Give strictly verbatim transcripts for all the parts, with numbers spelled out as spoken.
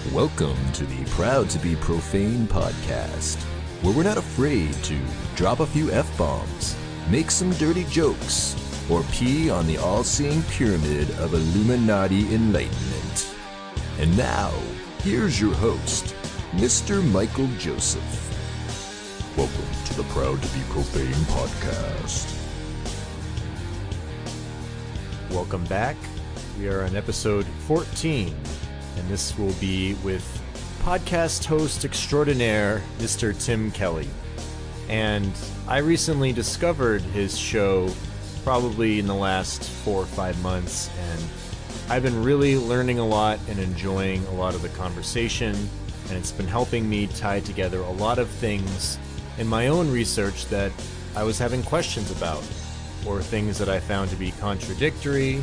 Welcome to the Proud to be Profane podcast, where we're not afraid to drop a few F-bombs, make some dirty jokes, or pee on the all-seeing pyramid of Illuminati enlightenment. And now, here's your host, Mister Michael Joseph. Welcome to the Proud to be Profane podcast. Welcome back. We are on episode fourteen, and this will be with podcast host extraordinaire, Mister Tim Kelly. And I recently discovered his show probably in the last four or five months, and I've been really learning a lot and enjoying a lot of the conversation, and it's been helping me tie together a lot of things in my own research that I was having questions about, or things that I found to be contradictory,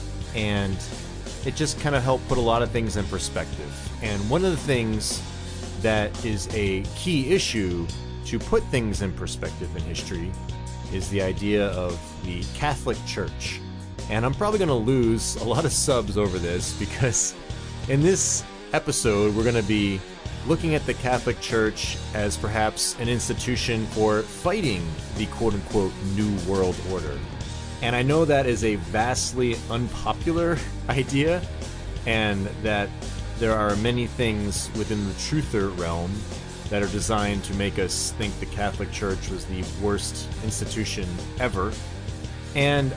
and it just kind of helped put a lot of things in perspective. And one of the things that is a key issue to put things in perspective in history is the idea of the Catholic Church. And I'm probably going to lose a lot of subs over this, because in this episode we're going to be looking at the Catholic Church as perhaps an institution for fighting the quote-unquote New World Order. And I know that is a vastly unpopular idea, and that there are many things within the truther realm that are designed to make us think the Catholic Church was the worst institution ever. And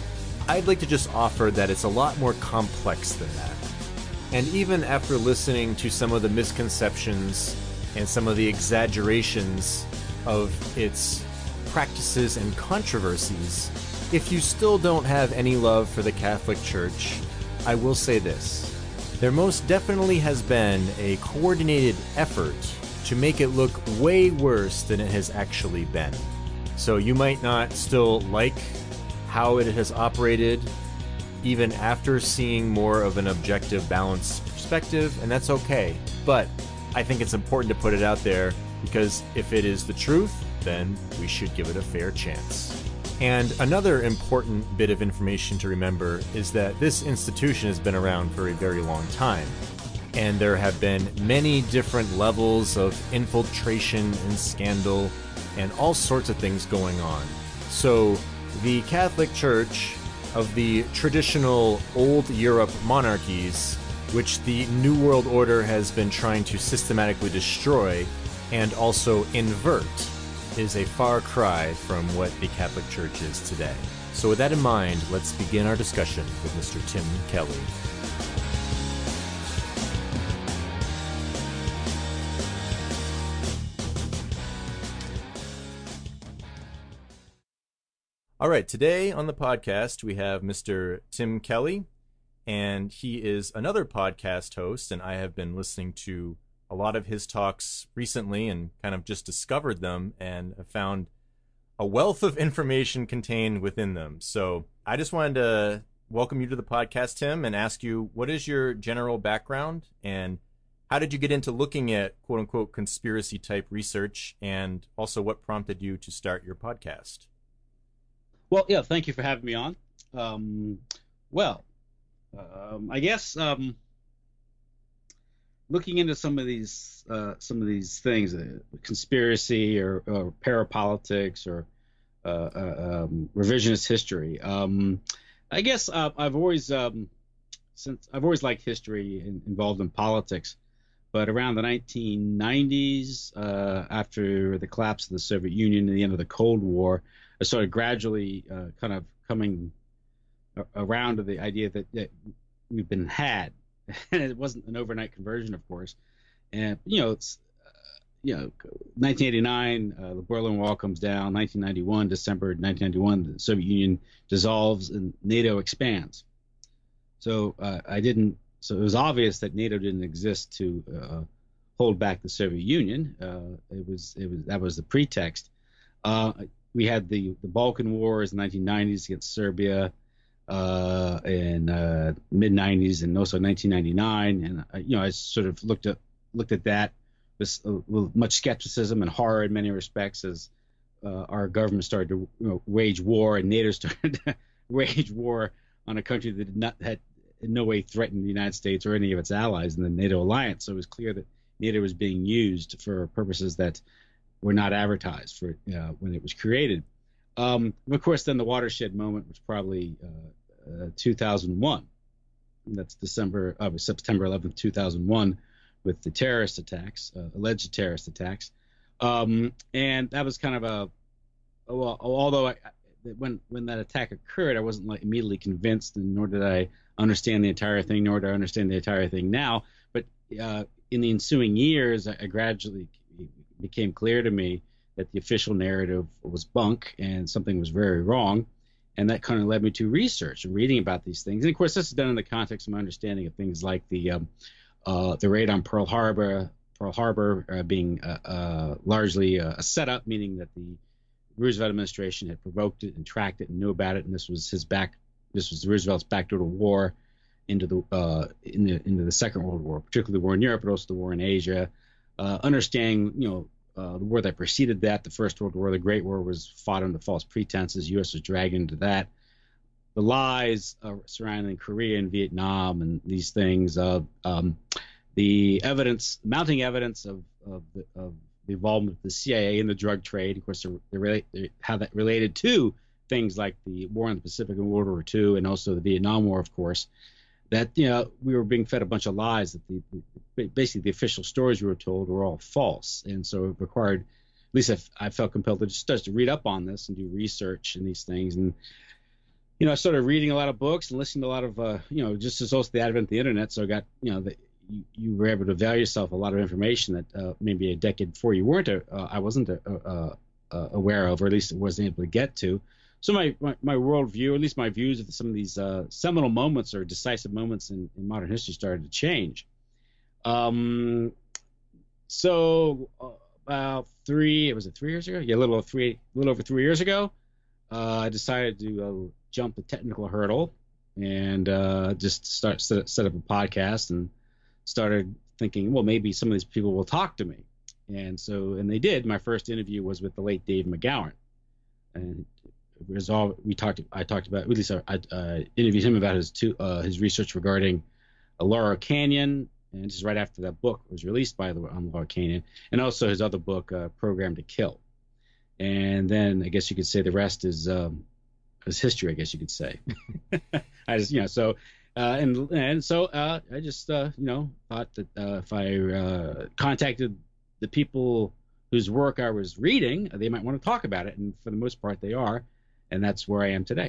I'd like to just offer that it's a lot more complex than that. And even after listening to some of the misconceptions and some of the exaggerations of its practices and controversies, if you still don't have any love for the Catholic Church, I will say this. There most definitely has been a coordinated effort to make it look way worse than it has actually been. So you might not still like how it has operated, even after seeing more of an objective, balanced perspective, and that's okay. But I think it's important to put it out there, because if it is the truth, then we should give it a fair chance. And another important bit of information to remember is that this institution has been around for a very long time, and there have been many different levels of infiltration and scandal and all sorts of things going on. So the Catholic Church of the traditional old Europe monarchies, which the New World Order has been trying to systematically destroy and also invert, is a far cry from what the Catholic Church is today. So with that in mind, let's begin our discussion with Mister Tim Kelly. All right, today on the podcast we have Mister Tim Kelly, and he is another podcast host, and I have been listening to a lot of his talks recently and kind of just discovered them and have found a wealth of information contained within them. So I just wanted to welcome you to the podcast, Tim, and ask you, what is your general background, and how did you get into looking at quote-unquote conspiracy type research, and also what prompted you to start your podcast? Well, yeah, thank you for having me on. Um, well, um, I guess um, looking into some of these uh, some of these things, uh, conspiracy or, or parapolitics or uh, uh, um, revisionist history. Um, I guess uh, I've always um, since I've always liked history in, involved in politics, but around the nineteen nineties, uh, after the collapse of the Soviet Union and the end of the Cold War, I started gradually uh, kind of coming a- around to the idea that, that we've been had. And it wasn't an overnight conversion, of course. And, you know, it's, uh, you know, nineteen eighty-nine, uh, the Berlin Wall comes down. nineteen ninety-one, December nineteen ninety-one, the Soviet Union dissolves and NATO expands. So uh, I didn't, so it was obvious that NATO didn't exist to uh, hold back the Soviet Union. Uh, it was, it was, that was the pretext. Uh, we had the, the Balkan Wars in the nineteen nineties against Serbia. Uh, in uh, mid nineties and also nineteen ninety-nine, and uh, you know, I sort of looked at looked at that with, uh, with much skepticism and horror in many respects, as uh, our government started to, you know, wage war, and NATO started to wage war on a country that did not had in no way threatened the United States or any of its allies in the NATO alliance. So it was clear that NATO was being used for purposes that were not advertised for uh, when it was created. Um, of course, then the watershed moment was probably uh, uh, two thousand one. That's December, uh, September eleventh, two thousand one, with the terrorist attacks, uh, alleged terrorist attacks. Um, and that was kind of a, well, although I, when when that attack occurred, I wasn't like immediately convinced, and nor did I understand the entire thing, nor do I understand the entire thing now. But uh, in the ensuing years, I, I gradually it became clear to me that the official narrative was bunk and something was very wrong. And that kind of led me to research and reading about these things. And of course, this is done in the context of my understanding of things like the um, uh, the raid on Pearl Harbor, Pearl Harbor uh, being uh, uh, largely a, a setup, meaning that the Roosevelt administration had provoked it and tracked it and knew about it. And this was his back. This was Roosevelt's backdoor to war into the uh, in the into the Second World War, particularly the war in Europe, but also the war in Asia. Uh, understanding, you know. Uh, the war that preceded that, the First World War, the Great War, was fought under false pretenses. U S was dragged into that. The lies uh, surrounding Korea and Vietnam and these things, uh, um, the evidence, mounting evidence of, of, the, of the involvement of the C I A in the drug trade. Of course, they're, they're relate, they're, how that related to things like the war in the Pacific and World War Two, and also the Vietnam War, of course. That, you know, we were being fed a bunch of lies, that the, the basically the official stories we were told were all false. And so it required, at least I, I felt compelled to just start to read up on this and do research and these things. And, you know, I started reading a lot of books and listening to a lot of, uh, you know, just as also the advent of the internet. So I got, you know, the, you, you were able to avail yourself a lot of information that uh, maybe a decade before you weren't, uh, I wasn't uh, uh, uh, aware of, or at least wasn't able to get to. So my, my, my worldview, or at least my views of some of these uh, seminal moments or decisive moments in, in modern history started to change. Um, so uh, about three, was it three years ago? Yeah, a little over three, a little over three years ago, uh, I decided to uh, jump the technical hurdle and uh, just start set, set up a podcast, and started thinking, well, maybe some of these people will talk to me. And so, and they did. My first interview was with the late Dave McGowan, and it was all we talked. I talked about, at least I uh, interviewed him about his two, uh, his research regarding uh, Laurel Canyon, and just right after that book was released, by the way, on Laurel Canyon, and also his other book, uh, Program to Kill. And then I guess you could say the rest is um, is history. I guess you could say. I just, you know, so uh, and and so uh, I just uh, you know thought that uh, if I uh, contacted the people whose work I was reading, they might want to talk about it, and for the most part, they are. And that's where I am today.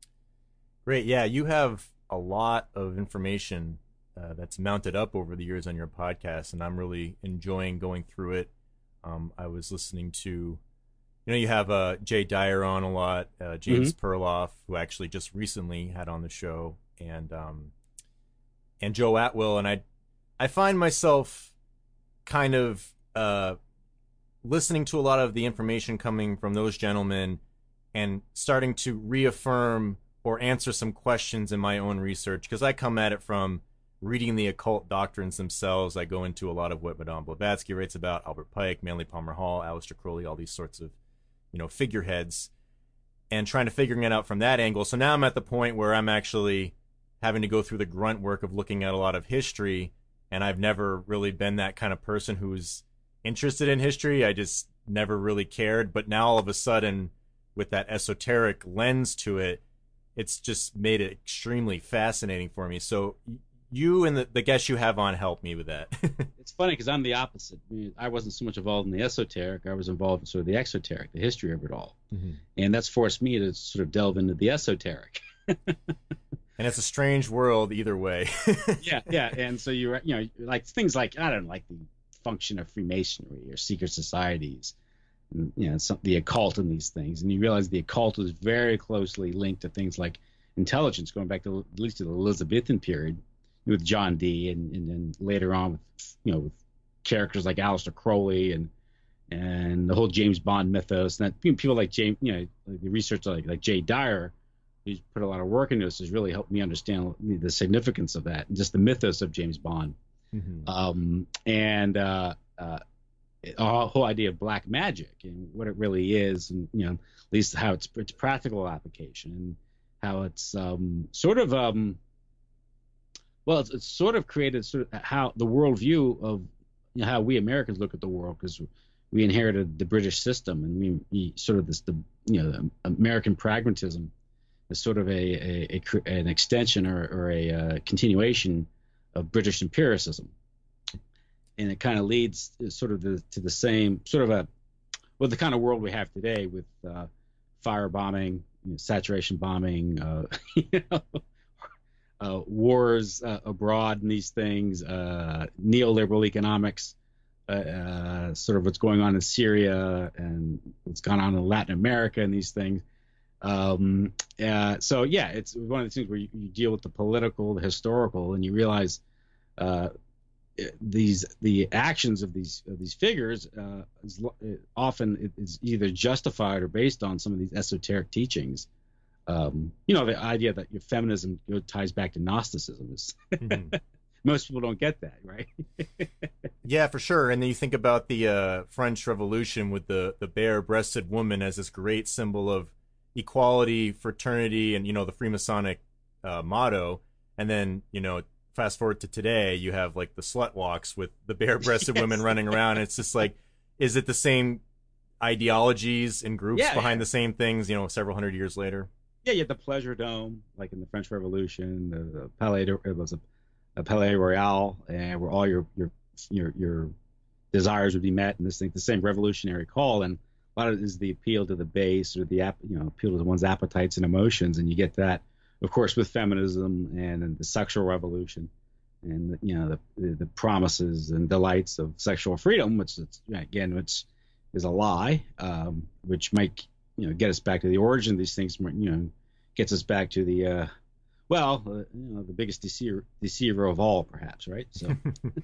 Great. Yeah, you have a lot of information uh, that's mounted up over the years on your podcast, and I'm really enjoying going through it. Um, I was listening to, you know, you have uh, Jay Dyer on a lot, uh, James mm-hmm. Perloff, who actually just recently had on the show, and um, and Joe Atwill, and I, I find myself kind of uh, listening to a lot of the information coming from those gentlemen, and starting to reaffirm or answer some questions in my own research, because I come at it from reading the occult doctrines themselves. I go into a lot of what Madame Blavatsky writes about, Albert Pike, Manly Palmer Hall, Aleister Crowley, all these sorts of, you know, figureheads, and trying to figuring it out from that angle. So now I'm at the point where I'm actually having to go through the grunt work of looking at a lot of history, and I've never really been that kind of person who's interested in history. I just never really cared. But now all of a sudden, with that esoteric lens to it, it's just made it extremely fascinating for me. So you and the, the guests you have on help me with that. It's funny because I'm the opposite. I, mean, I wasn't so much involved in the esoteric. I was involved in sort of the exoteric, the history of it all. Mm-hmm. And that's forced me to sort of delve into the esoteric. And it's a strange world either way. yeah, yeah. And so you're, you know, like things like, I don't know, like the function of Freemasonry or secret societies, and, you know, some, the occult and these things. And you realize the occult is very closely linked to things like intelligence, going back to at least to the Elizabethan period with John Dee, and, and then later on with, you know, with characters like Aleister Crowley and and the whole James Bond mythos. And that, you know, people like James, you know, like the researcher like like Jay Dyer, who's put a lot of work into this, has really helped me understand the significance of that and just the mythos of James Bond. Mm-hmm. Um, and uh, uh, a whole idea of black magic and what it really is, and, you know, at least how it's its practical application, and how it's um, sort of um, well, it's, it's sort of created sort of how the worldview of, you know, how we Americans look at the world, because we inherited the British system, and we, we sort of this the you know American pragmatism is sort of a, a, a an extension or, or a uh, continuation of British empiricism, and it kind of leads sort of the, to the same sort of a well the kind of world we have today with uh, firebombing, you know, saturation bombing, uh, you know, uh, wars uh, abroad, and these things, uh, neoliberal economics, uh, uh, sort of what's going on in Syria and what's gone on in Latin America, and these things. Um, uh, so yeah, it's one of the things where you, you deal with the political, the historical, and you realize uh, these the actions of these of these figures uh, is, often it is either justified or based on some of these esoteric teachings. Um, you know, the idea that your feminism you know, ties back to Gnosticism is mm-hmm. Most people don't get that, right? Yeah, for sure. And then you think about the uh, French Revolution with the the bare-breasted woman as this great symbol of equality, fraternity, and you know the Freemasonic uh, motto. And then you know, fast forward to today, you have like the slut walks with the bare-breasted yes. women running around. And it's just like, is it the same ideologies and groups yeah, behind yeah. the same things? You know, several hundred years later. Yeah, you have the Pleasure Dome, like in the French Revolution, the, the Palais. De, it was a, a Palais Royal, and where all your your your your desires would be met, and this thing, the same revolutionary call. And a lot of it is the appeal to the base, or the you know appeal to one's appetites and emotions, and you get that, of course, with feminism and, and the sexual revolution, and you know the, the the promises and delights of sexual freedom, which is, again, which is a lie, um, which might you know get us back to the origin of these things. You know, gets us back to the uh, well, uh, you know, the biggest deceiver, deceiver of all, perhaps, right? So.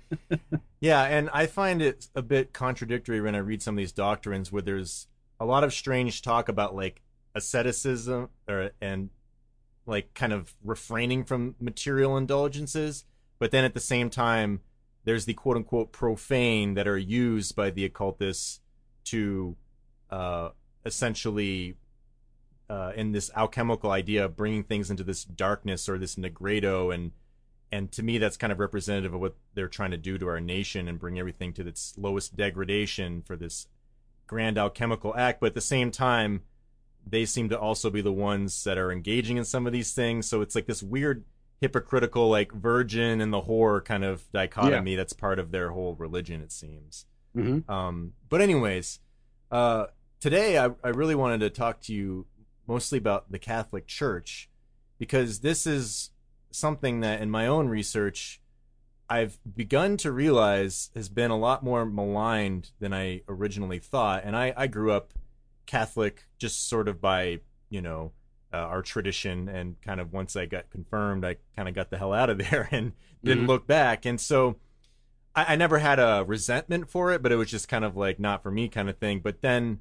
Yeah, and I find it a bit contradictory when I read some of these doctrines where there's a lot of strange talk about like asceticism or and like kind of refraining from material indulgences, but then at the same time there's the quote unquote profane that are used by the occultists to uh, essentially uh, in this alchemical idea of bringing things into this darkness or this nigredo, and And to me, that's kind of representative of what they're trying to do to our nation and bring everything to its lowest degradation for this grand alchemical act. But at the same time, they seem to also be the ones that are engaging in some of these things. So it's like this weird hypocritical, like virgin and the whore kind of dichotomy yeah. that's part of their whole religion, it seems. Mm-hmm. Um, but anyways, uh, today I, I really wanted to talk to you mostly about the Catholic Church, because this is something that in my own research I've begun to realize has been a lot more maligned than I originally thought. And I, I grew up Catholic just sort of by, you know, uh, our tradition, and kind of once I got confirmed, I kind of got the hell out of there and didn't mm-hmm. look back. And so I, I never had a resentment for it, but it was just kind of like not for me kind of thing. But then,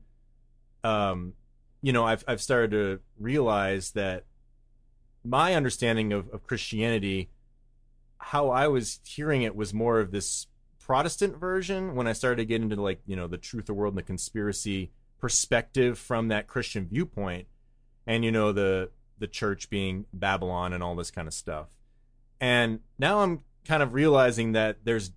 um, you know, I've I've started to realize that my understanding of, of Christianity, how I was hearing it, was more of this Protestant version when I started to get into like, you know, the truth of the world and the conspiracy perspective from that Christian viewpoint, and, you know, the the church being Babylon and all this kind of stuff. And now I'm kind of realizing that there's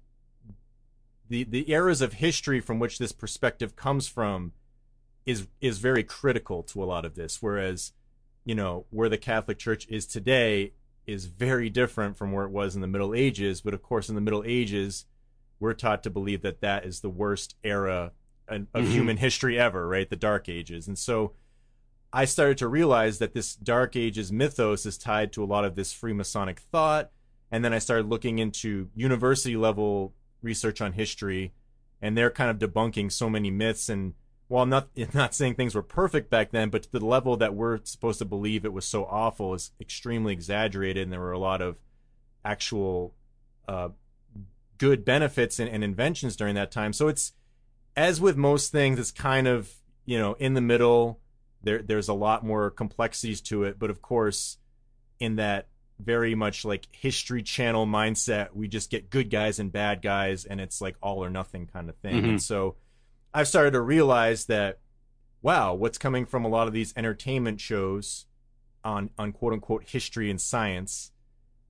the the eras of history from which this perspective comes from is is very critical to a lot of this, whereas, you know, where the Catholic Church is today is very different from where it was in the Middle Ages. But of course, in the Middle Ages, we're taught to believe that that is the worst era of mm-hmm. human history ever, right? The Dark Ages. And so I started to realize that this Dark Ages mythos is tied to a lot of this Freemasonic thought. And then I started looking into university level research on history, and they're kind of debunking so many myths. And while I'm not, I'm not saying things were perfect back then, but to the level that we're supposed to believe it was so awful is extremely exaggerated. And there were a lot of actual uh, good benefits and, and inventions during that time. So it's, as with most things, it's kind of, you know, in the middle. There, there's a lot more complexities to it. But of course, in that very much like History Channel mindset, we just get good guys and bad guys, and it's like all or nothing kind of thing. Mm-hmm. And so I've started to realize that, wow, what's coming from a lot of these entertainment shows on, on quote unquote history and science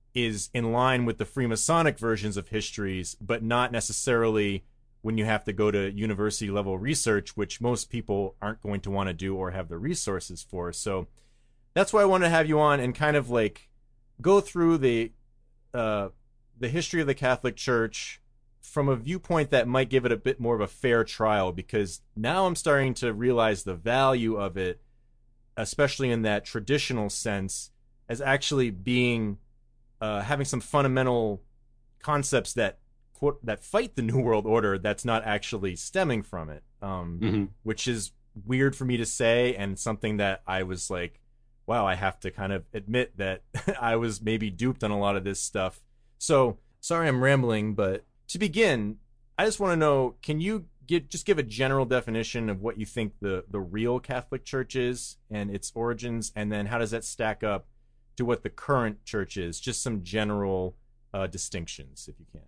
is in line with the Freemasonic versions of histories, but not necessarily when you have to go to university level research, which most people aren't going to want to do or have the resources for. So that's why I wanted to have you on and kind of like go through the uh, the history of the Catholic Church from a viewpoint that might give it a bit more of a fair trial, because now I'm starting to realize the value of it, especially in that traditional sense, as actually being uh, having some fundamental concepts that quote that fight the New World Order that's not actually stemming from it, um, mm-hmm. which is weird for me to say, and something that I was like, wow, I have to kind of admit that I was maybe duped on a lot of this stuff. So sorry I'm rambling, but to begin, I just want to know, can you get, just give a general definition of what you think the, the real Catholic Church is and its origins, and then how does that stack up to what the current church is? Just some general uh, distinctions, if you can.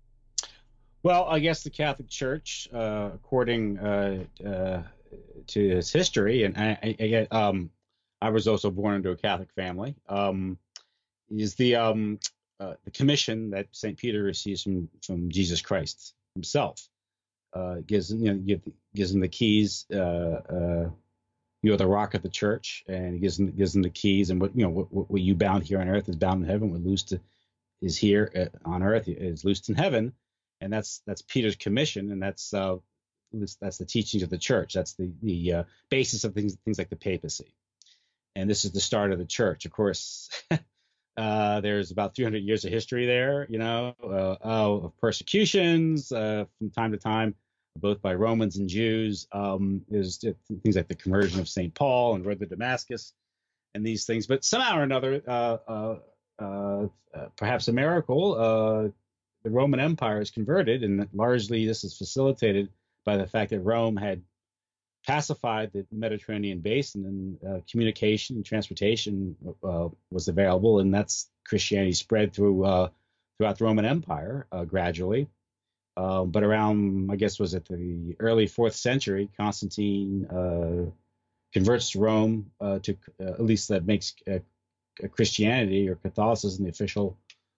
Well, I guess the Catholic Church, uh, according uh, uh, to its history, and I, I, I, um, I was also born into a Catholic family, um, is the um, uh, the commission that Saint Peter receives from, from Jesus Christ himself. Uh, gives you know gives him the keys. Uh, uh, you are the rock of the church, and he gives him gives him the keys. And what you know what, what you bound here on earth is bound in heaven. What loosed is here uh, on earth is loosed in heaven. And that's that's Peter's commission, and that's uh, that's the teachings of the church. That's the the uh, basis of things things like the papacy. And this is the start of the church. Of course, uh, there's about three hundred years of history there, you know, uh, of persecutions uh, from time to time, both by Romans and Jews. Um, there's things like the conversion of Saint Paul and road to Damascus, and these things. But somehow or another, uh, uh, uh, perhaps a miracle. Uh, The Roman Empire is converted, and largely this is facilitated by the fact that Rome had pacified the Mediterranean basin, and uh, communication and transportation uh, was available, and that's Christianity spread through uh, throughout the Roman Empire uh, gradually. Uh, but around, I guess, was it the early fourth century, Constantine uh, converts Rome uh, to uh, at least that makes uh, Christianity or Catholicism the official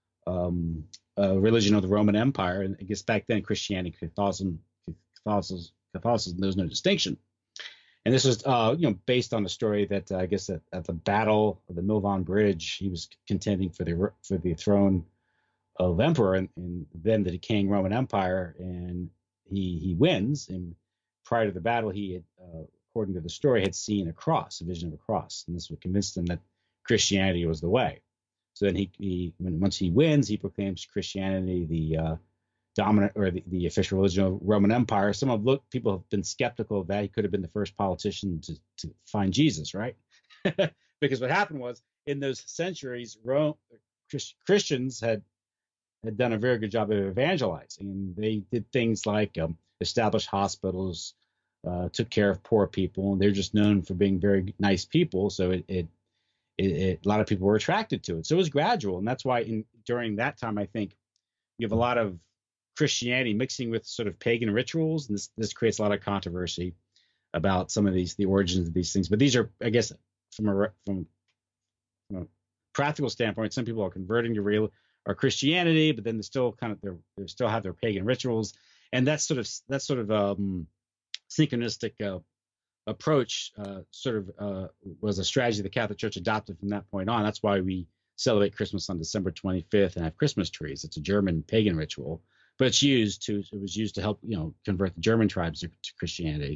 Um, uh, religion of the Roman Empire. And I guess back then Christianity, Catholicism, Catholicism, Catholicism, there's no distinction. And this was, uh, you know, based on the story that uh, I guess at, at the Battle of the Milvian Bridge, he was contending for the for the throne of emperor, and, and then the decaying Roman Empire, and he he wins. And prior to the battle, he had, uh, according to the story, had seen a cross, a vision of a cross, and this would convince him that Christianity was the way. So then he, he when once he wins, he proclaims Christianity the uh, dominant or the, the official religion of Roman Empire. Some of look people have been skeptical of that. He could have been the first politician to, to find Jesus, right? Because what happened was in those centuries, Rome, Christ, Christians had had done a very good job of evangelizing, and they did things like um, establish hospitals, uh, took care of poor people, and they're just known for being very nice people. So it, it It, it, a lot of people were attracted to it. So it was gradual. And that's why in, during that time, I think you have a lot of Christianity mixing with sort of pagan rituals. And this, this creates a lot of controversy about some of these, the origins of these things. But these are, I guess, from a, from, from a practical standpoint, some people are converting to real or Christianity, but then they still kind of, they're, they still have their pagan rituals. And that's sort of, that's sort of um, synchronistic uh, approach uh, sort of uh, was a strategy the Catholic Church adopted from that point on. That's why we celebrate Christmas on December twenty-fifth and have Christmas trees. It's a German pagan ritual, but it's used to it was used to help you know convert the German tribes to, to Christianity.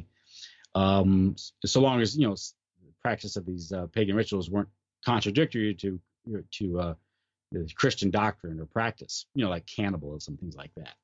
Um, so long as you know the practice of these uh, pagan rituals weren't contradictory to to uh, the Christian doctrine or practice, you know, like cannibalism, things like that.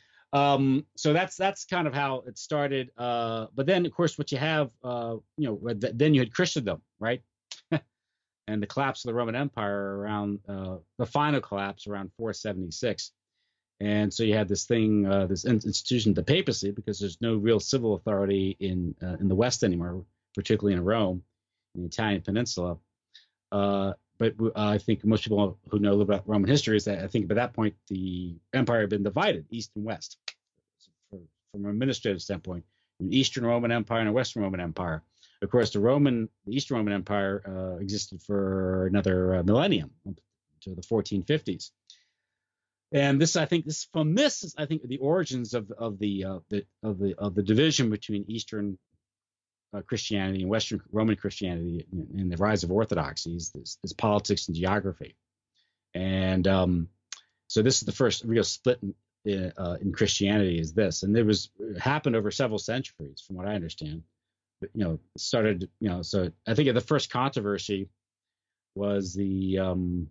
Um, so that's that's kind of how it started. Uh, but then, of course, what you have, uh, you know, th- then you had Christendom, right? And the collapse of the Roman Empire around uh, the final collapse around four seventy-six. And so you had this thing, uh, this institution, the papacy, because there's no real civil authority in uh, in the West anymore, particularly in Rome, in the Italian peninsula. Uh, but uh, I think most people who know a little about Roman history is that I think by that point the empire had been divided, east and west. So from an administrative standpoint, an Eastern Roman Empire and a Western Roman Empire. Of course, the Roman, the Eastern Roman Empire uh, existed for another uh, millennium, to the fourteen fifties. And this, I think, this from this is, I think, the origins of of the uh, the of the of the division between Eastern uh, Christianity and Western Roman Christianity, and the rise of orthodoxies, this, this politics and geography. And um, so this is the first real split in, uh, in Christianity, is this, and it was it happened over several centuries, from what I understand. But, you know, it started, you know, so I think the first controversy was the, um,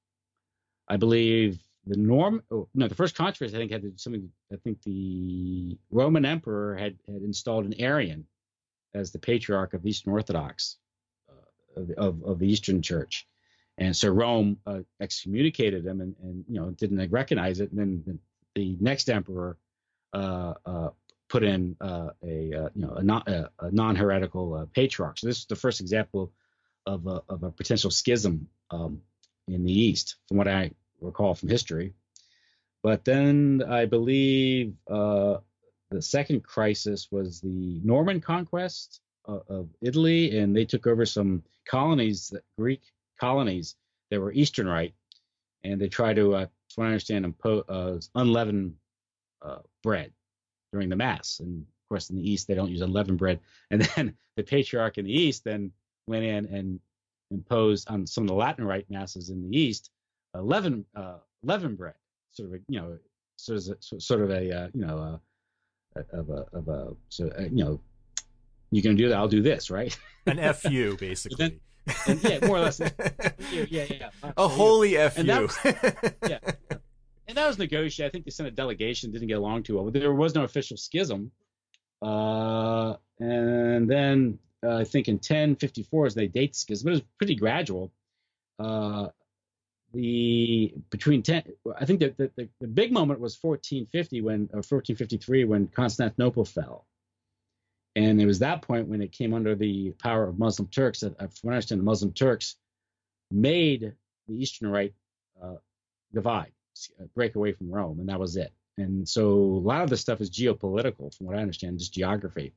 I believe. The norm, oh, no, the first controversy I think had to do something. I think the Roman emperor had, had installed an Arian as the patriarch of Eastern Orthodox uh, of, of, of the Eastern Church, and so Rome uh, excommunicated him and, and you know didn't recognize it. And then the, the next emperor uh, uh, put in uh, a uh, you know a, non, a, a non-heretical uh, patriarch. So this is the first example of a, of a potential schism um, in the East, from what I recall from history. But then I believe uh, the second crisis was the Norman conquest of, of Italy, and they took over some colonies, Greek colonies that were Eastern Rite, and they tried to, uh, from what I understand, impose uh, unleavened uh, bread during the Mass. And of course, in the East, they don't use unleavened bread. And then the Patriarch in the East then went in and imposed on some of the Latin Rite Masses in the East uh, leaven, uh, leavened bread, sort of a, you know, sort of a, sort of a uh, you know, uh, of a of a so uh, you know, you're gonna do that, I'll do this, right? An F U, basically. then, and, yeah, more or less. Yeah, yeah, yeah. Uh, a holy F U. And that was, yeah, and that was negotiated. I think the Senate delegation didn't get along too well, but there was no official schism. Uh, and then uh, I think in ten fifty-four, as they date the schism, but it was pretty gradual. Uh, The between ten, I think that the, the, the big moment was fourteen fifty when, or fourteen fifty-three when Constantinople fell, and it was that point when it came under the power of Muslim Turks that, from what I understand, the Muslim Turks made the Eastern Rite uh, divide, break away from Rome, and that was it. And so a lot of this stuff is geopolitical, from what I understand, just geography.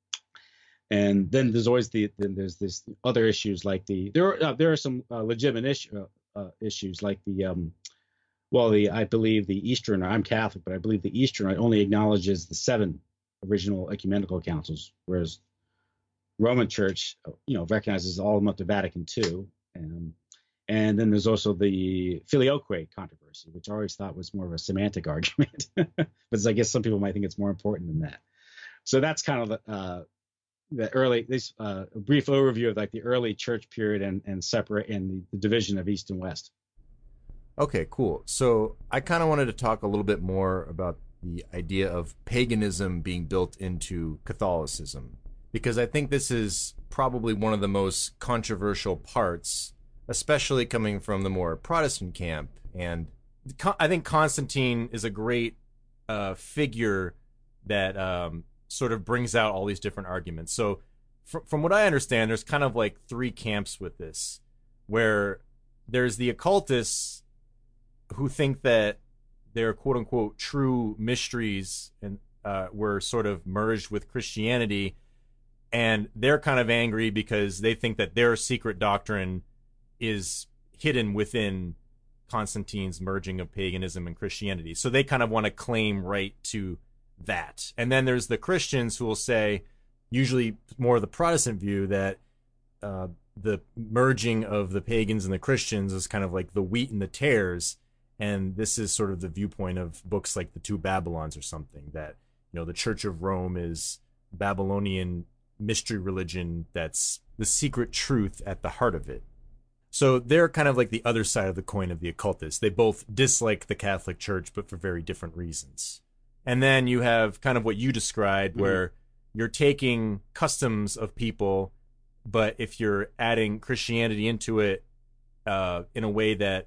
And then there's always the then there's this other issues like the there are uh, there are some uh, legitimate issues. Uh, Uh, issues like the um well the I believe the Eastern, I'm Catholic, but I believe the Eastern Rite only acknowledges the seven original ecumenical councils, whereas Roman Church you know recognizes all of them up to Vatican two. And and then there's also the Filioque controversy, which I always thought was more of a semantic argument, but I guess some people might think it's more important than that. So that's kind of the uh the early, this uh, a brief overview of like the early church period and and separate and the, the division of East and West. Okay, cool. So I kind of wanted to talk a little bit more about the idea of paganism being built into Catholicism, because I think this is probably one of the most controversial parts, especially coming from the more Protestant camp. And I think Constantine is a great uh, figure that um, sort of brings out all these different arguments. So fr- from what I understand, there's kind of like three camps with this, where there's the occultists who think that their quote unquote true mysteries and uh, were sort of merged with Christianity, and they're kind of angry because they think that their secret doctrine is hidden within Constantine's merging of paganism and Christianity. So they kind of want to claim right to that. And then there's the Christians who will say, usually more the Protestant view, that uh, the merging of the pagans and the Christians is kind of like the wheat and the tares. And this is sort of the viewpoint of books like the Two Babylons or something, that, you know, the Church of Rome is Babylonian mystery religion that's the secret truth at the heart of it. So they're kind of like the other side of the coin of the occultists. They both dislike the Catholic Church, but for very different reasons. And then you have kind of what you described, mm-hmm. where you're taking customs of people, but if you're adding Christianity into it uh, in a way that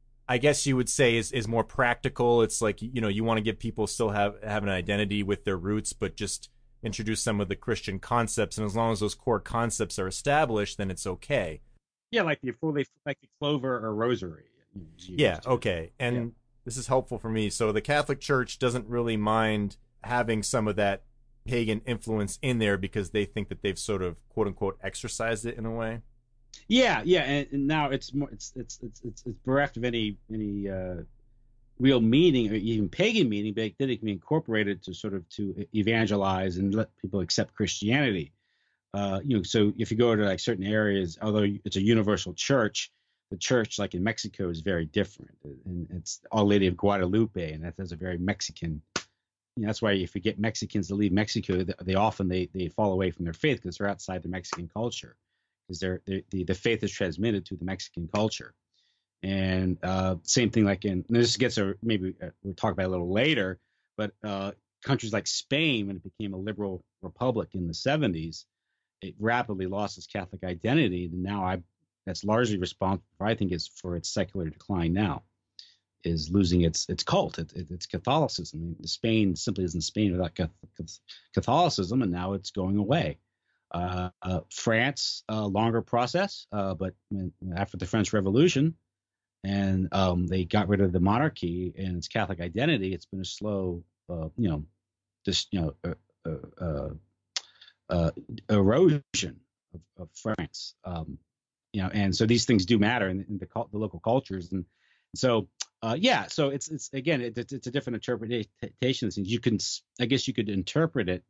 I guess you would say is, is more practical. It's like, you know, you want to give people still have, have an identity with their roots, but just introduce some of the Christian concepts. And as long as those core concepts are established, then it's okay. Yeah, like the fully like the clover or rosary. Yeah, okay. And yeah. This is helpful for me. So the Catholic Church doesn't really mind having some of that pagan influence in there because they think that they've sort of, quote unquote, exercised it in a way. Yeah, yeah, and, and now it's more it's it's it's it's, it's bereft of any any uh, real meaning or even pagan meaning, but then it can be incorporated to sort of to evangelize and let people accept Christianity. Uh, you know, so if you go to like certain areas, although it's a universal church, the church like in Mexico is very different, and it's Our Lady of Guadalupe, and that has a very Mexican. You know, that's why if you get Mexicans to leave Mexico, they, they often they they fall away from their faith because they're outside the Mexican culture, because they're, they're the the faith is transmitted to the Mexican culture. And uh, same thing like in, and this gets a, maybe uh, we'll talk about it a little later, but uh, countries like Spain, when it became a liberal republic in the seventies, it rapidly lost its Catholic identity. And now I, that's largely responsible, I think, is for its secular decline now, is losing its its cult, it, it, its Catholicism. I mean, Spain simply isn't Spain without Catholicism, and now it's going away. Uh, uh, France, a uh, longer process, uh, but when, after the French Revolution, and um, they got rid of the monarchy and its Catholic identity, it's been a slow, uh, you know, just you know, uh, uh, uh, uh, erosion of, of France. Um, you know, and so these things do matter in, in the, the local cultures, and so uh, yeah, so it's it's again, it, it's a different interpretation of things. You can, I guess, you could interpret it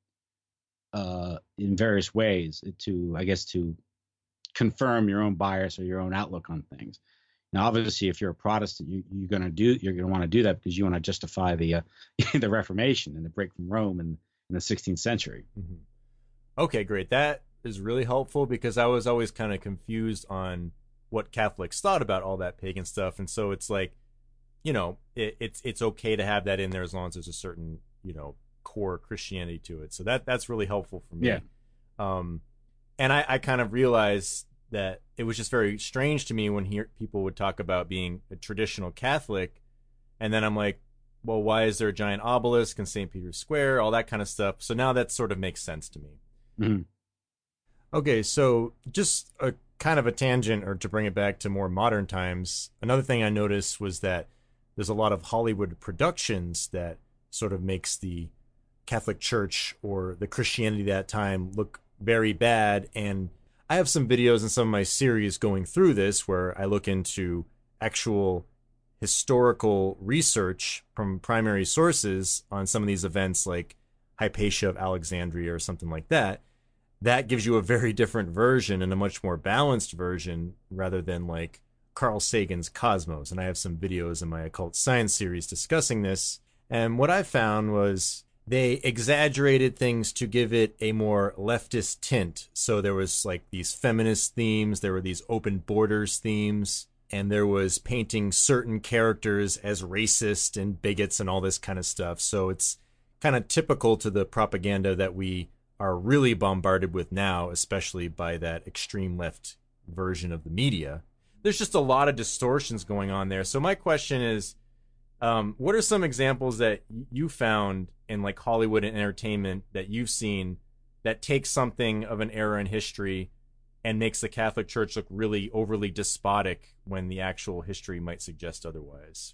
uh, in various ways to, I guess, to confirm your own bias or your own outlook on things. Now, obviously, if you're a Protestant, you, you're going to do you're going to want to do that because you want to justify the uh, the Reformation and the break from Rome in, in the sixteenth century. Mm-hmm. Okay, great. That is really helpful because I was always kind of confused on what Catholics thought about all that pagan stuff, and so it's like, you know, it, it's it's okay to have that in there as long as there's a certain, you know, core Christianity to it. So that that's really helpful for me. Yeah. Um, and I, I kind of realized that it was just very strange to me when he, people would talk about being a traditional Catholic, and then I'm like, well, why is there a giant obelisk in Saint Peter's Square, all that kind of stuff. So now that sort of makes sense to me. Mm-hmm. Okay, so just a kind of a tangent, or to bring it back to more modern times, another thing I noticed was that there's a lot of Hollywood productions that sort of makes the Catholic Church or the Christianity that time look very bad. And I have some videos in some of my series going through this where I look into actual historical research from primary sources on some of these events, like Hypatia of Alexandria or something like that. That gives you a very different version and a much more balanced version rather than like Carl Sagan's Cosmos. And I have some videos in my occult science series discussing this. And what I found was they exaggerated things to give it a more leftist tint. So there was like these feminist themes, there were these open borders themes, and there was painting certain characters as racist and bigots and all this kind of stuff. So it's kind of typical to the propaganda that we are really bombarded with now, especially by that extreme left version of the media. There's just a lot of distortions going on there. So my question is, um, what are some examples that you found in like Hollywood and entertainment that you've seen that takes something of an era in history and makes the Catholic Church look really overly despotic when the actual history might suggest otherwise?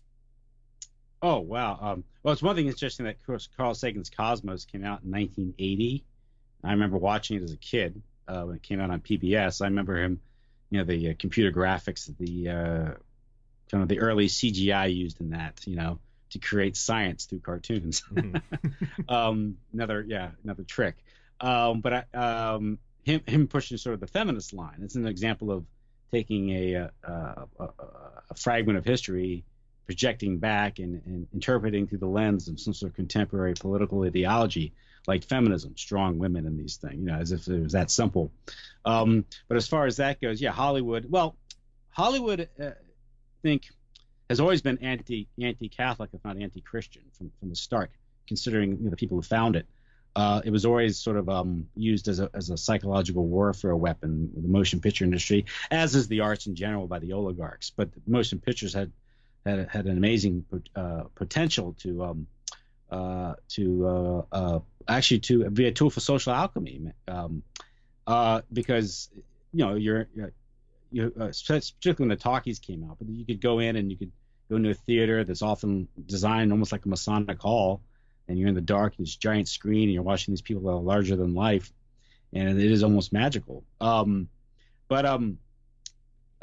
Oh, wow. Um, well, it's one thing interesting that Carl Sagan's Cosmos came out in nineteen eighty. I remember watching it as a kid uh, when it came out on P B S. I remember him, you know, the uh, computer graphics, the uh, kind of the early C G I used in that, you know, to create science through cartoons. Mm-hmm. um, another, yeah, another trick. Um, but I, um, him, him pushing sort of the feminist line. It's an example of taking a, a, a, a fragment of history, projecting back and, and interpreting through the lens of some sort of contemporary political ideology, like feminism, strong women in these things, you know, as if it was that simple. Um, but as far as that goes, yeah, Hollywood. Well, Hollywood, uh, I think, has always been anti anti Catholic, if not anti Christian, from from the start. Considering, you know, the people who found it, uh, it was always sort of um, used as a as a psychological warfare weapon in the motion picture industry, as is the arts in general by the oligarchs. But the motion pictures had had had an amazing uh, potential to um, uh, to uh, uh, actually to be a tool for social alchemy, um, uh, because you know you're, you're you uh, particularly when the talkies came out, but you could go in and you could go into a theater that's often designed almost like a Masonic hall, and you're in the dark, this giant screen, and you're watching these people that are larger than life, and it is almost magical. Um, but um,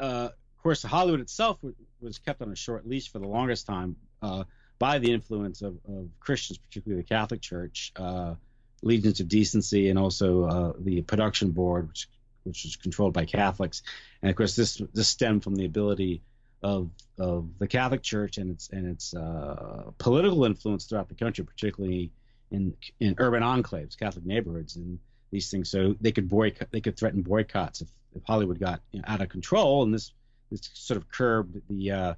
uh, of course, Hollywood itself w- was kept on a short leash for the longest time uh, by the influence of, of Christians, particularly the Catholic Church, uh, Legions of Decency, and also uh, the production board, which which was controlled by Catholics. And of course, this this stemmed from the ability of of the Catholic Church and its and its uh, political influence throughout the country, particularly in in urban enclaves, Catholic neighborhoods, and these things. So they could boycott, they could threaten boycotts if, if Hollywood got you know, out of control, and this this sort of curbed the uh,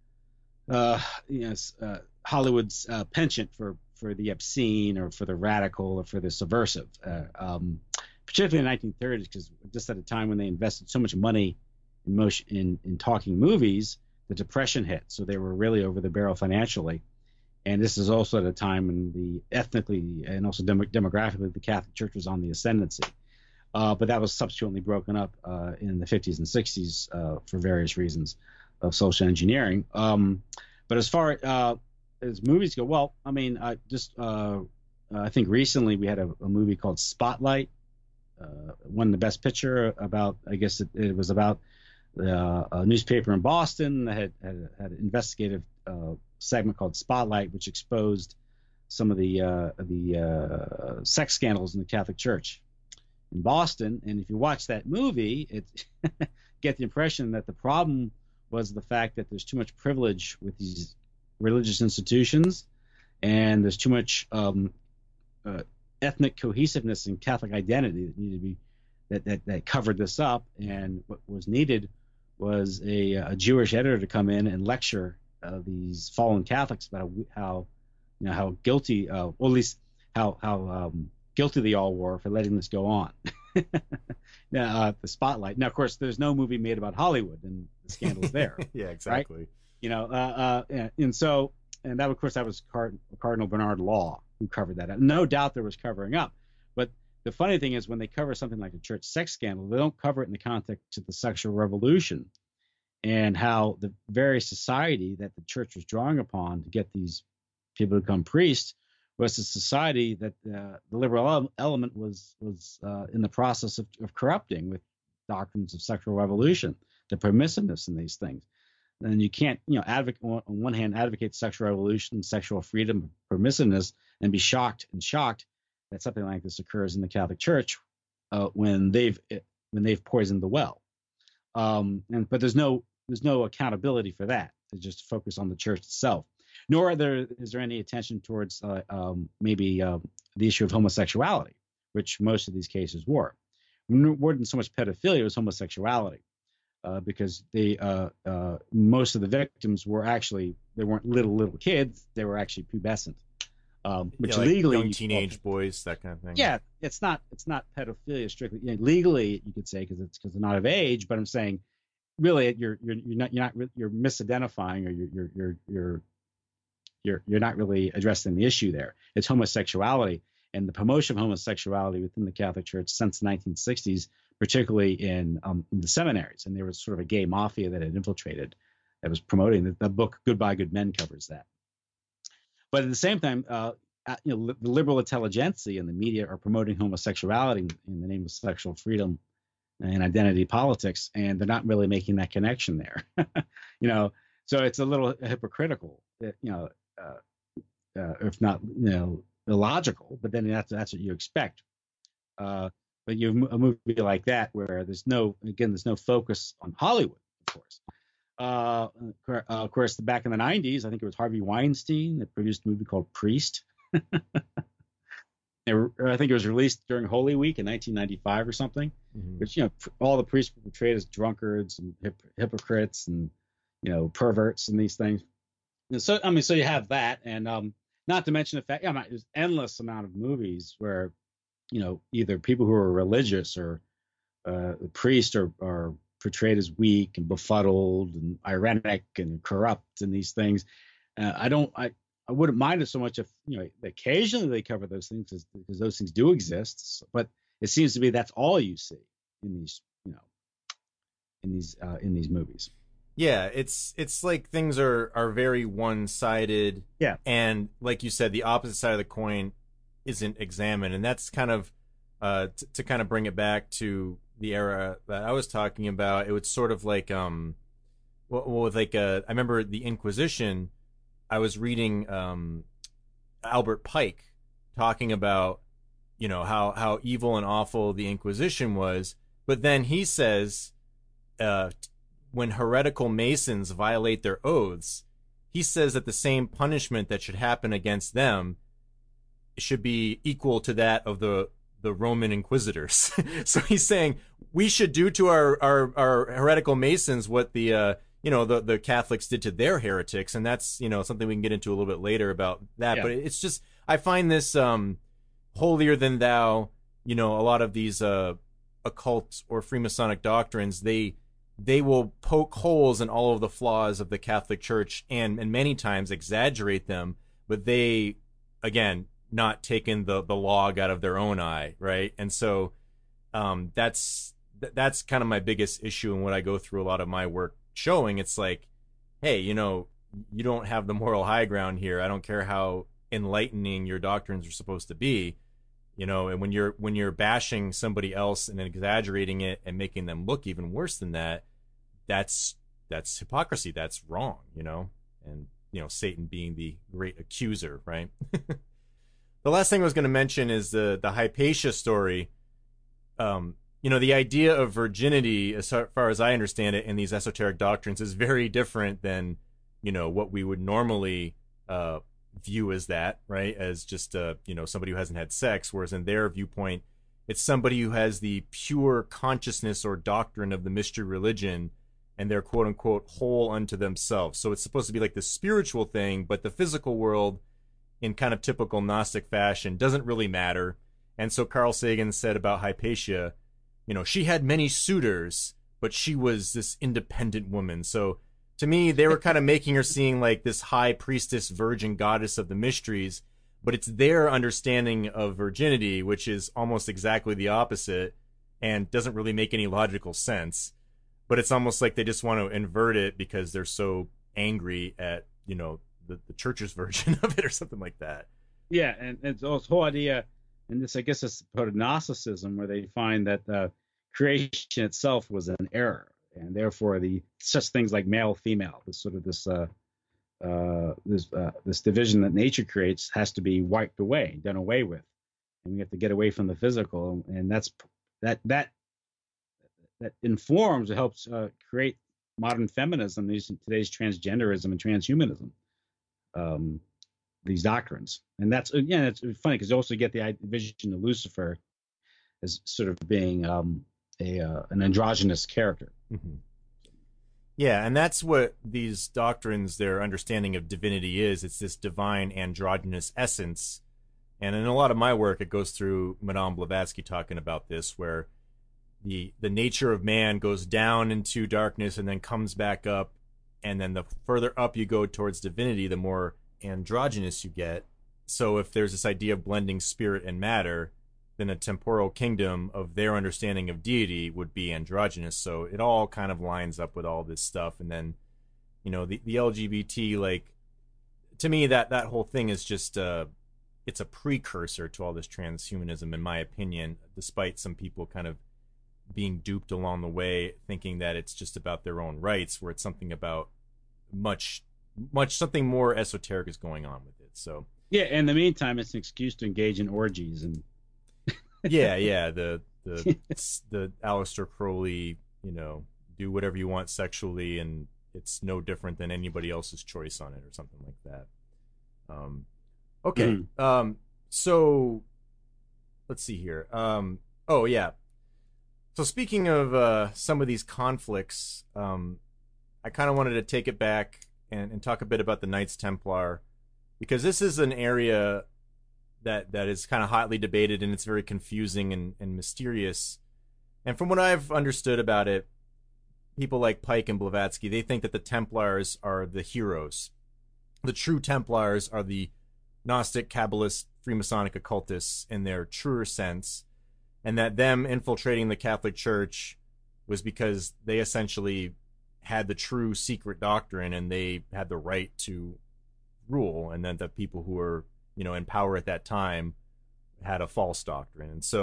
uh, you know, uh, Hollywood's uh, penchant for for the obscene or for the radical or for the subversive, uh, um, particularly in the nineteen thirties, because just at a time when they invested so much money in motion in, in talking movies, the Depression hit, so they were really over the barrel financially. And this is also at a time when the ethnically and also dem- demographically the Catholic Church was on the ascendancy. Uh, but that was subsequently broken up uh, in the fifties and sixties uh, for various reasons of social engineering. Um, but as far uh, as movies go, well, I mean, I just uh, I think recently we had a, a movie called Spotlight, uh, won the Best Picture. About I guess it, it was about uh, a newspaper in Boston that had had, had an investigative uh, segment called Spotlight, which exposed some of the uh, the uh, sex scandals in the Catholic Church in Boston. And if you watch that movie, it get the impression that the problem was the fact that there's too much privilege with these religious institutions, and there's too much um, uh, ethnic cohesiveness and Catholic identity that needed to be that, that that covered this up. And what was needed was a, a Jewish editor to come in and lecture uh, these fallen Catholics about how you know how guilty, uh, or at least how how um, guilty they all were for letting this go on. Now, uh, the Spotlight. Now, of course, there's no movie made about Hollywood and the scandals there. Yeah, exactly. Right? You know, uh, uh, and so, and that, of course, that was Card- Cardinal Bernard Law who covered that. No doubt there was covering up. But the funny thing is, when they cover something like a church sex scandal, they don't cover it in the context of the sexual revolution and how the very society that the church was drawing upon to get these people to become priests was a society that uh, the liberal ele- element was was uh, in the process of, of corrupting with doctrines of sexual revolution, the permissiveness in these things. And you can't, you know, advocate on one hand advocate sexual revolution, sexual freedom, permissiveness, and be shocked and shocked that something like this occurs in the Catholic Church uh, when they've when they've poisoned the well. Um, and but there's no there's no accountability for that. To just focus on the church itself. Nor are there, is there any attention towards uh, um, maybe uh, the issue of homosexuality, which most of these cases were. It wasn't so much pedophilia, it was homosexuality, uh, because they uh, uh, most of the victims were actually, they weren't little, little kids, they were actually pubescent, um, which yeah, like legally... young teenage well, boys, that kind of thing. Yeah, it's not it's not pedophilia strictly. You know, legally, you could say, because it's because they're not of age, but I'm saying, really, you're you're you're not you're not you're misidentifying, or you're you're you're you're You're you're not really addressing the issue there. It's homosexuality and the promotion of homosexuality within the Catholic Church since the nineteen sixties, particularly in, um, in the seminaries. And there was sort of a gay mafia that had infiltrated, that was promoting. The, the book Goodbye Good Men covers that. But at the same time, uh, you know, the liberal intelligentsia and the media are promoting homosexuality in the name of sexual freedom and identity politics, and they're not really making that connection there. you know, so it's a little hypocritical. You know. Uh, uh, if not, you know, illogical, but then that's that's what you expect. Uh, but you have a movie like that where there's no, again, there's no focus on Hollywood, of course. Uh, uh, of course, back in the nineties, I think it was Harvey Weinstein that produced a movie called Priest. I think it was released during Holy Week in nineteen ninety-five or something. Mm-hmm. Which, you know, all the priests were portrayed as drunkards and hip- hypocrites and, you know, perverts and these things. So I mean, so you have that, and um, not to mention the fact, yeah, I mean, there's endless amount of movies where, you know, either people who are religious or uh, the priests are, are portrayed as weak and befuddled and ironic and corrupt and these things. Uh, I don't, I, I wouldn't mind it so much if, you know, occasionally they cover those things because those things do exist, but it seems to be that's all you see in these, you know, in these uh, in these movies. Yeah, it's it's like things are, are very one-sided. Yeah. And like you said, the opposite side of the coin isn't examined. And that's kind of, uh, t- to kind of bring it back to the era that I was talking about, it was sort of like um, well, well with like uh, I remember the Inquisition. I was reading um, Albert Pike talking about, you know, how how evil and awful the Inquisition was, but then he says, uh, when heretical Masons violate their oaths, he says that the same punishment that should happen against them should be equal to that of the the Roman Inquisitors. So he's saying we should do to our our, our heretical Masons what the uh, you know the the Catholics did to their heretics, and that's, you know, something we can get into a little bit later about that. Yeah. But it's just, I find this um, holier than thou. You know, a lot of these uh, occult or Freemasonic doctrines, they they will poke holes in all of the flaws of the Catholic Church, and and many times exaggerate them. But they, again, not taking the the log out of their own eye, right? And so um, that's that's kind of my biggest issue in what I go through a lot of my work showing. It's like, hey, you know, you don't have the moral high ground here. I don't care how enlightening your doctrines are supposed to be, you know. And when you're when you're bashing somebody else and exaggerating it and making them look even worse than that, that's that's hypocrisy. That's wrong, you know. And, you know, Satan being the great accuser, right? The last thing I was going to mention is the the Hypatia story. Um, you know, the idea of virginity, as far as I understand it, in these esoteric doctrines, is very different than, you know, what we would normally uh, view as that, right? As just, uh, you know, somebody who hasn't had sex, whereas in their viewpoint, it's somebody who has the pure consciousness or doctrine of the mystery religion, and they're quote unquote whole unto themselves. So it's supposed to be like the spiritual thing, but the physical world, in kind of typical Gnostic fashion, doesn't really matter. And so Carl Sagan said about Hypatia, you know, she had many suitors, but she was this independent woman. So to me, they were kind of making her seem like this high priestess, virgin goddess of the mysteries, but it's their understanding of virginity, which is almost exactly the opposite and doesn't really make any logical sense. But it's almost like they just want to invert it because they're so angry at, you know, the, the church's version of it or something like that. Yeah, and, and so this whole idea, and this, I guess, is part of Gnosticism, where they find that uh, creation itself was an error, and therefore the such things like male, female, this sort of this uh, uh, this uh, this division that nature creates has to be wiped away, done away with, and we have to get away from the physical, and that's that that that informs or helps uh, create modern feminism, these today's transgenderism and transhumanism. Um, these doctrines, and that's again, it's funny because you also get the vision of Lucifer as sort of being um, a uh, an androgynous character. Mm-hmm. Yeah, and that's what these doctrines, their understanding of divinity is. It's this divine androgynous essence, and in a lot of my work, it goes through Madame Blavatsky talking about this, where the the nature of man goes down into darkness and then comes back up. And then the further up you go towards divinity, the more androgynous you get. So if there's this idea of blending spirit and matter, then a temporal kingdom of their understanding of deity would be androgynous. So it all kind of lines up with all this stuff. And then, you know, the, the L G B T, like, to me, that, that whole thing is just, uh, it's a precursor to all this transhumanism, in my opinion, despite some people kind of being duped along the way, thinking that it's just about their own rights, where it's something about much, much something more esoteric is going on with it. So yeah, in the meantime, it's an excuse to engage in orgies and yeah, yeah, the the the Aleister Crowley, you know, do whatever you want sexually, and it's no different than anybody else's choice on it, or something like that. Um, okay, mm-hmm. um, so let's see here. Um, oh yeah. So speaking of uh, some of these conflicts, um, I kind of wanted to take it back and, and talk a bit about the Knights Templar, because this is an area that that is kind of hotly debated, and it's very confusing and, and mysterious. And from what I've understood about it, people like Pike and Blavatsky, they think that the Templars are the heroes. The true Templars are the Gnostic, Kabbalist, Freemasonic occultists in their truer sense, and that them infiltrating the Catholic Church was because they essentially had the true secret doctrine and they had the right to rule, and then the people who were, you know, in power at that time had a false doctrine. And so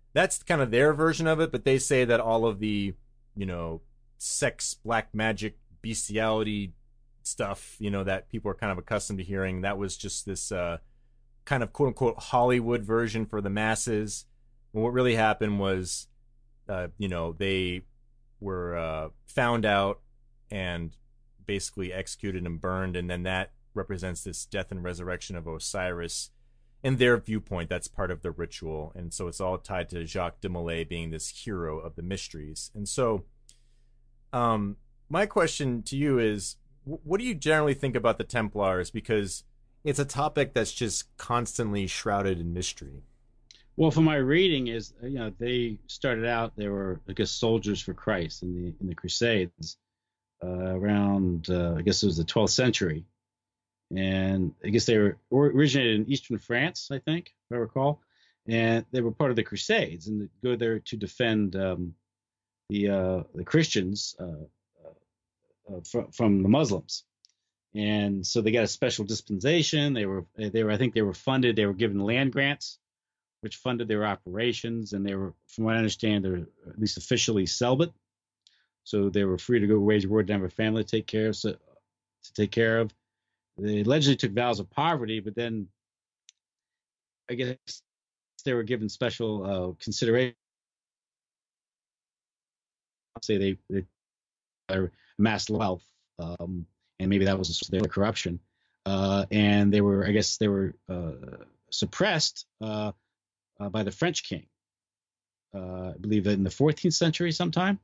that's kind of their version of it, but they say that all of the, you know, sex, black magic, bestiality stuff, you know, that people are kind of accustomed to hearing, that was just this uh, kind of quote unquote Hollywood version for the masses. And what really happened was, uh, you know, they were uh, found out and basically executed and burned, and then that represents this death and resurrection of Osiris. In their viewpoint, that's part of the ritual, and so it's all tied to Jacques de Molay being this hero of the mysteries. And so, um, my question to you is, what do you generally think about the Templars? Because it's a topic that's just constantly shrouded in mystery. Well, from my reading, is you know they started out they were I guess soldiers for Christ in the in the Crusades uh, around uh, I guess it was the twelfth century. And I guess they were originated in eastern France, I think, if I recall, and they were part of the Crusades and go there to defend um, the uh, the Christians uh, uh, uh, from, from the Muslims. And so they got a special dispensation. They were they were I think they were funded. They were given land grants, which funded their operations, and they were, from what I understand, they're at least officially celibate. So they were free to go wage war, to have a family to take care of, so, to take care of. They allegedly took vows of poverty, but then I guess they were given special uh, consideration. Say they, they amassed wealth, um, and maybe that was their corruption. Uh, and they were, I guess, they were uh, suppressed uh, uh, by the French king. Uh, I believe that in the fourteenth century, sometime.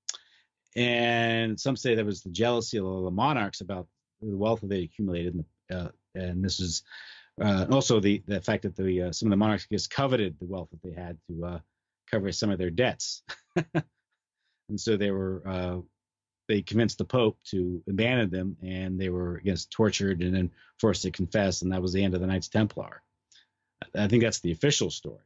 And some say that was the jealousy of the monarchs about the wealth that they accumulated, and, uh, and this is uh, also the the fact that the uh, some of the monarchs just coveted the wealth that they had to uh, cover some of their debts, and so they were uh, they convinced the Pope to abandon them, and they were I guess tortured and then forced to confess, and that was the end of the Knights Templar. I think that's the official story.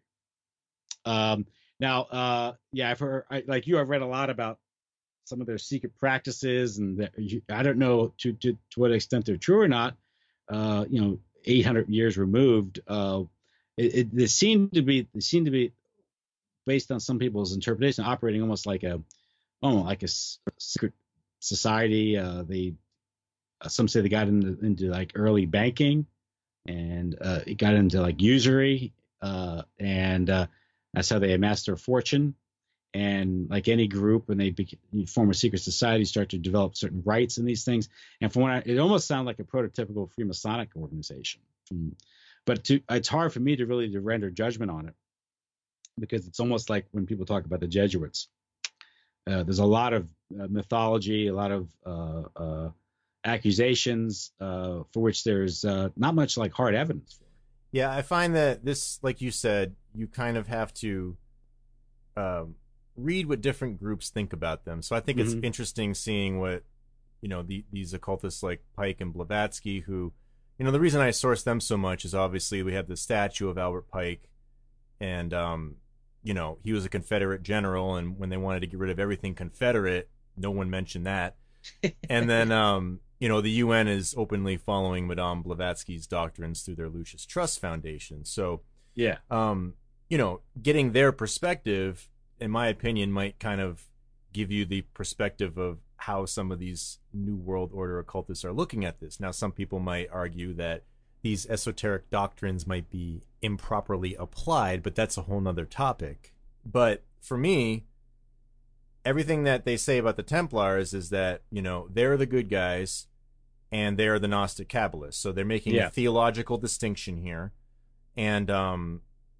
Um, now, uh, yeah, I've heard I, like you, I've read a lot about some of their secret practices, and that, I don't know to, to, to what extent they're true or not. Uh, you know, eight hundred years removed, uh, it, it they seem to be they seem to be based on some people's interpretation, operating almost like a, oh, like a secret society. Uh, they uh, some say they got into, into like early banking, and uh, it got into like usury, uh, and uh, that's how they amassed their fortune. And like any group, when they be, you form a secret society, start to develop certain rights in these things. And from what I, it almost sounded like a prototypical Freemasonic organization. From, but to, it's hard for me to really to render judgment on it, because it's almost like when people talk about the Jesuits. Uh, there's a lot of uh, mythology, a lot of uh, uh, accusations uh, for which there's uh, not much like hard evidence for. Yeah, I find that this, like you said, you kind of have to um, read what different groups think about them. So I think mm-hmm. it's interesting seeing what, you know, the, these occultists like Pike and Blavatsky, who, you know, the reason I source them so much is obviously we have the statue of Albert Pike, and, um, you know, he was a Confederate general, and when they wanted to get rid of everything Confederate, no one mentioned that. And then, um, you know, the U N is openly following Madame Blavatsky's doctrines through their Lucis Trust Foundation. So, yeah, um, you know, getting their perspective, in my opinion, might kind of give you the perspective of how some of these New World Order occultists are looking at this. Now, some people might argue that these esoteric doctrines might be improperly applied, but that's a whole nother topic. But for me, everything that they say about the Templars is that, you know, they're the good guys and they're the Gnostic Kabbalists. So they're making yeah. a theological distinction here. And, um,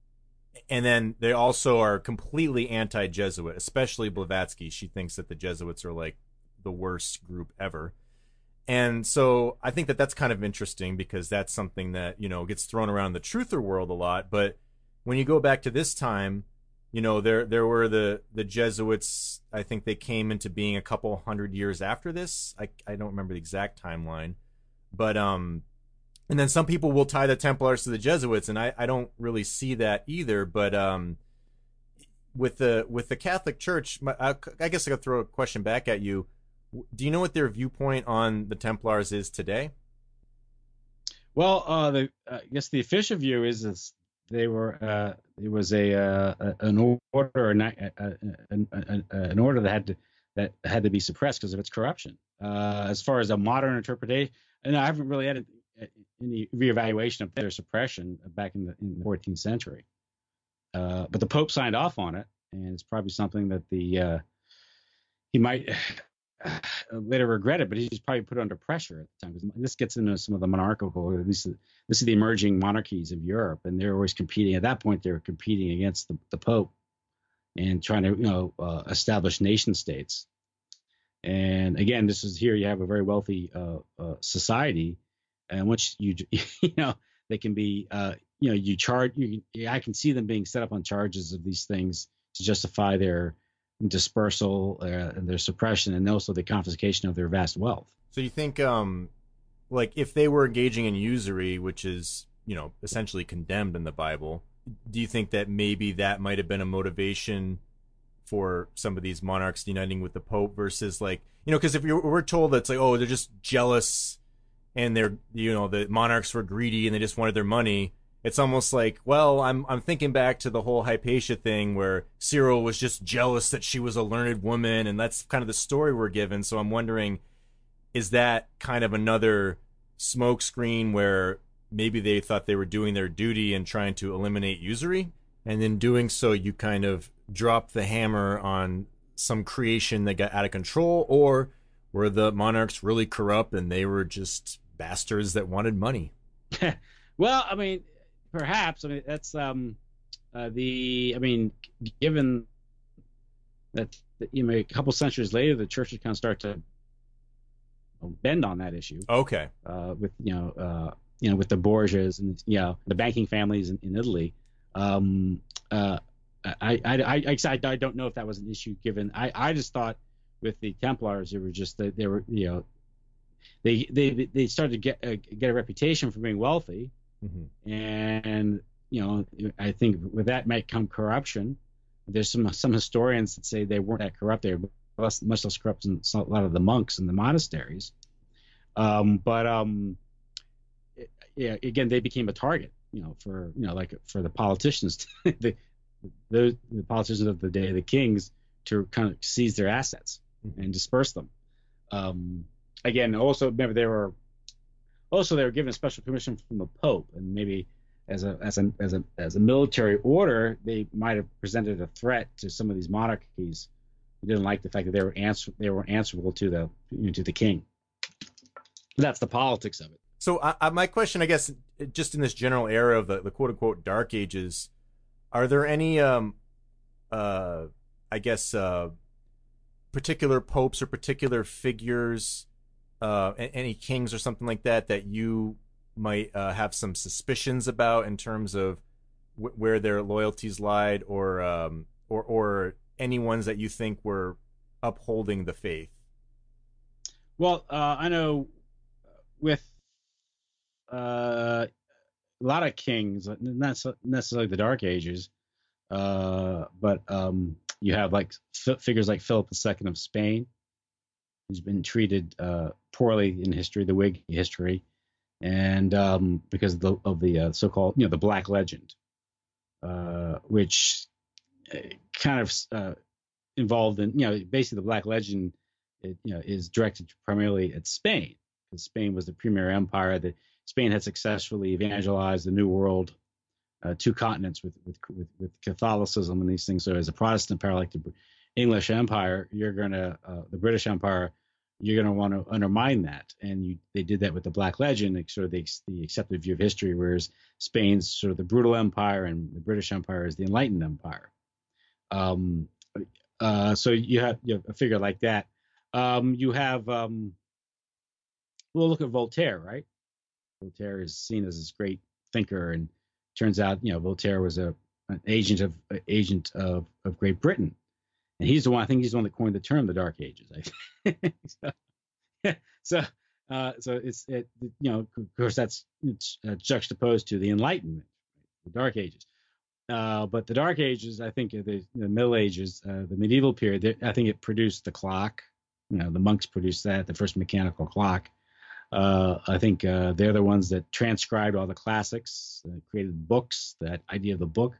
and then they also are completely anti-Jesuit, especially Blavatsky. She thinks that the Jesuits are like the worst group ever. And so I think that that's kind of interesting, because that's something that, you know, gets thrown around the truther world a lot. But when you go back to this time, you know, there there were the, the Jesuits. I think they came into being a couple hundred years after this. I, I don't remember the exact timeline. But, um, and then some people will tie the Templars to the Jesuits, and I, I don't really see that either. But um, with the with the Catholic Church, I, I guess I could throw a question back at you. Do you know what their viewpoint on the Templars is today? Well, uh, the, uh, I guess the official view is, is they were uh, it was a, uh, an order an, an, an, an order that had to that had to be suppressed because of its corruption. Uh, as far as a modern interpretation, and I haven't really had any reevaluation of their suppression back in the, in the fourteenth century. Uh, but the Pope signed off on it, and it's probably something that the uh, he might later regret it, but he's probably put under pressure at the time. Because this gets into some of the monarchical, or at least this is the emerging monarchies of Europe, and they're always competing. At that point, they were competing against the, the Pope and trying to, you know, uh, establish nation states. And again, this is here you have a very wealthy uh, uh, society, and once you, you know, they can be, uh, you know, you charge. You, I can see them being set up on charges of these things to justify their dispersal uh, and their suppression, and also the confiscation of their vast wealth. So you think, um, like, if they were engaging in usury, which is, you know, essentially condemned in the Bible, do you think that maybe that might have been a motivation for some of these monarchs uniting with the Pope versus, like, you know, because if you're, we're told that it's like, oh, they're just jealous and they're, you know, the monarchs were greedy and they just wanted their money. It's almost like, well, I'm I'm thinking back to the whole Hypatia thing where Cyril was just jealous that she was a learned woman, and that's kind of the story we're given. So I'm wondering, is that kind of another smokescreen where maybe they thought they were doing their duty and trying to eliminate usury, and in doing so you kind of dropped the hammer on some creation that got out of control, or were the monarchs really corrupt and they were just bastards that wanted money? Well, I mean, perhaps. I mean, that's um, uh, the. I mean, given that, you know, a couple centuries later, the church would kind of start to bend on that issue. Okay. Uh, with you know, uh, you know, with the Borgias and you know the banking families in, in Italy. Um, uh, I, I, I, I, I don't know if that was an issue. Given, I, I just thought with the Templars, it were just that they were, you know, they, they, they started to get uh, get a reputation for being wealthy. Mm-hmm. And, you know, I think with that might come corruption. There's some some historians that say they weren't that corrupt. They were less, much less corrupt than a lot of the monks in the monasteries. Um, but um, yeah, again, they became a target, you know, for you know, like for the politicians, the, the the politicians of the day, the kings, to kind of seize their assets mm-hmm. and disperse them. Um, again, also remember they were. Also, they were given a special permission from the Pope, and maybe as a as a as a as a military order, they might have presented a threat to some of these monarchies who didn't like the fact that they were answer they were answerable to the you know, to the king. That's the politics of it. So, uh, my question, I guess, just in this general era of the, the quote unquote Dark Ages, are there any, um, uh, I guess, uh, particular popes or particular figures? Uh, any kings or something like that that you might uh, have some suspicions about in terms of w- where their loyalties lied, or um, or or any ones that you think were upholding the faith? Well, uh, I know with uh, a lot of kings, not necessarily the Dark Ages, uh, but um, you have like f- figures like Philip the Second of Spain. He's been treated uh, poorly in history, the Whig history, and um, because of the, of the uh, so-called, you know, the Black Legend, uh, which kind of uh, involved in, you know, basically the Black Legend, it, you know, is directed primarily at Spain, because Spain was the premier empire. That Spain had successfully evangelized the New World, uh, two continents with, with with with Catholicism and these things. So as a Protestant empire like the English Empire, you're gonna uh, the British Empire, you're gonna want to undermine that, and you they did that with the Black Legend, like sort of the, the accepted view of history, whereas Spain's sort of the brutal empire and the British Empire is the enlightened empire. Um, uh, so you have, you have a figure like that. Um, you have um, well, look at Voltaire, right? Voltaire is seen as this great thinker, and turns out, you know, Voltaire was a an agent of uh, agent of, of Great Britain. And he's the one, I think he's the one that coined the term the Dark Ages. I think. so, so, uh, so it's, it, you know, of course, that's it's, uh, juxtaposed to the Enlightenment, the Dark Ages. Uh, but the Dark Ages, I think, the, the Middle Ages, uh, the medieval period, I think it produced the clock. You know, the monks produced that, the first mechanical clock. Uh, I think uh, they're the ones that transcribed all the classics, uh, created books, that idea of the book.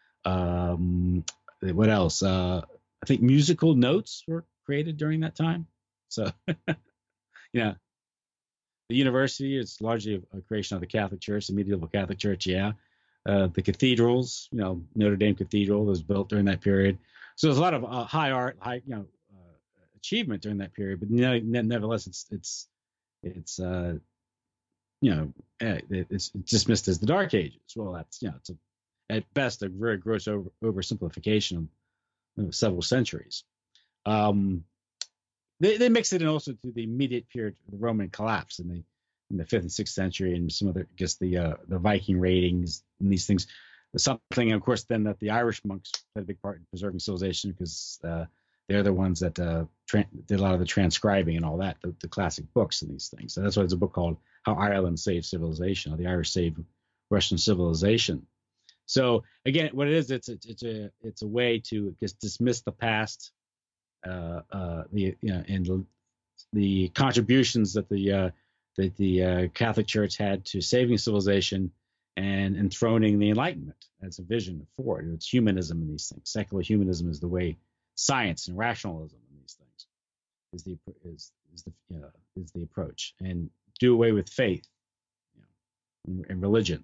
Um, what else? Uh, I think musical notes were created during that time. So, yeah, the university is largely a creation of the Catholic Church, the medieval Catholic Church. Yeah, uh, the cathedrals, you know, Notre Dame Cathedral was built during that period. So there's a lot of uh, high art, high, you know, uh, achievement during that period. But ne- ne- nevertheless, it's it's it's uh, you know, eh, it's dismissed as the Dark Ages. Well, that's, you know, it's a, at best a very gross over, oversimplification of, you know, several centuries. Um, they they mix it in also to the immediate period of the Roman collapse in the in the fifth and sixth century, and some other, I guess, the uh, the Viking raidings and these things. Something, of course, then that the Irish monks played a big part in preserving civilization, because uh, they're the ones that uh, tra- did a lot of the transcribing and all that, the, the classic books and these things. So that's why there's a book called How Ireland Saved Civilization, or the Irish Saved Russian Civilization. So again, what it is, it's a, it's a it's a way to just dismiss the past, uh, uh, the you know, and the, the contributions that the uh, that the uh, Catholic Church had to saving civilization and enthroning the Enlightenment as a vision for it. It's humanism in these things. Secular humanism is the way, science and rationalism in these things is the is is the you know, is the approach, and do away with faith, you know, and, and religion.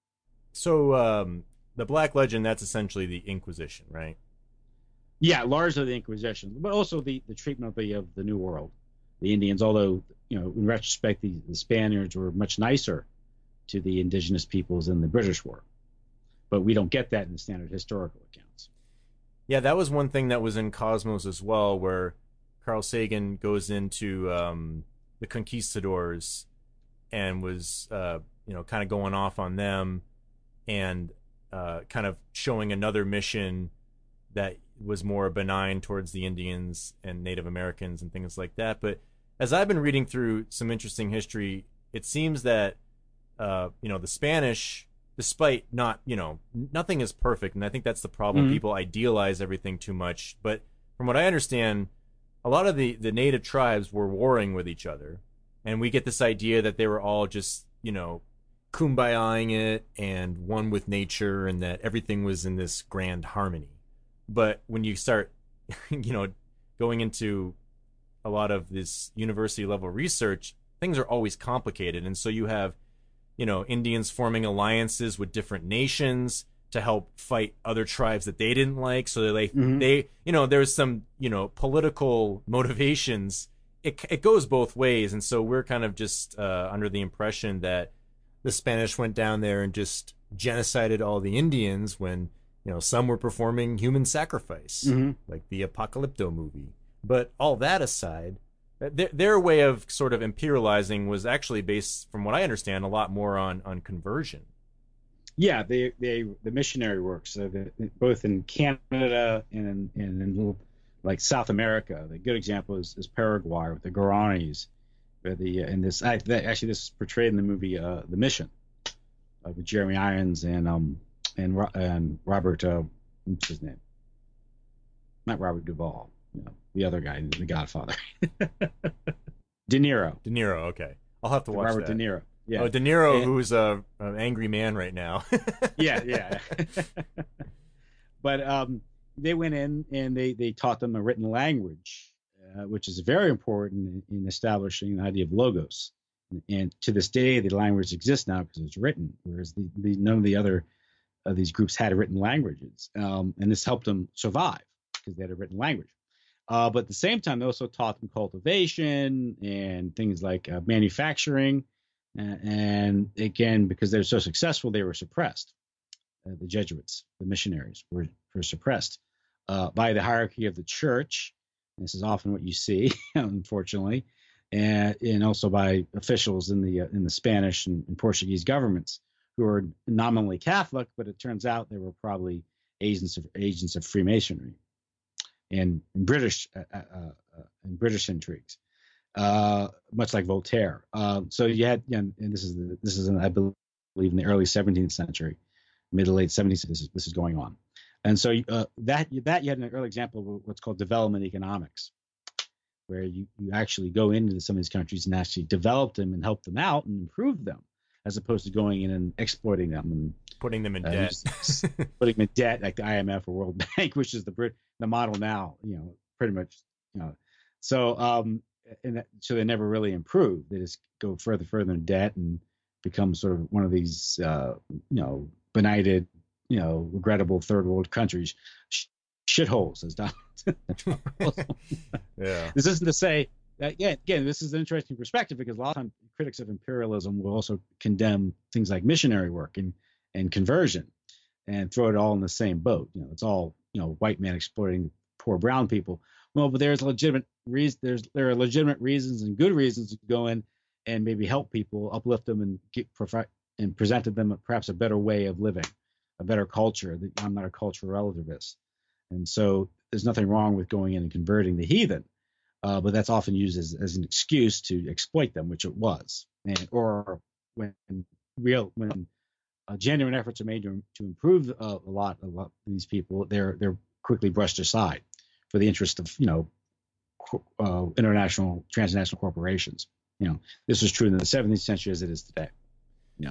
So um, the Black Legend, that's essentially the Inquisition, right? Yeah, largely the Inquisition, but also the, the treatment of the of the New World, the Indians. Although, you know, in retrospect, the, the Spaniards were much nicer to the indigenous peoples than the British were, but we don't get that in the standard historical accounts. Yeah, that was one thing that was in Cosmos as well, where Carl Sagan goes into um, the conquistadors and was, uh, you know, kind of going off on them, and uh, kind of showing another mission that was more benign towards the Indians and Native Americans and things like that. But as I've been reading through some interesting history, it seems that uh, you know, the Spanish, despite not, you know, nothing is perfect, and I think that's the problem. Mm-hmm. People idealize everything too much. But from what I understand, a lot of the, the native tribes were warring with each other, and we get this idea that they were all just, you know, kumbayaing it and one with nature, and that everything was in this grand harmony. But when you start, you know, going into a lot of this university level research, things are always complicated, and so you have, you know, Indians forming alliances with different nations to help fight other tribes that they didn't like. So they, like, mm-hmm. they, you know, there's some, you know, political motivations. It it goes both ways, and so we're kind of just uh, under the impression that the Spanish went down there and just genocided all the Indians when, you know, some were performing human sacrifice, mm-hmm. like the Apocalypto movie. But all that aside, Their, their way of sort of imperializing was actually based, from what I understand, a lot more on, on conversion. Yeah, they they the missionary work. So the, both in Canada and in, and in little, like South America. The good example is, is Paraguay with the Guaranis. Where the in this I, that, actually this is portrayed in the movie uh, The Mission, uh, with Jeremy Irons and um and and Robert uh, what's his name? Not Robert Duvall. You know, the other guy, The Godfather. De Niro. De Niro, okay. I'll have to watch Robert that. De Niro. Yeah. Oh, De Niro, and, who's a an angry man right now. yeah, yeah. But um, they went in and they, they taught them a written language, uh, which is very important in, in establishing the idea of logos. And, and to this day, the language exists now because it's written, whereas the, the, none of the other of these groups had written languages. Um, and this helped them survive because they had a written language. Uh, but at the same time, they also taught them cultivation and things like uh, manufacturing. Uh, and again, because they were so successful, they were suppressed. Uh, the Jesuits, the missionaries, were, were suppressed uh, by the hierarchy of the church. This is often what you see, unfortunately, and, and also by officials in the uh, in the Spanish and, and Portuguese governments who are nominally Catholic, but it turns out they were probably agents of agents of Freemasonry and British uh, uh, uh, and British intrigues, uh, much like Voltaire. Uh, so you had, you know, and this is the, this is in, I believe in the early seventeenth century, mid to late seventeenth. This is this is going on, and so uh, that that you had an early example of what's called development economics, where you, you actually go into some of these countries and actually develop them and help them out and improve them, as opposed to going in and exploiting them and putting them in uh, debt, just putting them in debt like the I M F or World Bank, which is the Brit the model now. You know, pretty much. You know, so um, and that, so they never really improve. They just go further, further in debt and become sort of one of these, uh, you know, benighted, you know, regrettable third world countries, sh- shitholes, as Donald Trump calls them. Yeah. This isn't to say that, yeah, again, this is an interesting perspective, because a lot of times critics of imperialism will also condemn things like missionary work and, and conversion and throw it all in the same boat. You know, it's all, you know, white men exploiting poor brown people. Well, but there's legitimate reasons. There's there are legitimate reasons and good reasons to go in and maybe help people, uplift them, and get and present to them perhaps a better way of living, a better culture. I'm not a cultural relativist, and so there's nothing wrong with going in and converting the heathen, uh, but that's often used as, as an excuse to exploit them, which it was, and or when real when uh, genuine efforts are made to, to improve uh, a lot a lot of these people, they're they're quickly brushed aside for the interest of, you know, uh, international, transnational corporations. You know, this was true in the seventeenth century as it is today. You know.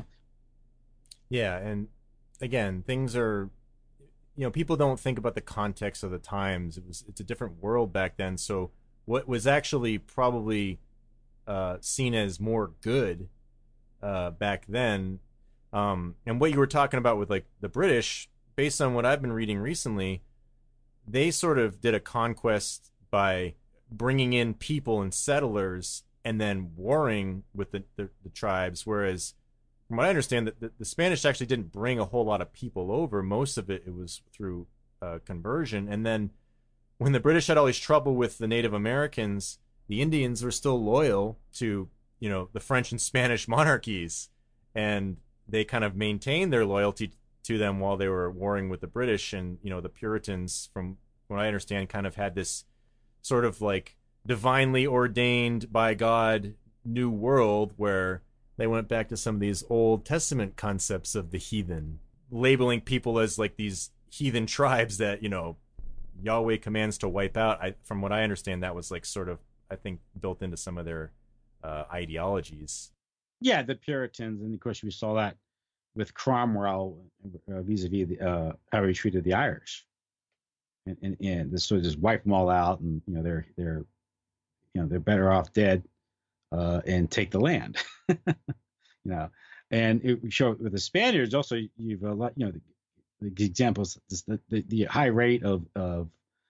Yeah, and again, things are, you know, people don't think about the context of the times. It was, it's a different world back then. So what was actually probably uh, seen as more good uh, back then, um, and what you were talking about with like the British, based on what I've been reading recently, they sort of did a conquest by bringing in people and settlers and then warring with the, the, the tribes. Whereas, from what I understand, that the, the Spanish actually didn't bring a whole lot of people over. Most of it, it was through uh, conversion. And then when the British had all this trouble with the Native Americans, the Indians were still loyal to, you know, the French and Spanish monarchies. And they kind of maintained their loyalty to them while they were warring with the British. And, you know, the Puritans, from what I understand, kind of had this sort of like divinely ordained by God new world where they went back to some of these Old Testament concepts of the heathen, labeling people as like these heathen tribes that, you know, Yahweh commands to wipe out. I, from what I understand, that was like sort of, I think, built into some of their uh, ideologies. Yeah, the Puritans, and of course we saw that with Cromwell uh, vis-a-vis the, uh, how he treated the Irish, and, and, and this sort of just wipe them all out, and you know they're they're you know they're better off dead, uh, and take the land, you know. And it showed with the Spaniards also. You've a lot, you know, the, the examples, the, the the high rate of of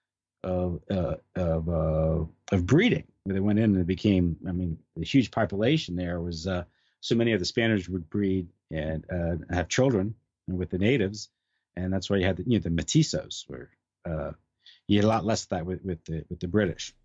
of uh, of uh, of breeding, where they went in and it became. I mean, the huge population there was. Uh, So many of the Spaniards would breed and uh, have children with the natives, and that's why you had the, you know, the mestizos, where uh, you had a lot less of that with, with the with the British.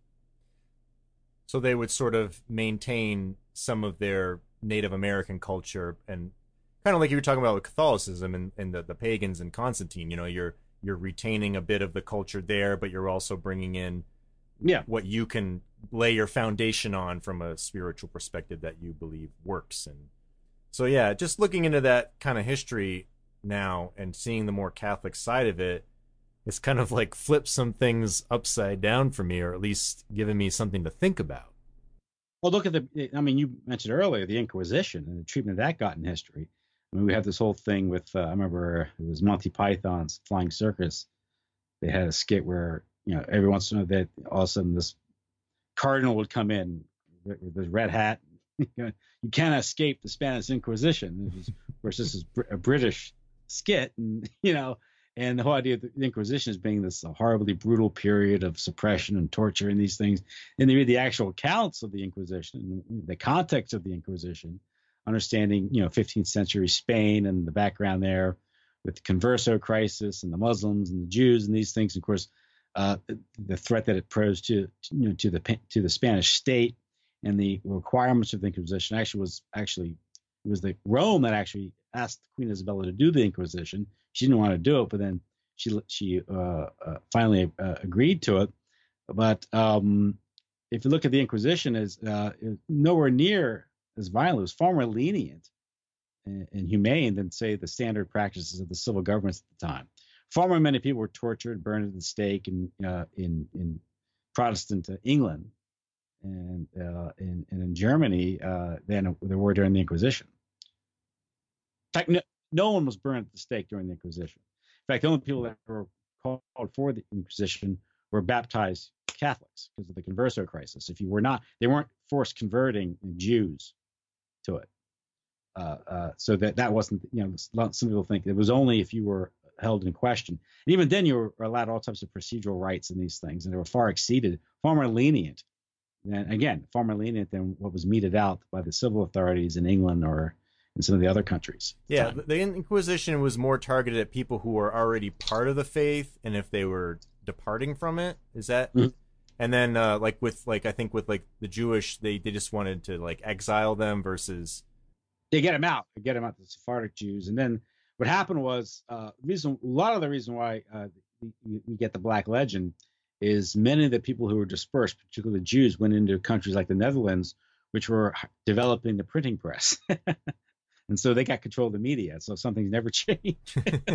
So they would sort of maintain some of their Native American culture, and kind of like you were talking about with Catholicism and, and the, the pagans and Constantine. You know, you're you're retaining a bit of the culture there, but you're also bringing in yeah what you can lay your foundation on from a spiritual perspective that you believe works. And so, yeah, just looking into that kind of history now and seeing the more Catholic side of it, it's kind of like flipped some things upside down for me, or at least given me something to think about. Well, look at the. I mean, you mentioned earlier the Inquisition and the treatment that got in history. I mean, we have this whole thing with. Uh, I remember it was Monty Python's Flying Circus. They had a skit where, you know, every once in a while that all of a sudden this cardinal would come in with his red hat. You can't escape the Spanish Inquisition. Was, of course, this is a British skit, and you know, and the whole idea of the Inquisition as being this horribly brutal period of suppression and torture and these things. And they read the actual accounts of the Inquisition, the context of the Inquisition, understanding, you know, fifteenth century Spain and the background there with the Converso crisis and the Muslims and the Jews and these things. Of course, uh, the threat that it posed to, you know, to the to the Spanish state and the requirements of the Inquisition. Actually, was actually it was the Rome that actually asked Queen Isabella to do the Inquisition. She didn't want to do it, but then she she uh, uh, finally uh, agreed to it. But um, if you look at the Inquisition, as uh, nowhere near as violent. It was far more lenient and, and humane than, say, the standard practices of the civil governments at the time. Far more many people were tortured, burned at the stake in uh, in in Protestant England and uh, in, and in Germany uh, than there were during the Inquisition. In fact, no, no one was burned at the stake during the Inquisition. In fact, the only people that were called for the Inquisition were baptized Catholics because of the Converso crisis. If you were not, they weren't forced converting Jews to it. Uh, uh, so that that wasn't, you know, some people think it was only if you were held in question. And even then, you were allowed all types of procedural rights in these things, and they were far exceeded, far more lenient. And again, far more lenient than what was meted out by the civil authorities in England or in some of the other countries. Yeah, the Inquisition was more targeted at people who were already part of the faith, and if they were departing from it, is that? Mm-hmm. And then, uh, like with like I think with like the Jewish, they they just wanted to like exile them versus they get them out, they get them out, the Sephardic Jews, and then what happened was uh, reason a lot of the reason why uh, we, we get the Black Legend is many of the people who were dispersed, particularly the Jews, went into countries like the Netherlands, which were developing the printing press. And so they got control of the media. So something's never changed.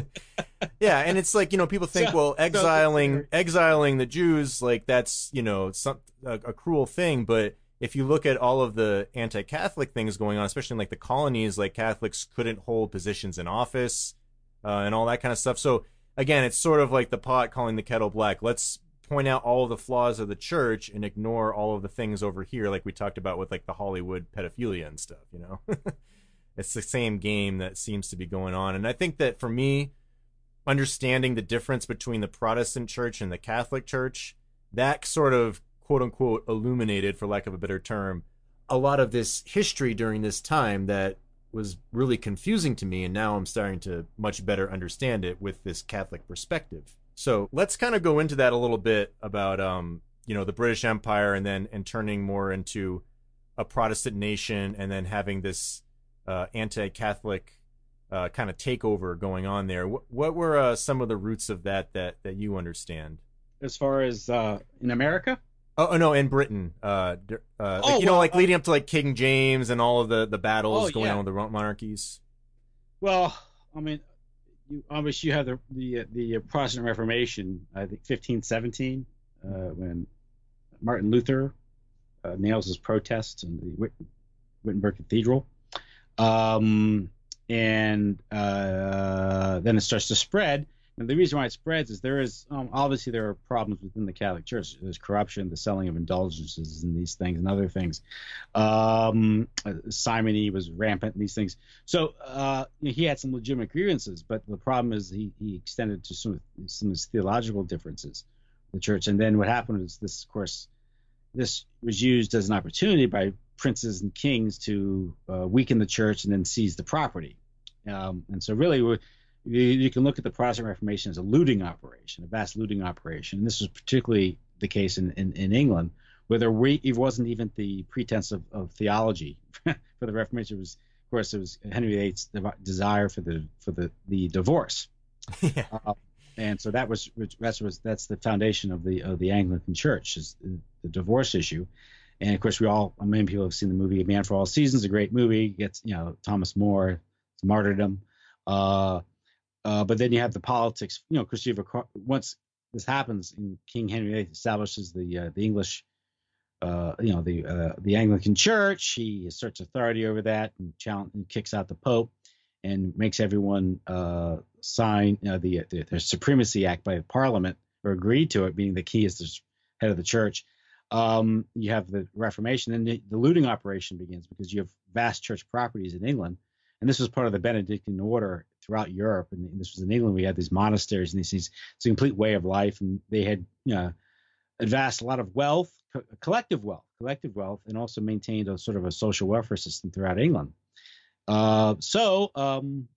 Yeah, and it's like, you know, people think, so, well, exiling so, exiling the Jews, like that's, you know, some a, a cruel thing. But if you look at all of the anti-Catholic things going on, especially in like the colonies, like Catholics couldn't hold positions in office uh, and all that kind of stuff. So again, it's sort of like the pot calling the kettle black. Let's point out all of the flaws of the church and ignore all of the things over here, like we talked about with like the Hollywood pedophilia and stuff, you know. It's the same game that seems to be going on. And I think that for me, understanding the difference between the Protestant church and the Catholic church, that sort of quote unquote illuminated, for lack of a better term, a lot of this history during this time that was really confusing to me. And now I'm starting to much better understand it with this Catholic perspective. So let's kind of go into that a little bit about, um, you know, the British Empire and then and turning more into a Protestant nation and then having this Uh, anti-Catholic uh, kind of takeover going on there. What, what were uh, some of the roots of that that that you understand? As far as uh, in America? Oh, oh no, in Britain. Uh, uh, oh, like, you well, know, like uh, leading up to like King James and all of the, the battles oh, going yeah. on with the monarchies. Well, I mean, you, obviously you have the the, the Protestant Reformation, I think fifteen seventeen, uh, when Martin Luther uh, nails his protest in the Wit- Wittenberg Cathedral. Um, and uh, then it starts to spread. And the reason why it spreads is there is um, obviously there are problems within the Catholic Church. There's corruption, the selling of indulgences, and these things and other things. Um, simony was rampant in these things. So uh, he had some legitimate grievances, but the problem is he, he extended to some of, some of his theological differences in the church. And then what happened is this, of course, this was used as an opportunity by princes and kings to uh, weaken the church and then seize the property. Um, and so really you, you can look at the Protestant Reformation as a looting operation, a vast looting operation. And this was particularly the case in, in, in England, where there re- it wasn't even the pretense of, of theology for the Reformation. It was, of course, it was Henry the eighth's desire for the for the, the divorce. Yeah. Uh, and so that was that's was that's the foundation of the of the Anglican Church, is the, the divorce issue. And of course, we all, many people have seen the movie Man for All Seasons, a great movie. Gets, you know, Thomas More, martyrdom. Uh, uh, but then you have the politics, you know, because you have a, once this happens, and King Henry the eighth establishes the uh, the English, uh, you know, the uh, the Anglican Church. He asserts authority over that and, challenge, and kicks out the Pope and makes everyone uh, sign uh, the, the the Supremacy Act by the Parliament, or agree to it, being the key is the head of the church. Um, you have the Reformation, and the, the looting operation begins because you have vast church properties in England, and this was part of the Benedictine order throughout Europe. And, and this was in England. We had these monasteries and these things. It's a complete way of life, and they had, you know, amassed a lot of wealth, co- collective wealth, collective wealth, and also maintained a sort of a social welfare system throughout England. Uh, so um,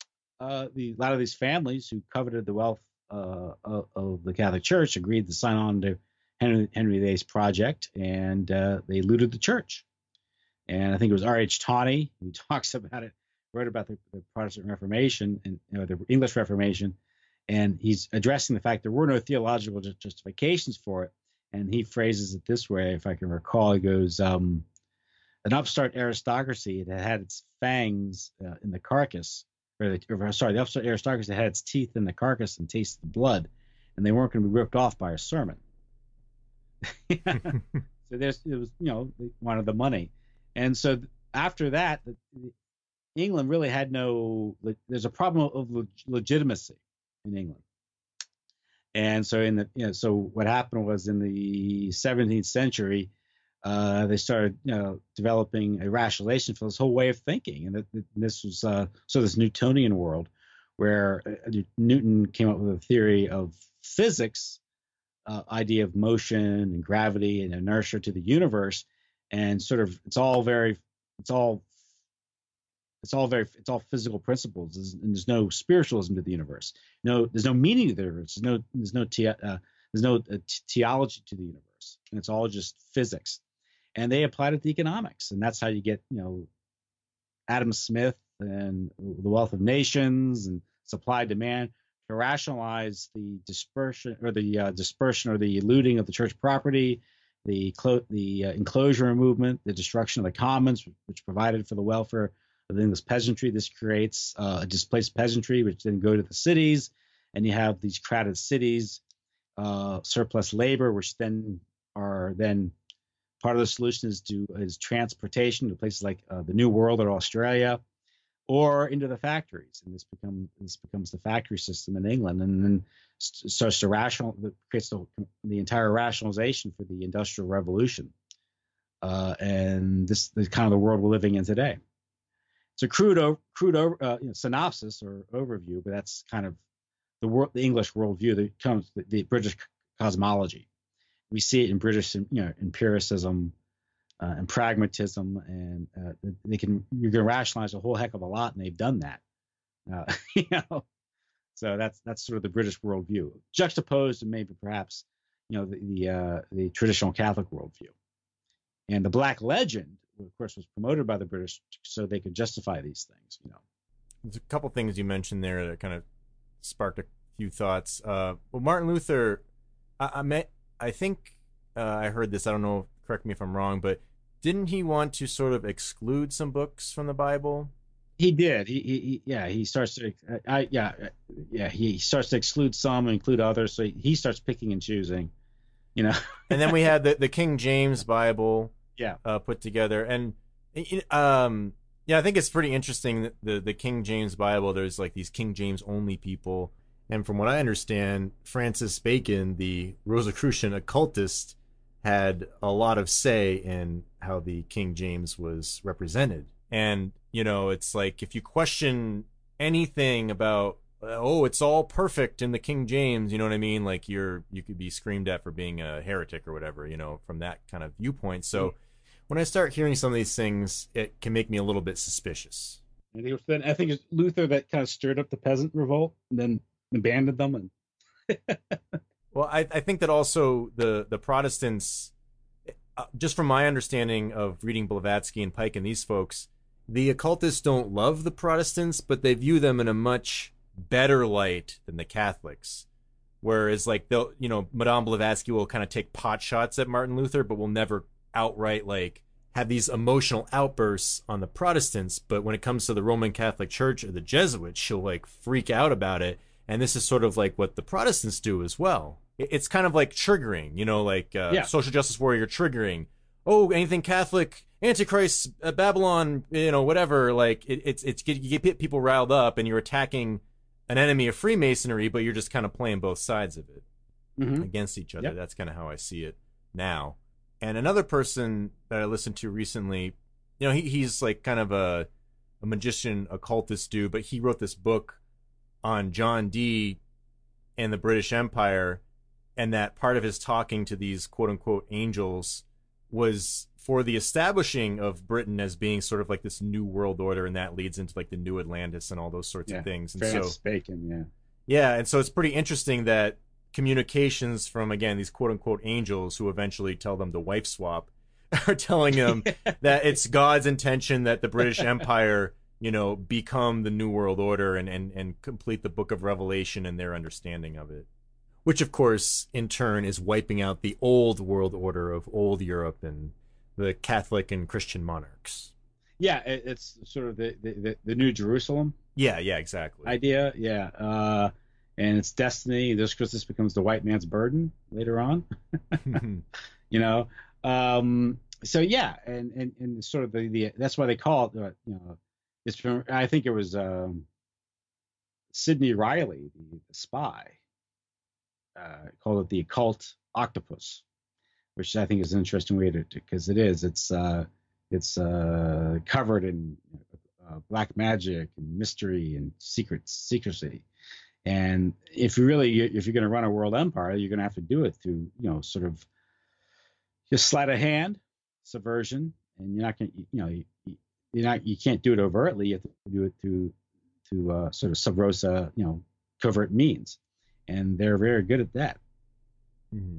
uh, the, a lot of these families who coveted the wealth uh, of, of the Catholic Church agreed to sign on to Henry, Henry the eighth's project, and uh, they looted the church. And I think it was R H Tawney who talks about it, wrote about the, the Protestant Reformation and, you know, the English Reformation, and he's addressing the fact there were no theological justifications for it. And he phrases it this way, if I can recall. He goes, um, an upstart aristocracy that had its fangs uh, in the carcass, or, the, or sorry, the upstart aristocracy that had its teeth in the carcass and tasted the blood, and they weren't going to be ripped off by a sermon. So there's it was you know they wanted the money, and so after that, the, the, England really had no. There's a problem of leg- legitimacy in England, and so in the you know so what happened was in the seventeenth century, uh, they started you know developing a rationalization for this whole way of thinking, and that, that this was uh, so this Newtonian world where uh, Newton came up with a theory of physics, uh, idea of motion and gravity and inertia to the universe, and sort of it's all very it's all it's all very it's all physical principles, and there's no spiritualism to the universe. No, there's no meaning to the universe. There's no there's no te- uh, there's no uh, theology to the universe, and it's all just physics. And they applied it to economics, and that's how you get you know Adam Smith and the Wealth of Nations and supply demand to rationalize the dispersion or the uh, dispersion or the looting of the church property, the clo- the uh, enclosure movement, the destruction of the commons, which provided for the welfare of the English peasantry. This creates uh, a displaced peasantry, which then go to the cities, and you have these crowded cities, uh, surplus labor, which then are then part of the solution is to is transportation to places like uh, the New World or Australia, or into the factories, and this becomes this becomes the factory system in England, and then starts to rational creates the, the entire rationalization for the Industrial Revolution, uh, and this is kind of the world we're living in today. It's a crude crude uh, you know, synopsis or overview, but that's kind of the world, the English worldview that comes the, the British cosmology. We see it in British you know empiricism. Uh, and pragmatism, and uh, they can you can rationalize a whole heck of a lot, and they've done that. Uh, you know, so that's that's sort of the British worldview, juxtaposed to maybe perhaps you know the the, uh, the traditional Catholic worldview. And the Black Legend, of course, was promoted by the British so they could justify these things. You know, there's a couple things you mentioned there that kind of sparked a few thoughts. Uh, well, Martin Luther, I I, met, I think uh, I heard this. I don't know. Correct me if I'm wrong, but didn't he want to sort of exclude some books from the Bible? He did. He, he, he yeah. He starts to, I, yeah, yeah. He starts to exclude some, and include others. So he, he starts picking and choosing, you know. And then we had the, the King James Bible, yeah, uh, put together, and um, yeah, I think it's pretty interesting that the the King James Bible. There's like these King James only people, and from what I understand, Francis Bacon, the Rosicrucian occultist, had a lot of say in how the King James was represented. And, you know, it's like if you question anything about, oh, it's all perfect in the King James, you know what I mean? Like you're, you could be screamed at for being a heretic or whatever, you know, from that kind of viewpoint. So when I start hearing some of these things, it can make me a little bit suspicious. I think, then, I think it's Luther that kind of stirred up the peasant revolt and then abandoned them. And Well, I, I think that also the, the Protestants, uh, just from my understanding of reading Blavatsky and Pike and these folks, the occultists don't love the Protestants, but they view them in a much better light than the Catholics. Whereas, like, they'll, you know, Madame Blavatsky will kind of take pot shots at Martin Luther, but will never outright, like, have these emotional outbursts on the Protestants. But when it comes to the Roman Catholic Church or the Jesuits, she'll, like, freak out about it. And this is sort of like what the Protestants do as well. It's kind of like triggering, you know, like uh, yeah. social justice warrior triggering. Oh, anything Catholic, Antichrist, uh, Babylon, you know, whatever. Like it, it's it's you get people riled up, and you're attacking an enemy of Freemasonry, but you're just kind of playing both sides of it mm-hmm. against each other. Yep. That's kind of how I see it now. And another person that I listened to recently, you know, he, he's like kind of a a magician, occultist dude, but he wrote this book on John Dee and the British Empire, and that part of his talking to these quote-unquote angels was for the establishing of Britain as being sort of like this new world order, and that leads into like the new Atlantis and all those sorts yeah. of things. And Francis so, Bacon, yeah. Yeah, and so it's pretty interesting that communications from, again, these quote-unquote angels who eventually tell them to wife swap are telling them that it's God's intention that the British Empire, you know, become the New World Order and, and, and complete the Book of Revelation and their understanding of it. Which, of course, in turn is wiping out the old world order of old Europe and the Catholic and Christian monarchs. Yeah, it, it's sort of the, the, the New Jerusalem. Yeah, yeah, exactly. Idea, yeah. Uh, and its destiny, just because this becomes the white man's burden later on. You know, um, so yeah, and, and and sort of the, the that's why they call it, uh, you know, it's from, I think it was um, Sidney Riley, the, the spy, uh, called it the occult octopus, which I think is an interesting way to, because it is, it's uh, it's uh, covered in uh, black magic and mystery and secret secrecy. And if you really, if you're going to run a world empire, you're going to have to do it through, you know, sort of just sleight of hand, subversion, and you're not going to, you know, you, you're not, you can't do it overtly. You have to do it through, through uh, sort of sub rosa, you know, covert means, and they're very good at that. Mm-hmm.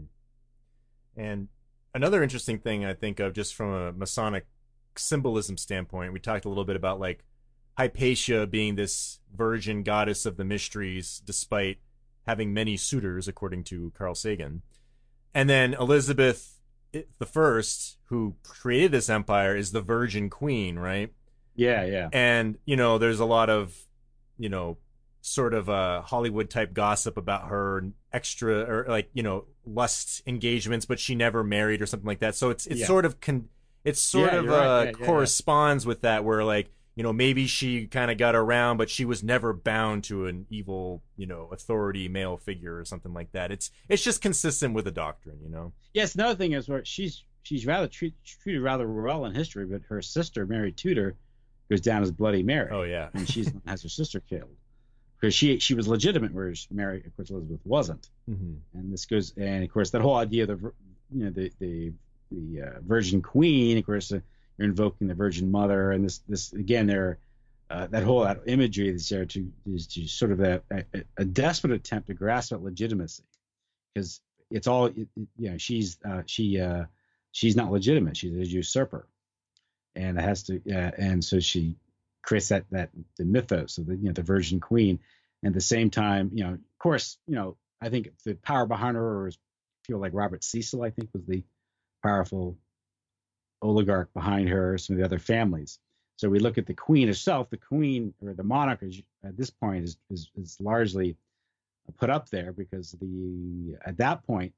And another interesting thing I think of, just from a Masonic symbolism standpoint, we talked a little bit about like Hypatia being this virgin goddess of the mysteries, despite having many suitors, according to Carl Sagan. And then Elizabeth the First, who created this empire, is the Virgin Queen, right? Yeah, yeah. And, you know, there's a lot of, you know, sort of uh, Hollywood type gossip about her extra, or like, you know, lust engagements, but she never married or something like that. So it's it's Yeah. sort of con- it's sort Yeah, of you're uh, right. Yeah, yeah, corresponds with that, where like, you know, maybe she kind of got around, but she was never bound to an evil, you know, authority male figure or something like that. It's it's just consistent with the doctrine, you know. Yes, another thing is where she's she's rather treat, treated rather well in history, but her sister Mary Tudor goes down as Bloody Mary. Oh yeah, and she's has her sister killed because she she was legitimate, whereas Mary, of course, Elizabeth wasn't. mm-hmm. And this goes, and of course, that whole idea of the, you know, the the the uh, Virgin Queen, of course, uh, you're invoking the Virgin Mother, and this this again, there, uh, that whole that imagery that's there to is to sort of a, a, a desperate attempt to grasp at legitimacy, because it's all, it, it, you know, she's uh, she uh, she's not legitimate, she's a usurper, and it has to, uh, and so she creates that that the mythos of the, you know, the Virgin Queen, and at the same time, you know, of course, you know, I think the power behind her was people like Robert Cecil, I think, was the powerful oligarch behind her, some of the other families. So we look at the queen herself, the queen or the monarch is, at this point is, is is largely put up there because the at that point,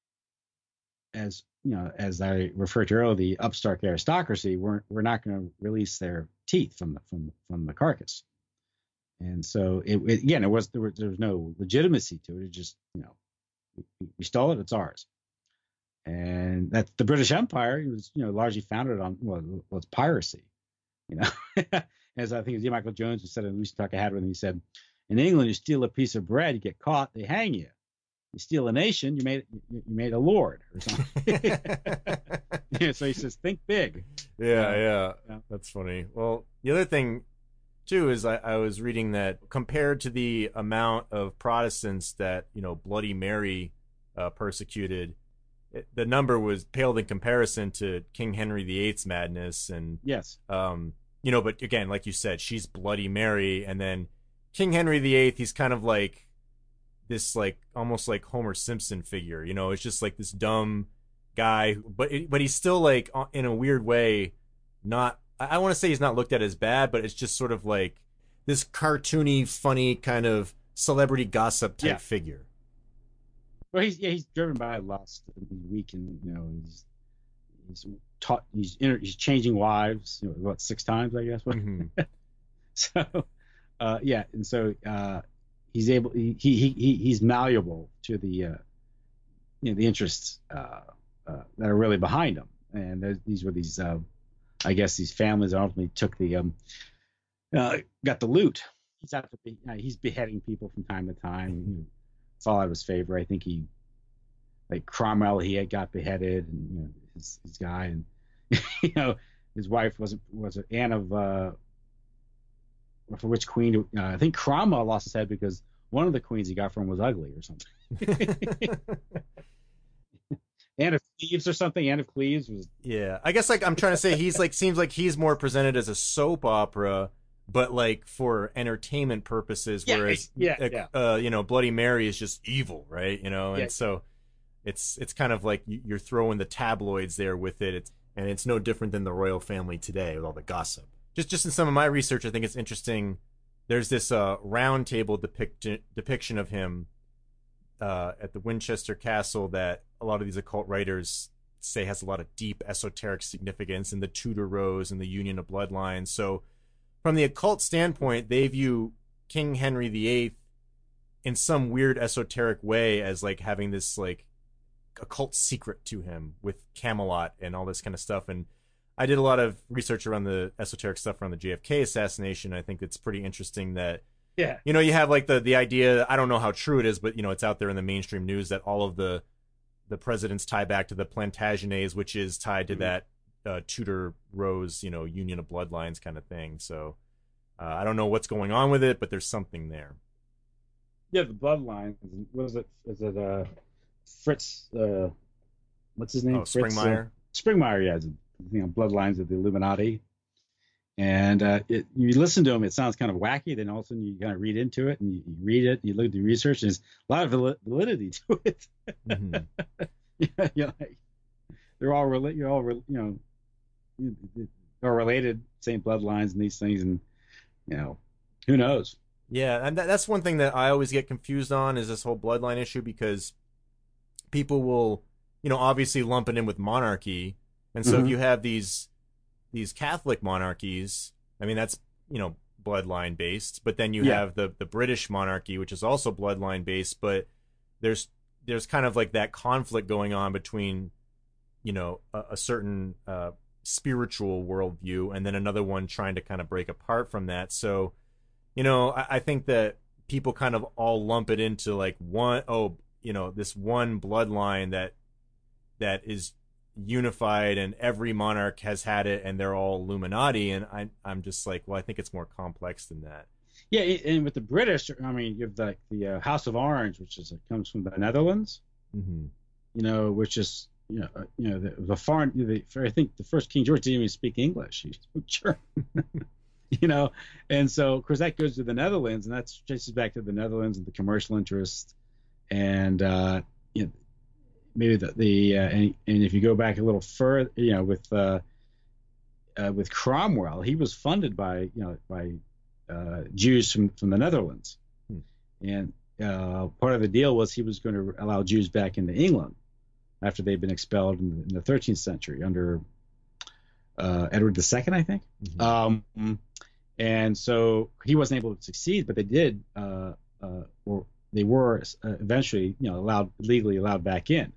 as you know, as I referred to earlier, the upstart aristocracy weren't we're not going to release their teeth from the from from the carcass. And so it, it again, it was there was there was no legitimacy to it. It just, you know, we, we stole it, it's ours. And that the British Empire was, you know, largely founded on, well, well it's piracy, you know. As I think it was Michael Jones who said in Lucy Tucker had with him, he said, in England, you steal a piece of bread, you get caught, they hang you. You steal a nation, you made you made a lord or something. Yeah, so he says, think big. Yeah, Uh, yeah, yeah. That's funny. Well, the other thing too is I, I was reading that compared to the amount of Protestants that, you know, Bloody Mary uh, persecuted, it, the number was paled in comparison to King Henry the Eighth's madness. And Yes. um, you know, but again, like you said, she's Bloody Mary, and then King Henry the Eighth, he's kind of like this, like almost like Homer Simpson figure. You know, it's just like this dumb guy, but but he's still like in a weird way not. I want to say he's not looked at as bad, but it's just sort of like this cartoony, funny kind of celebrity gossip type Yeah. figure. Well, he's yeah, he's driven by lust, and he's weak, and you know, he's he's taught he's inter, he's changing wives, you know, what, six times, I guess. Mhm. So, uh, yeah, and so uh, he's able he, he he he's malleable to the uh, you know, the interests uh, uh, that are really behind him, and there's- these were these uh, I guess these families ultimately took the um uh, got the loot. He's out to be, uh, he's beheading people from time to time. You know, it's all out of his favor. I think he, like Cromwell, he had got beheaded, and you know, his his guy, and you know, his wife wasn't was it Anne of uh, for which queen? Uh, I think Cromwell lost his head because one of the queens he got from was ugly or something. Anne of Cleves or something. Anne of Cleves was. Yeah, I guess like I'm trying to say he's like seems like he's more presented as a soap opera, but like for entertainment purposes, Yeah, whereas yeah, uh, yeah. Uh, you know, Bloody Mary is just evil, right? You know, and Yeah. so it's it's kind of like you- you're throwing the tabloids there with it, it's, and it's no different than the royal family today with all the gossip. Just just in some of my research, I think it's interesting. There's this uh, round table depict- depiction of him uh, at the Winchester Castle that a lot of these occult writers say has a lot of deep esoteric significance in the Tudor Rose and the union of bloodlines. So from the occult standpoint, they view King Henry the Eighth in some weird esoteric way as like having this like occult secret to him with Camelot and all this kind of stuff. And I did a lot of research around the esoteric stuff around the J F K assassination. I think it's pretty interesting that, yeah, you know, you have like the, the idea, I don't know how true it is, but you know, it's out there in the mainstream news that all of the, the presidents tie back to the Plantagenets, which is tied to mm-hmm. that uh, Tudor Rose, you know, union of bloodlines kind of thing. So uh, I don't know what's going on with it, but there's something there. Yeah, the bloodlines. What is it? Is it uh, Fritz? Uh, what's his name? Oh, Fritz, Springmeyer. Uh, Springmeyer, yeah. You know, bloodlines of the Illuminati. And uh, it, you listen to him, it sounds kind of wacky. Then all of a sudden you kind of read into it, and you, you read it, you look at the research, and there's a lot of validity to it. Mm-hmm. yeah, yeah, like, they're all rela- you're all re- you know, are related, same bloodlines and these things, and you know, who knows. Yeah, and that, that's one thing that I always get confused on is this whole bloodline issue, because people will, you know, obviously lump it in with monarchy, and so mm-hmm. if you have these these Catholic monarchies, I mean that's, you know, bloodline based, but then you yeah. have the the British monarchy, which is also bloodline based, but there's there's kind of like that conflict going on between, you know, a, a certain uh, spiritual worldview and then another one trying to kind of break apart from that. So, you know, I, I think that people kind of all lump it into like one, oh, you know, this one bloodline that that is unified and every monarch has had it and they're all Illuminati. And I, I'm just like, well, I think it's more complex than that. Yeah, and with the British, I mean, you have like the uh, House of Orange, which is comes from the Netherlands, mm-hmm. you know, which is, you know, uh, you know, the, the foreign, the, I think the first King George didn't even speak English. He spoke German. You know, and so of course that goes to the Netherlands, and that traces back to the Netherlands and the commercial interest, and uh, you know, maybe the the uh, and, and if you go back a little further, you know, with uh, uh, with Cromwell, he was funded by you know by uh, Jews from from the Netherlands, hmm. and uh, part of the deal was he was going to allow Jews back into England after they'd been expelled in the, in the thirteenth century under uh, Edward the Second, I think. Mm-hmm. Um, And so he wasn't able to succeed, but they did, uh, uh, or they were uh, eventually, you know, allowed legally allowed back in.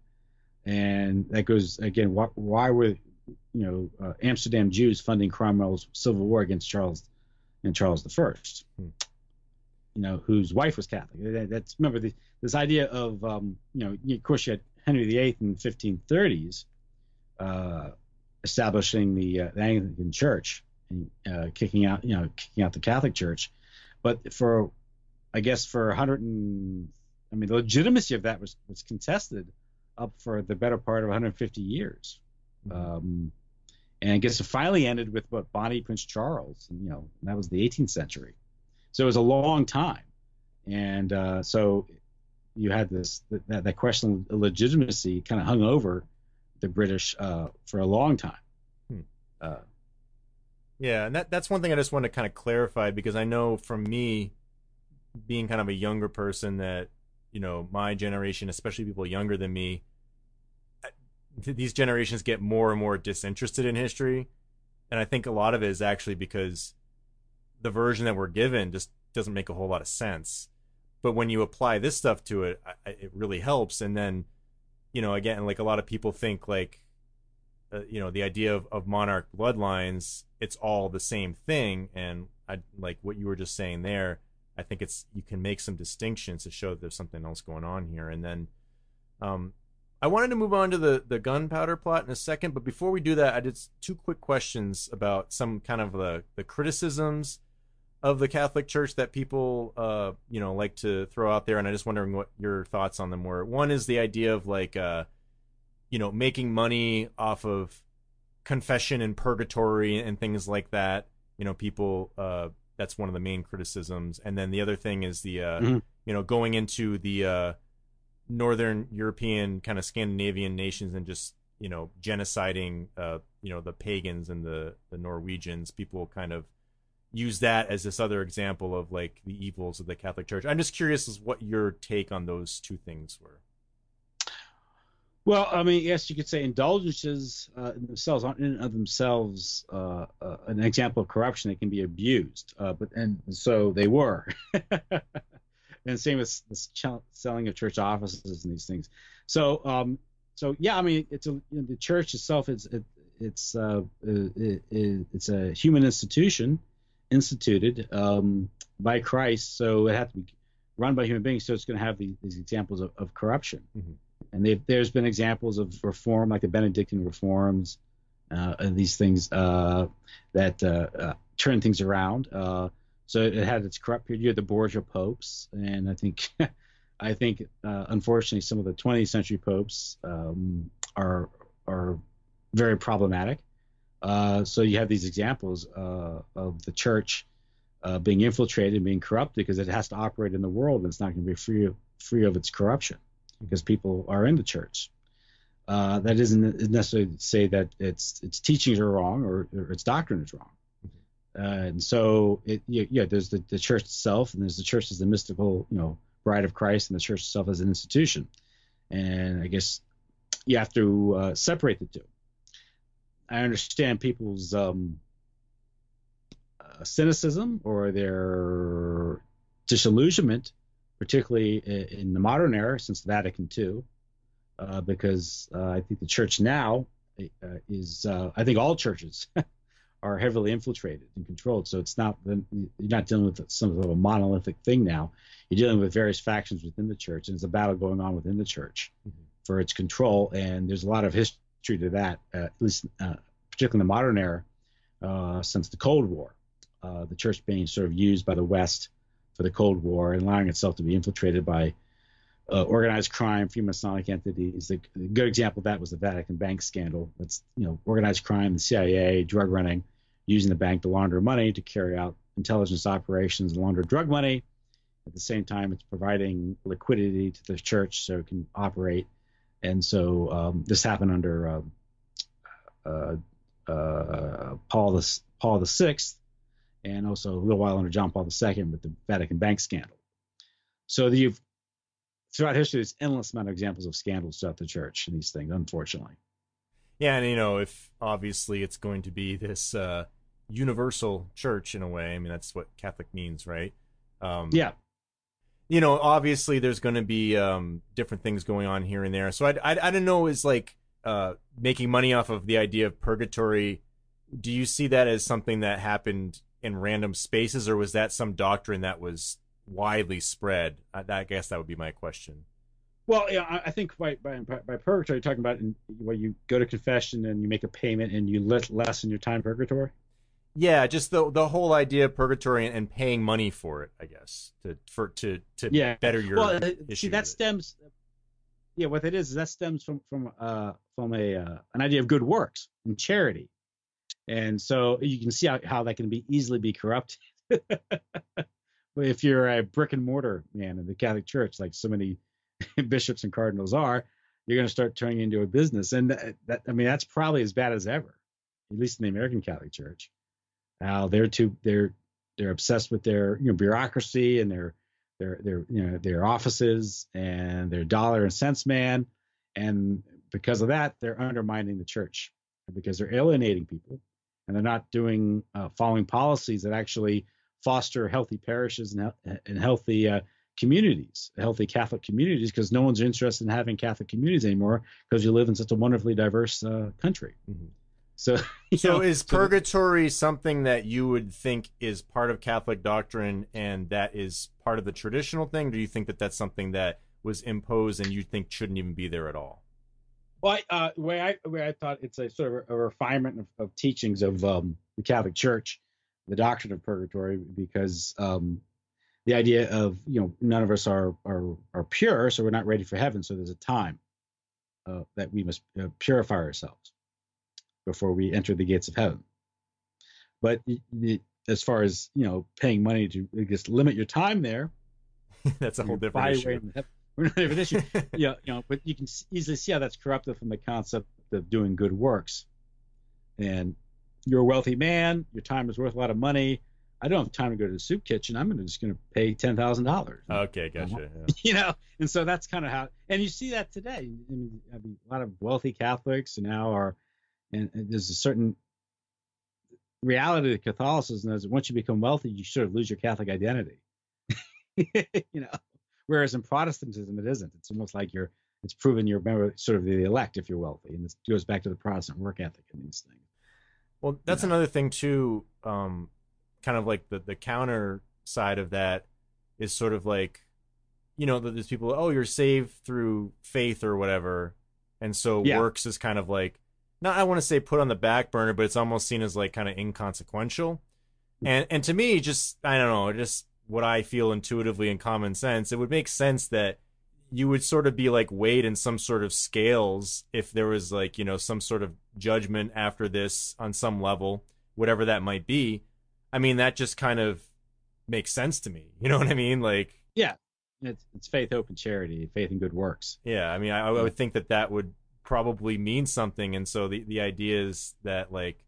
And that goes again. Why, why were, you know, uh, Amsterdam Jews funding Cromwell's civil war against Charles and Charles the First, hmm. you know, whose wife was Catholic? That, that's remember the, this idea of, um, you know, of course you had Henry the Eighth in the fifteen thirties, uh, establishing the, uh, the Anglican Church. And, uh, kicking out, you know, kicking out the Catholic Church, but for, I guess, for a hundred and, I mean, the legitimacy of that was was contested up for the better part of one hundred fifty years, mm-hmm. um, and I guess it finally ended with what Bonnie Prince Charles, and, you know, that was the eighteenth century, so it was a long time, and uh, so you had this that that question of legitimacy kind of hung over the British uh, for a long time. Hmm. Uh, Yeah, and that that's one thing I just want to kind of clarify, because I know from me being kind of a younger person that, you know, my generation, especially people younger than me, these generations get more and more disinterested in history. And I think a lot of it is actually because the version that we're given just doesn't make a whole lot of sense. But when you apply this stuff to it, it really helps. And then, you know, again, like a lot of people think like, Uh, you know, the idea of, of monarch bloodlines, it's all the same thing. And I like what you were just saying there. I think it's, you can make some distinctions to show that there's something else going on here. And then um, I wanted to move on to the, the gunpowder plot in a second. But before we do that, I did two quick questions about some kind of the, the criticisms of the Catholic Church that people, uh, you know, like to throw out there. And I just wondering what your thoughts on them were. One is the idea of like, uh, you know, making money off of confession and purgatory and things like that. You know, people, uh, that's one of the main criticisms. And then the other thing is the, uh, mm-hmm. you know, going into the uh, Northern European kind of Scandinavian nations and just, you know, genociding, uh, you know, the pagans and the, the Norwegians. People kind of use that as this other example of like the evils of the Catholic Church. I'm just curious as what your take on those two things were. Well, I mean, yes, you could say indulgences uh, in themselves aren't in and of themselves uh, uh, an example of corruption that can be abused, uh, but and so they were. And same with the ch- selling of church offices and these things. So, um, so yeah, I mean, it's a, you know, the church itself is it, it's uh, it, it, it's a human institution instituted um, by Christ, so it had to be run by human beings. So it's going to have these, these examples of, of corruption. Mm-hmm. And there's been examples of reform, like the Benedictine reforms, uh, and these things uh, that uh, uh, turn things around. Uh, so it had its corrupt period. You had the Borgia popes, and I think, I think, uh, unfortunately, some of the twentieth century popes um, are are very problematic. Uh, so you have these examples uh, of the church uh, being infiltrated, being corrupted, because it has to operate in the world, and it's not going to be free of free of its corruption, because people are in the church. Uh, that isn't necessarily to say that its its teachings are wrong or, or its doctrine is wrong. Uh, and so, it, yeah, yeah, there's the, the church itself, and there's the church as the mystical, you know, bride of Christ, and the church itself as an institution. And I guess you have to uh, separate the two. I understand people's um, uh, cynicism or their disillusionment, particularly in the modern era since Vatican two, uh, because uh, I think the church now uh, is, uh, I think all churches are heavily infiltrated and controlled. So it's not, you're not dealing with some sort of a monolithic thing now. You're dealing with various factions within the church, and there's a battle going on within the church mm-hmm. for its control. And there's a lot of history to that, uh, at least uh, particularly in the modern era, uh, since the Cold War, uh, the church being sort of used by the West for the Cold War and allowing itself to be infiltrated by uh, organized crime, Freemasonic entities. The, the good example of that was the Vatican bank scandal. That's, you know, organized crime, the C I A, drug running, using the bank to launder money, to carry out intelligence operations and launder drug money. At the same time, it's providing liquidity to the church so it can operate. And so um, this happened under uh, uh, uh, Paul the Paul the Sixth, and also a little while under John Paul the Second with the Vatican bank scandal. So the, you've throughout history, there's endless amount of examples of scandals throughout the church and these things, unfortunately. Yeah, and you know, if obviously it's going to be this uh, universal church in a way, I mean that's what Catholic means, right? Um, yeah. You know, obviously there's going to be um, different things going on here and there. So I, I, I don't know, is like uh, making money off of the idea of purgatory. Do you see that as something that happened in random spaces, or was that some doctrine that was widely spread? I, I guess that would be my question. Well, yeah, I think by by, by purgatory, you're talking about in, where you go to confession and you make a payment and you let lessen your time in purgatory. Yeah, just the the whole idea of purgatory and, and paying money for it, I guess, to for to to yeah. better your well, issue. See, that stems. Yeah, what it is is that stems from from uh from a uh, an idea of good works and charity, and so you can see how, how that can be easily be corrupted. If you're a brick and mortar man in the Catholic Church, like so many bishops and cardinals are, you're going to start turning into a business, and that, that I mean that's probably as bad as ever, at least in the American Catholic Church. How they're too they're they're obsessed with their you know bureaucracy and their their their you know their offices and their dollar and cents man, and because of that they're undermining the church because they're alienating people, and they're not doing uh, following policies that actually foster healthy parishes and, and healthy uh, communities, healthy Catholic communities, because no one's interested in having Catholic communities anymore because you live in such a wonderfully diverse uh, country. Mm-hmm. So, so know, is so purgatory the, something that you would think is part of Catholic doctrine and that is part of the traditional thing? Do you think that that's something that was imposed and you think shouldn't even be there at all? Well, I, uh, way I way I thought it's a sort of a, a refinement of, of teachings of um, the Catholic Church, the doctrine of purgatory, because um, the idea of you know none of us are are are pure, so we're not ready for heaven. So there's a time uh, that we must uh, purify ourselves before we enter the gates of heaven. But as far as, you know, paying money to just limit your time there, that's a whole different issue. We're not different issue. Yeah, you know, but you can easily see how that's corrupted from the concept of doing good works. And you're a wealthy man, your time is worth a lot of money. I don't have time to go to the soup kitchen. I'm gonna, just going to pay ten thousand dollars. Okay, gotcha. Yeah. You know, and so that's kind of how, and you see that today. I mean, I mean, a lot of wealthy Catholics now are, and, and there's a certain reality of Catholicism is that once you become wealthy, you sort of lose your Catholic identity. You know, whereas in Protestantism it isn't. It's almost like you're, it's proven you're member, sort of the elect if you're wealthy, and this goes back to the Protestant work ethic in these things. Well, that's you know? another thing too. Um, kind of like the the counter side of that is sort of like, you know, there's people, oh, you're saved through faith or whatever, and so yeah. works is kind of like, not I want to say put on the back burner, but it's almost seen as like kind of inconsequential. And and to me, just I don't know, just what I feel intuitively in common sense, it would make sense that you would sort of be like weighed in some sort of scales if there was like, you know, some sort of judgment after this on some level, whatever that might be. I mean, that just kind of makes sense to me. You know what I mean? Like, yeah, it's it's faith, hope, and charity, faith and good works. Yeah, I mean, I, I would think that that would probably mean something, and so the the idea is that like,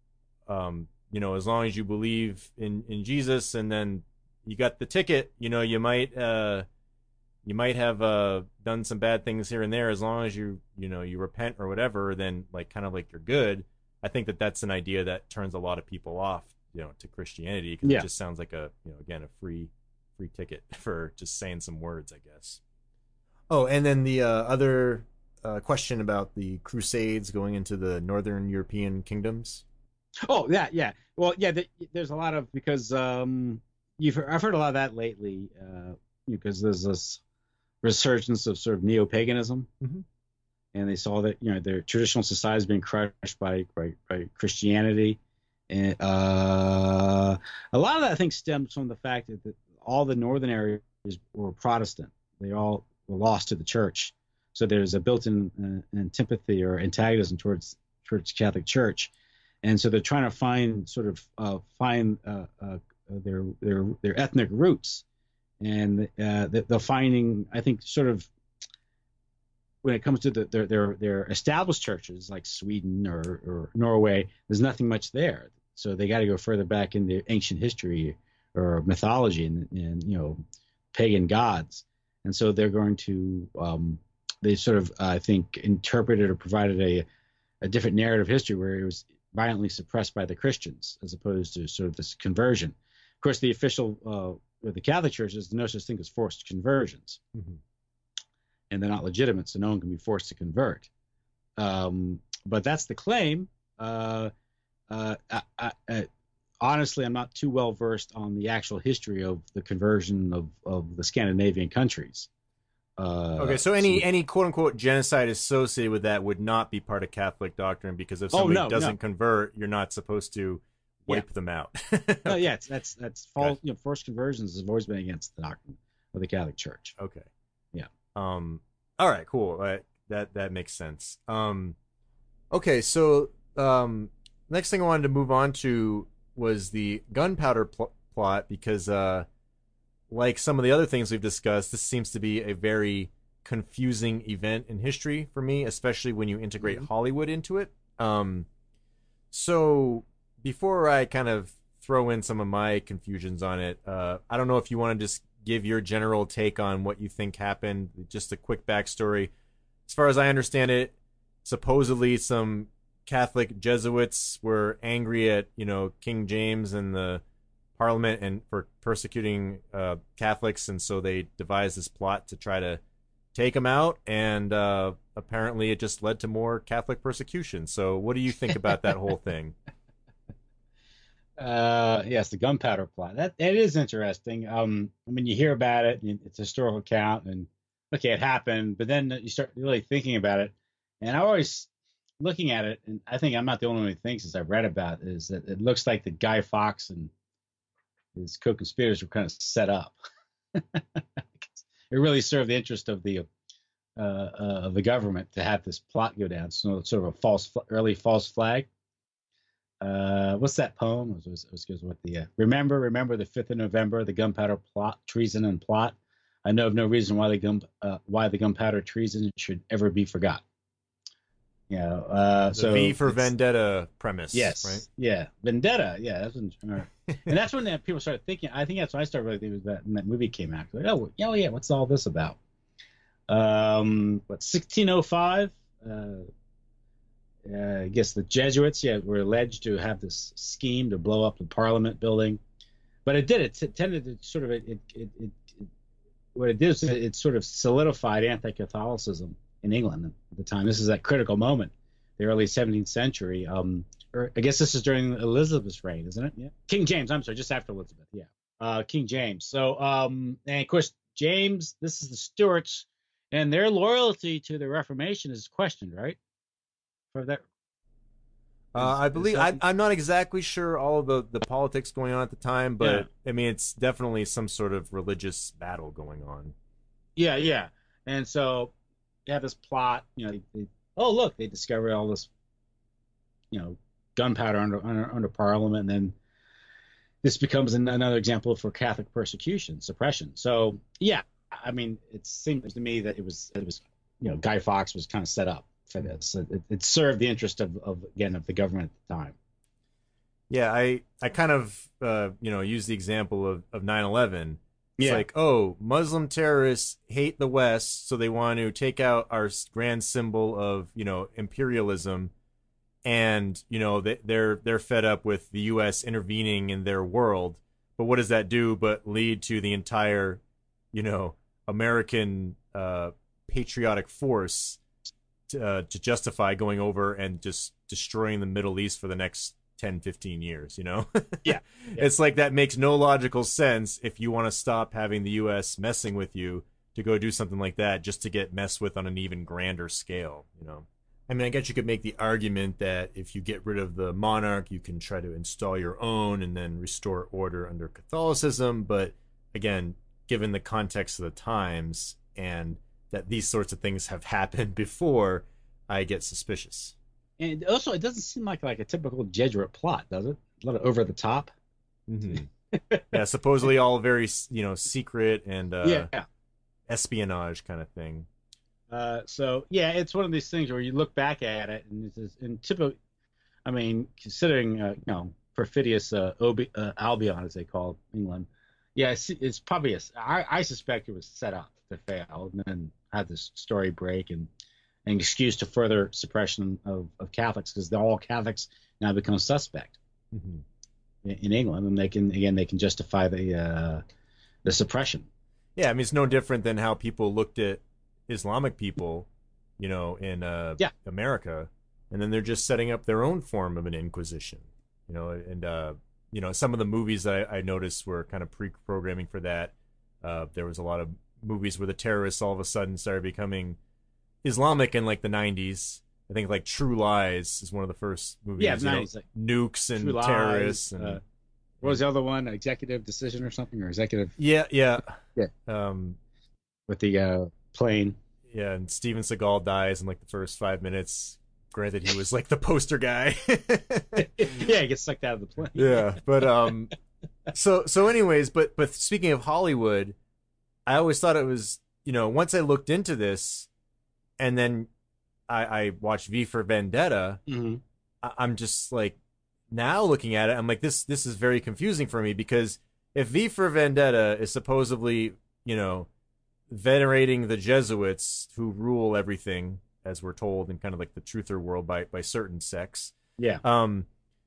um, you know, as long as you believe in in Jesus, and then you got the ticket, you know, you might uh, you might have uh done some bad things here and there. As long as you you know you repent or whatever, then like kind of like you're good. I think that that's an idea that turns a lot of people off, you know, to Christianity, because yeah. it just sounds like a, you know, again, a free free ticket for just saying some words, I guess. Oh, and then the uh, other uh, question about the Crusades going into the Northern European kingdoms. Oh, yeah, yeah. Well, yeah, the, there's a lot of, because um, you've heard, I've heard a lot of that lately, uh, because there's this resurgence of sort of neo-paganism. Mm-hmm. And they saw that, you know, their traditional society has been crushed by, by, by Christianity. And uh, a lot of that, I think, stems from the fact that, that all the northern areas were Protestant. They all were lost to the church. So there's a built-in uh, antipathy or antagonism towards towards Catholic Church. And so they're trying to find sort of uh, find uh, uh, their their their ethnic roots. And uh, they're finding, I think, sort of, when it comes to the, their, their their established churches like Sweden or, or Norway, there's nothing much there. So they got to go further back in the ancient history or mythology and, and you know, pagan gods. And so they're going to um, they sort of uh, I think interpreted or provided a a different narrative history where it was violently suppressed by the Christians as opposed to sort of this conversion. Of course, the official uh, with the Catholic Church is no such thing as forced conversions. Mm-hmm. And they're not legitimate, so no one can be forced to convert. Um, but that's the claim. Uh, uh, I, I, I, honestly, I'm not too well versed on the actual history of the conversion of, of the Scandinavian countries. Uh, okay, so any so, any quote unquote genocide associated with that would not be part of Catholic doctrine, because if somebody oh, no, doesn't no. convert, you're not supposed to wipe yeah. them out. No, yeah, it's, that's that's false. Gotcha. You know, forced conversions have always been against the doctrine of the Catholic Church. Okay. Yeah. Um. All right. Cool. Uh, that that makes sense. Um. Okay. So um, next thing I wanted to move on to was the gunpowder pl- plot, because uh, like some of the other things we've discussed, this seems to be a very confusing event in history for me, especially when you integrate mm-hmm. Hollywood into it. Um. So before I kind of throw in some of my confusions on it, uh, I don't know if you want to just give your general take on what you think happened. Just a quick backstory. As far as I understand it, supposedly some Catholic Jesuits were angry at, you know, King James and the Parliament and for persecuting uh, Catholics, and so they devised this plot to try to take him out, and uh, apparently it just led to more Catholic persecution. So what do you think about that whole thing? Uh, yes, the gunpowder plot. That that is interesting. Um, when you hear about it, it's a historical account, and okay, it happened. But then you start really thinking about it, and I always looking at it, and I think I'm not the only one who thinks, as I've read about, is that it looks like the Guy Fawkes and his co-conspirators were kind of set up. It really served the interest of the uh, uh, of the government to have this plot go down. So it's sort of a false, early false flag. Uh, what's that poem? It was, it was, it was what the uh, remember, remember the fifth of November, the gunpowder plot, treason and plot. I know of no reason why the gun, uh, why the gunpowder treason should ever be forgot. You know, uh, The so V for it's- Vendetta premise. Yes. Right. Yeah. Vendetta. Yeah. That's when, and that's when that people started thinking. I think that's when I started really thinking that when that movie came out. Like, oh, yeah, yeah. What's all this about? Um, what sixteen oh five? Uh, uh, I guess the Jesuits, yeah, were alleged to have this scheme to blow up the Parliament building, but it did. It t- tended to sort of it. It, it, it, it what it did is it, it sort of solidified anti-Catholicism in England at the time. This is that critical moment, the early seventeenth century. Um, or I guess this is during Elizabeth's reign, isn't it? Yeah. King James. I'm sorry, just after Elizabeth. Yeah. Uh, King James. So, um, and of course, James. This is the Stuarts, and their loyalty to the Reformation is questioned, right? For that. Uh, Is- I is believe that- I, I'm not exactly sure all of the, the politics going on at the time, but Yeah. I mean it's definitely some sort of religious battle going on. Yeah, yeah. And so they have this plot. You know, they, they, oh look, they discovered all this, you know, gunpowder under under, under Parliament, and then this becomes an, another example for Catholic persecution, suppression. So yeah, I mean, it seems to me that it was it was you know Guy Fawkes was kind of set up for this. It, it served the interest of, of again of the government at the time. Yeah, I I kind of uh, you know use the example of of nine eleven. It's Yeah. like, oh, Muslim terrorists hate the West, so they want to take out our grand symbol of you know imperialism, and you know they, they're they're fed up with the U S intervening in their world. But what does that do? But lead to the entire, you know, American uh, patriotic force to, uh, to justify going over and just destroying the Middle East for the next ten, fifteen years, you know? Yeah. Yeah. It's like that makes no logical sense if you want to stop having the U S messing with you to go do something like that just to get messed with on an even grander scale, you know? I mean, I guess you could make the argument that if you get rid of the monarch, you can try to install your own and then restore order under Catholicism. But again, given the context of the times and that these sorts of things have happened before, I get suspicious. And also, it doesn't seem like like a typical Jesuit plot, does it? A lot of over the top. Mm-hmm. Yeah, supposedly all very, you know, secret and uh, yeah. espionage kind of thing. Uh, so yeah, it's one of these things where you look back at it, and it's just, in typical. I mean, considering uh, you know perfidious uh, Obi, uh, Albion, as they call England, yeah, it's, it's probably a, I, I suspect it was set up to fail, and then had this story break and an excuse to further suppression of, of Catholics, because all Catholics now become suspect Mm-hmm. in, in England, and they can again they can justify the uh, the suppression. Yeah, I mean, it's no different than how people looked at Islamic people, you know, in uh, Yeah. America, and then they're just setting up their own form of an inquisition, you know, and uh, you know, some of the movies that I, I noticed were kind of pre-programming for that. Uh, there was a lot of movies where the terrorists all of a sudden started becoming Islamic in like the nineties. I think like True Lies is one of the first movies. Yeah, you know, nice. Like, nukes and True Lies, terrorists and uh, what was the other one? Executive Decision or something, or Executive yeah, yeah, Yeah. Um, with the uh, plane. yeah, and Steven Seagal dies in like the first five minutes. Granted, he was like the poster guy. Yeah, he gets sucked out of the plane. Yeah, but um, so so anyways, but but speaking of Hollywood, I always thought it was, you know, once I looked into this, and then I, I watched V for Vendetta, Mm-hmm. I, I'm just like, now looking at it, I'm like, this this is very confusing for me, because if V for Vendetta is supposedly, you know, venerating the Jesuits who rule everything, as we're told in kind of like the truther world by by certain sects, Yeah. um,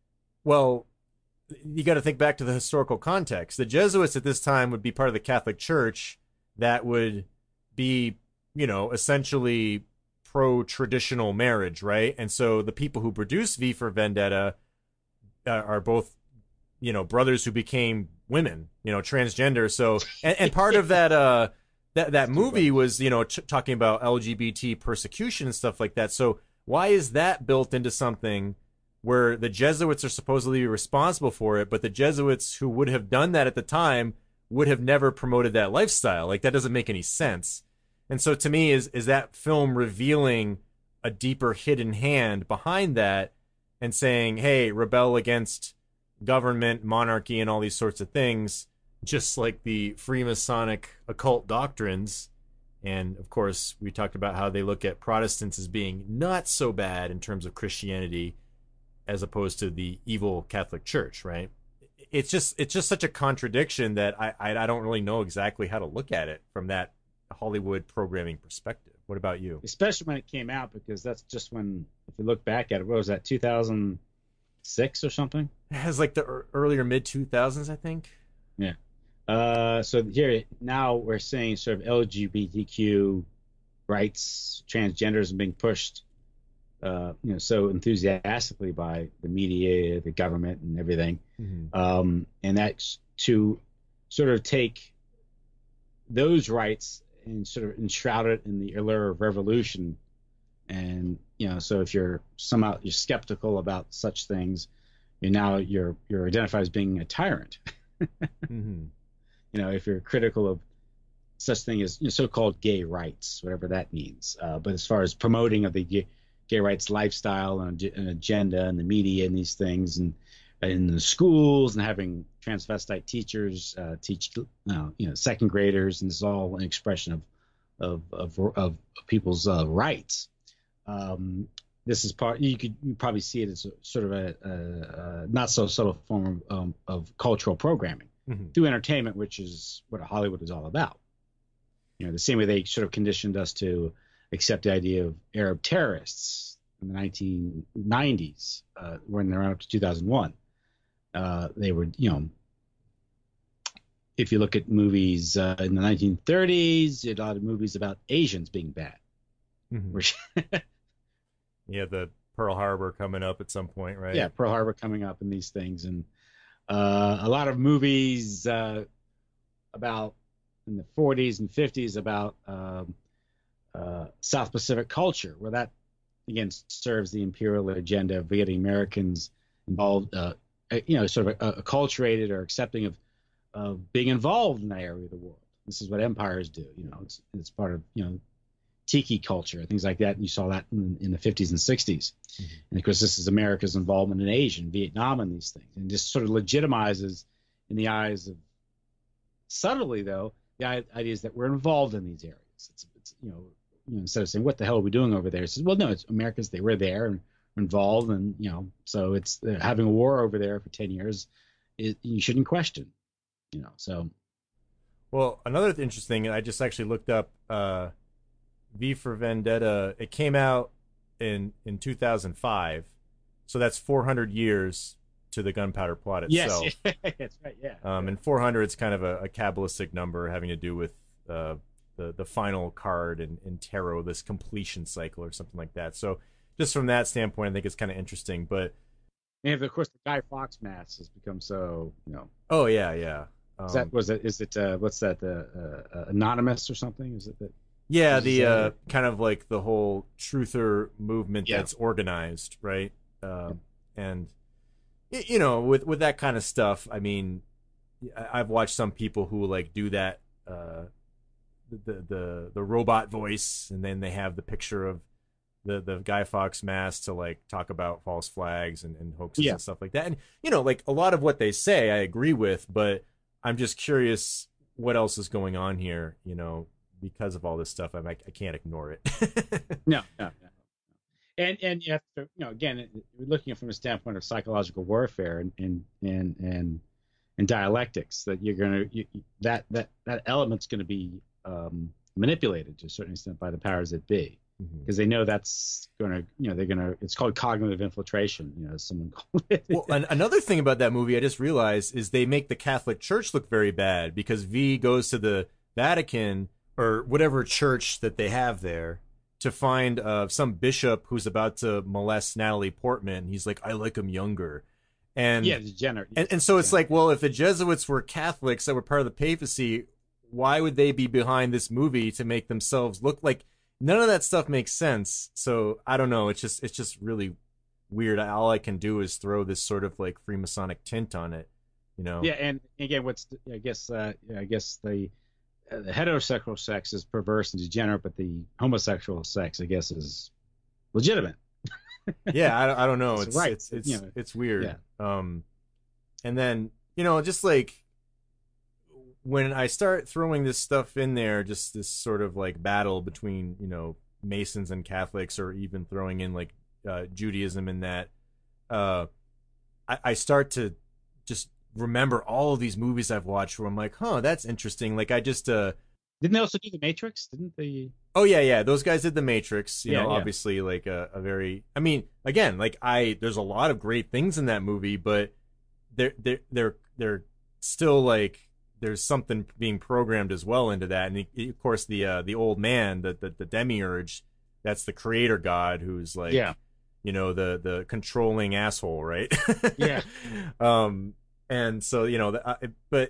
well, you got to think back to the historical context. The Jesuits at this time would be part of the Catholic Church that would be, you know, essentially pro-traditional marriage, right? And so the people who produce V for Vendetta uh, are both, you know, brothers who became women, you know, transgender. So, and, and part of that, uh, that that movie was, you know, ch- talking about L G B T persecution and stuff like that. So why is that built into something where the Jesuits are supposedly responsible for it, but the Jesuits who would have done that at the time would have never promoted that lifestyle? Like, that doesn't make any sense. And so to me, is is that film revealing a deeper hidden hand behind that and saying, hey, rebel against government, monarchy, and all these sorts of things, just like the Freemasonic occult doctrines, And of course, we talked about how they look at Protestants as being not so bad in terms of Christianity, as opposed to the evil Catholic Church, right? It's just it's just such a contradiction that I I, I don't really know exactly how to look at it from that Hollywood programming perspective. What about you? Especially when it came out, because that's just when, if you look back at it, what was that, two thousand six or something? It has like the er- earlier mid two thousands, I think. Yeah. Uh, so here now we're seeing sort of L G B T Q rights, transgenderism being pushed, uh, you know, so enthusiastically by the media, the government, and everything, Mm-hmm. um, and that's to sort of take those rights and sort of enshroud it in the allure of revolution. And you know, so if you're somehow you're skeptical about such things, you now you're you're identified as being a tyrant. Mm-hmm. You know, if you're critical of such thing as, you know, so-called gay rights, whatever that means. Uh, but as far as promoting of the gay, gay rights lifestyle and an agenda and the media and these things, and in the schools, and having transvestite teachers uh, teach, you know, you know, second graders, and this is all an expression of of of, of people's uh, rights. Um, this is part. You could you probably see it as a, sort of a, a, a not so subtle form of, um, of cultural programming. Mm-hmm. Through entertainment, which is what Hollywood is all about. You know, the same way they sort of conditioned us to accept the idea of Arab terrorists in the nineteen nineties, uh, when they're up to two thousand one. Uh, they were, you know, if you look at movies uh, in the nineteen thirties, you had a lot of movies about Asians being bad. Mm-hmm. Which Yeah, the Pearl Harbor coming up at some point, right? Yeah, Pearl Harbor coming up and these things. And uh, a lot of movies uh, about in the forties and fifties about um, uh, South Pacific culture, where that, again, serves the imperial agenda of getting Americans involved, uh, you know, sort of acculturated or accepting of, of being involved in that area of the world. This is what empires do. You know, it's, it's part of, you know, tiki culture, things like that. And you saw that in, in the fifties and sixties. Mm-hmm. And of course, this is America's involvement in Asia and Vietnam and these things, and just sort of legitimizes in the eyes of, subtly though, the idea is that we're involved in these areas. It's, it's you, know, you know, instead of saying, what the hell are we doing over there? It says, well, no, it's America's, they were there and were involved. And, you know, so it's uh, having a war over there for ten years, it, you shouldn't question, you know, so. Well, another interesting, I just actually looked up, uh, V for Vendetta. It came out in in two thousand five, so that's four hundred years to the gunpowder plot itself. Yes, that's right. Yeah. Um, and four hundred is kind of a, a Kabbalistic number having to do with uh, the the final card in, in tarot, this completion cycle or something like that. So just from that standpoint, I think it's kind of interesting. But and of course, the Guy Fawkes mask has become so, you know. Oh yeah, yeah. Um, is that was it? Is it uh, what's that? The uh, uh, Anonymous or something? Is it that? Yeah, the uh, kind of like the whole truther movement yeah. that's organized, right? Uh, yeah. And you know, with with that kind of stuff, I mean, I've watched some people who like do that, uh, the the the robot voice, and then they have the picture of the the Guy Fawkes mask to like talk about false flags and, and hoaxes yeah. and stuff like that. And you know, like a lot of what they say, I agree with, but I'm just curious what else is going on here, you know. Because of all this stuff, I'm, I, I can't ignore it. no, no, no. And and you have to, you know, again, we're looking at it from a standpoint of psychological warfare and and and and, and dialectics, that you're gonna you, that that that element's going to be um, manipulated to a certain extent by the powers that be, because mm-hmm. they know that's going to, you know, they're going to. It's called cognitive infiltration. You know, someone called it. Well, an, another thing about that movie I just realized is they make the Catholic Church look very bad, because V goes to the Vatican or whatever church that they have there to find uh, some bishop who's about to molest Natalie Portman. He's like, I like him younger. And yeah, degenerate. And, and so it's like, well, if the Jesuits were Catholics that were part of the papacy, why would they be behind this movie to make themselves look like? None of that stuff makes sense. So I don't know. It's just it's just really weird. All I can do is throw this sort of like Freemasonic tint on it, you know? Yeah, and again, what's the, I guess uh, I guess the Uh, the heterosexual sex is perverse and degenerate, but the homosexual sex, I guess, is legitimate. yeah, I, I don't know. It's, it's right. It's it's, you know, it's weird. Yeah. Um, and then you know, just like when I start throwing this stuff in there, just this sort of like battle between, you know, Masons and Catholics, or even throwing in like uh, Judaism in that, uh, I, I start to just remember all of these movies I've watched where I'm like, huh, that's interesting. Like I just, uh, didn't they also do The Matrix? Didn't they? Oh yeah, yeah. Those guys did The Matrix. You Yeah, know, yeah. obviously like a, a very. I mean, again, like I, there's a lot of great things in that movie, but they're they're they're they're still like there's something being programmed as well into that, and the, of course the uh, the old man, the, the the demiurge, that's the creator god who's like, Yeah. you know, the the controlling asshole, right? Yeah. um, and so you know, the, uh, but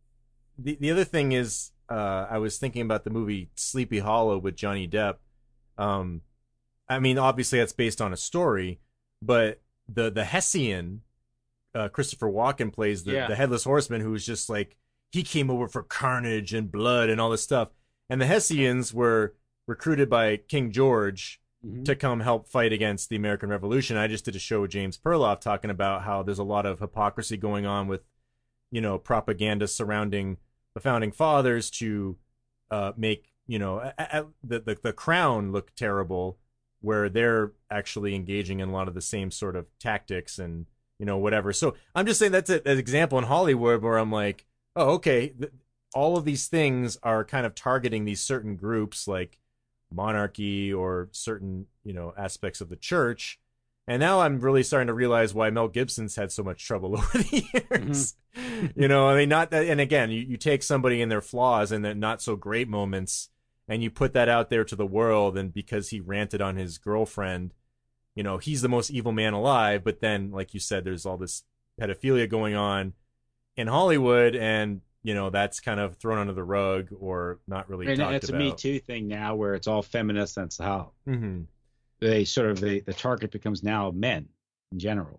the the other thing is, uh, I was thinking about the movie Sleepy Hollow with Johnny Depp. Um, I mean, obviously that's based on a story, but the the Hessian, uh, Christopher Walken plays the, Yeah. the headless horseman, who's just like, he came over for carnage and blood and all this stuff. And the Hessians were recruited by King George Mhm. to come help fight against the American Revolution. I just did a show with James Perloff talking about how there's a lot of hypocrisy going on with, you know, propaganda surrounding the founding fathers to uh, make, you know, a, a, the, the the crown look terrible, where they're actually engaging in a lot of the same sort of tactics and, you know, whatever. So I'm just saying that's a, an example in Hollywood where I'm like, oh, okay, th- all of these things are kind of targeting these certain groups like monarchy or certain, you know, aspects of the church. And now I'm really starting to realize why Mel Gibson's had so much trouble over the years. Mm-hmm. You know, I mean, not that, and again, you, you take somebody in their flaws and their not so great moments and you put that out there to the world, and because he ranted on his girlfriend, you know, he's the most evil man alive. But then, like you said, there's all this pedophilia going on in Hollywood, and, you know, that's kind of thrown under the rug or not really And talked it's about. a Me Too thing now where it's all feminist. That's how Mm-hmm. they sort of, the, the target becomes now men in general,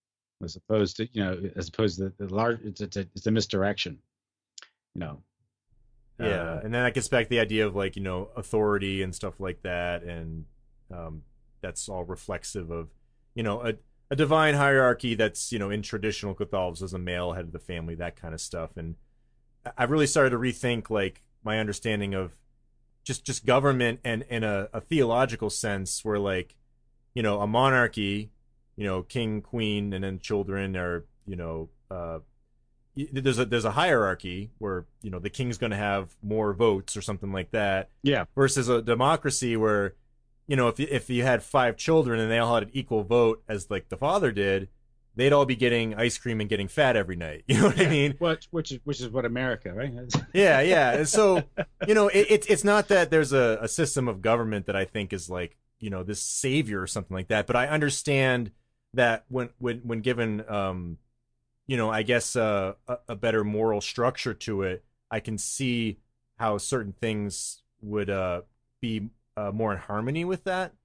as opposed to, you know, as opposed to the, the large, it's, it's, a, it's a misdirection, you know. Yeah, Uh, and then that gets back to the idea of, like, you know, authority and stuff like that, and um, that's all reflexive of, you know, a, a divine hierarchy that's, you know, in traditional Catholicism, male head of the family, that kind of stuff. And I've really started to rethink, like, my understanding of just just government, and in a, a theological sense, where, like, you know, a monarchy, you know, king, queen, and then children are, you know, uh, there's a there's a hierarchy where, you know, the king's going to have more votes or something like that. Yeah. Versus a democracy where, you know, if you, if you had five children and they all had an equal vote as like the father did, they'd all be getting ice cream and getting fat every night. You know what yeah. I mean? Which which is which is what America, right? yeah, yeah. And so, you know, it, it's it's not that there's a, a system of government that I think is like, you know, this savior or something like that. But I understand that when when when given um you know, I guess uh, a, a better moral structure to it, I can see how certain things would uh, be uh, more in harmony with that.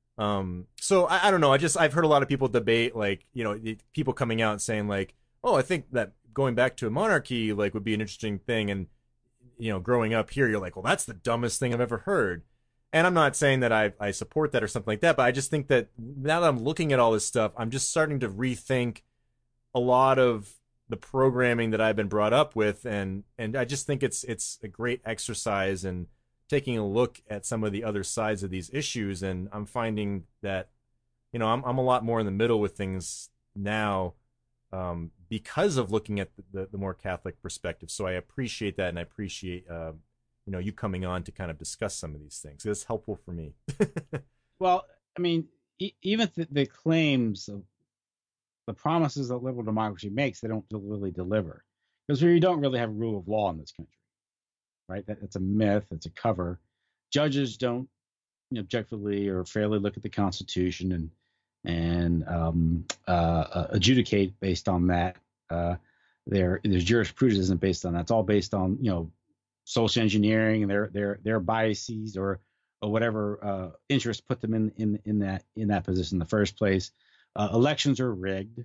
Um, so I, I don't know. I just I've heard a lot of people debate, like, you know, people coming out and saying like, oh, I think that going back to a monarchy like would be an interesting thing. And, you know, growing up here, you're like, well, that's the dumbest thing I've ever heard. And I'm not saying that I I support that or something like that, but I just think that now that I'm looking at all this stuff, I'm just starting to rethink a lot of the programming that I've been brought up with, and and I just think it's it's a great exercise in taking a look at some of the other sides of these issues. And I'm finding that, you know, I'm I'm a lot more in the middle with things now, um, because of looking at the, the, the more Catholic perspective. So I appreciate that, and I appreciate uh, you know, you coming on to kind of discuss some of these things. It's helpful for me. Well, I mean, e- even the, the claims of the promises that liberal democracy makes, they don't really deliver, because we don't really have a rule of law in this country, right? That it's a myth, it's a cover. Judges don't, you know, objectively or fairly look at the Constitution and and um, uh, uh, adjudicate based on that. Uh, their their jurisprudence isn't based on that. It's all based on, you know, social engineering and their their their biases or or whatever uh, interests put them in in in that in that position in the first place. Uh, elections are rigged,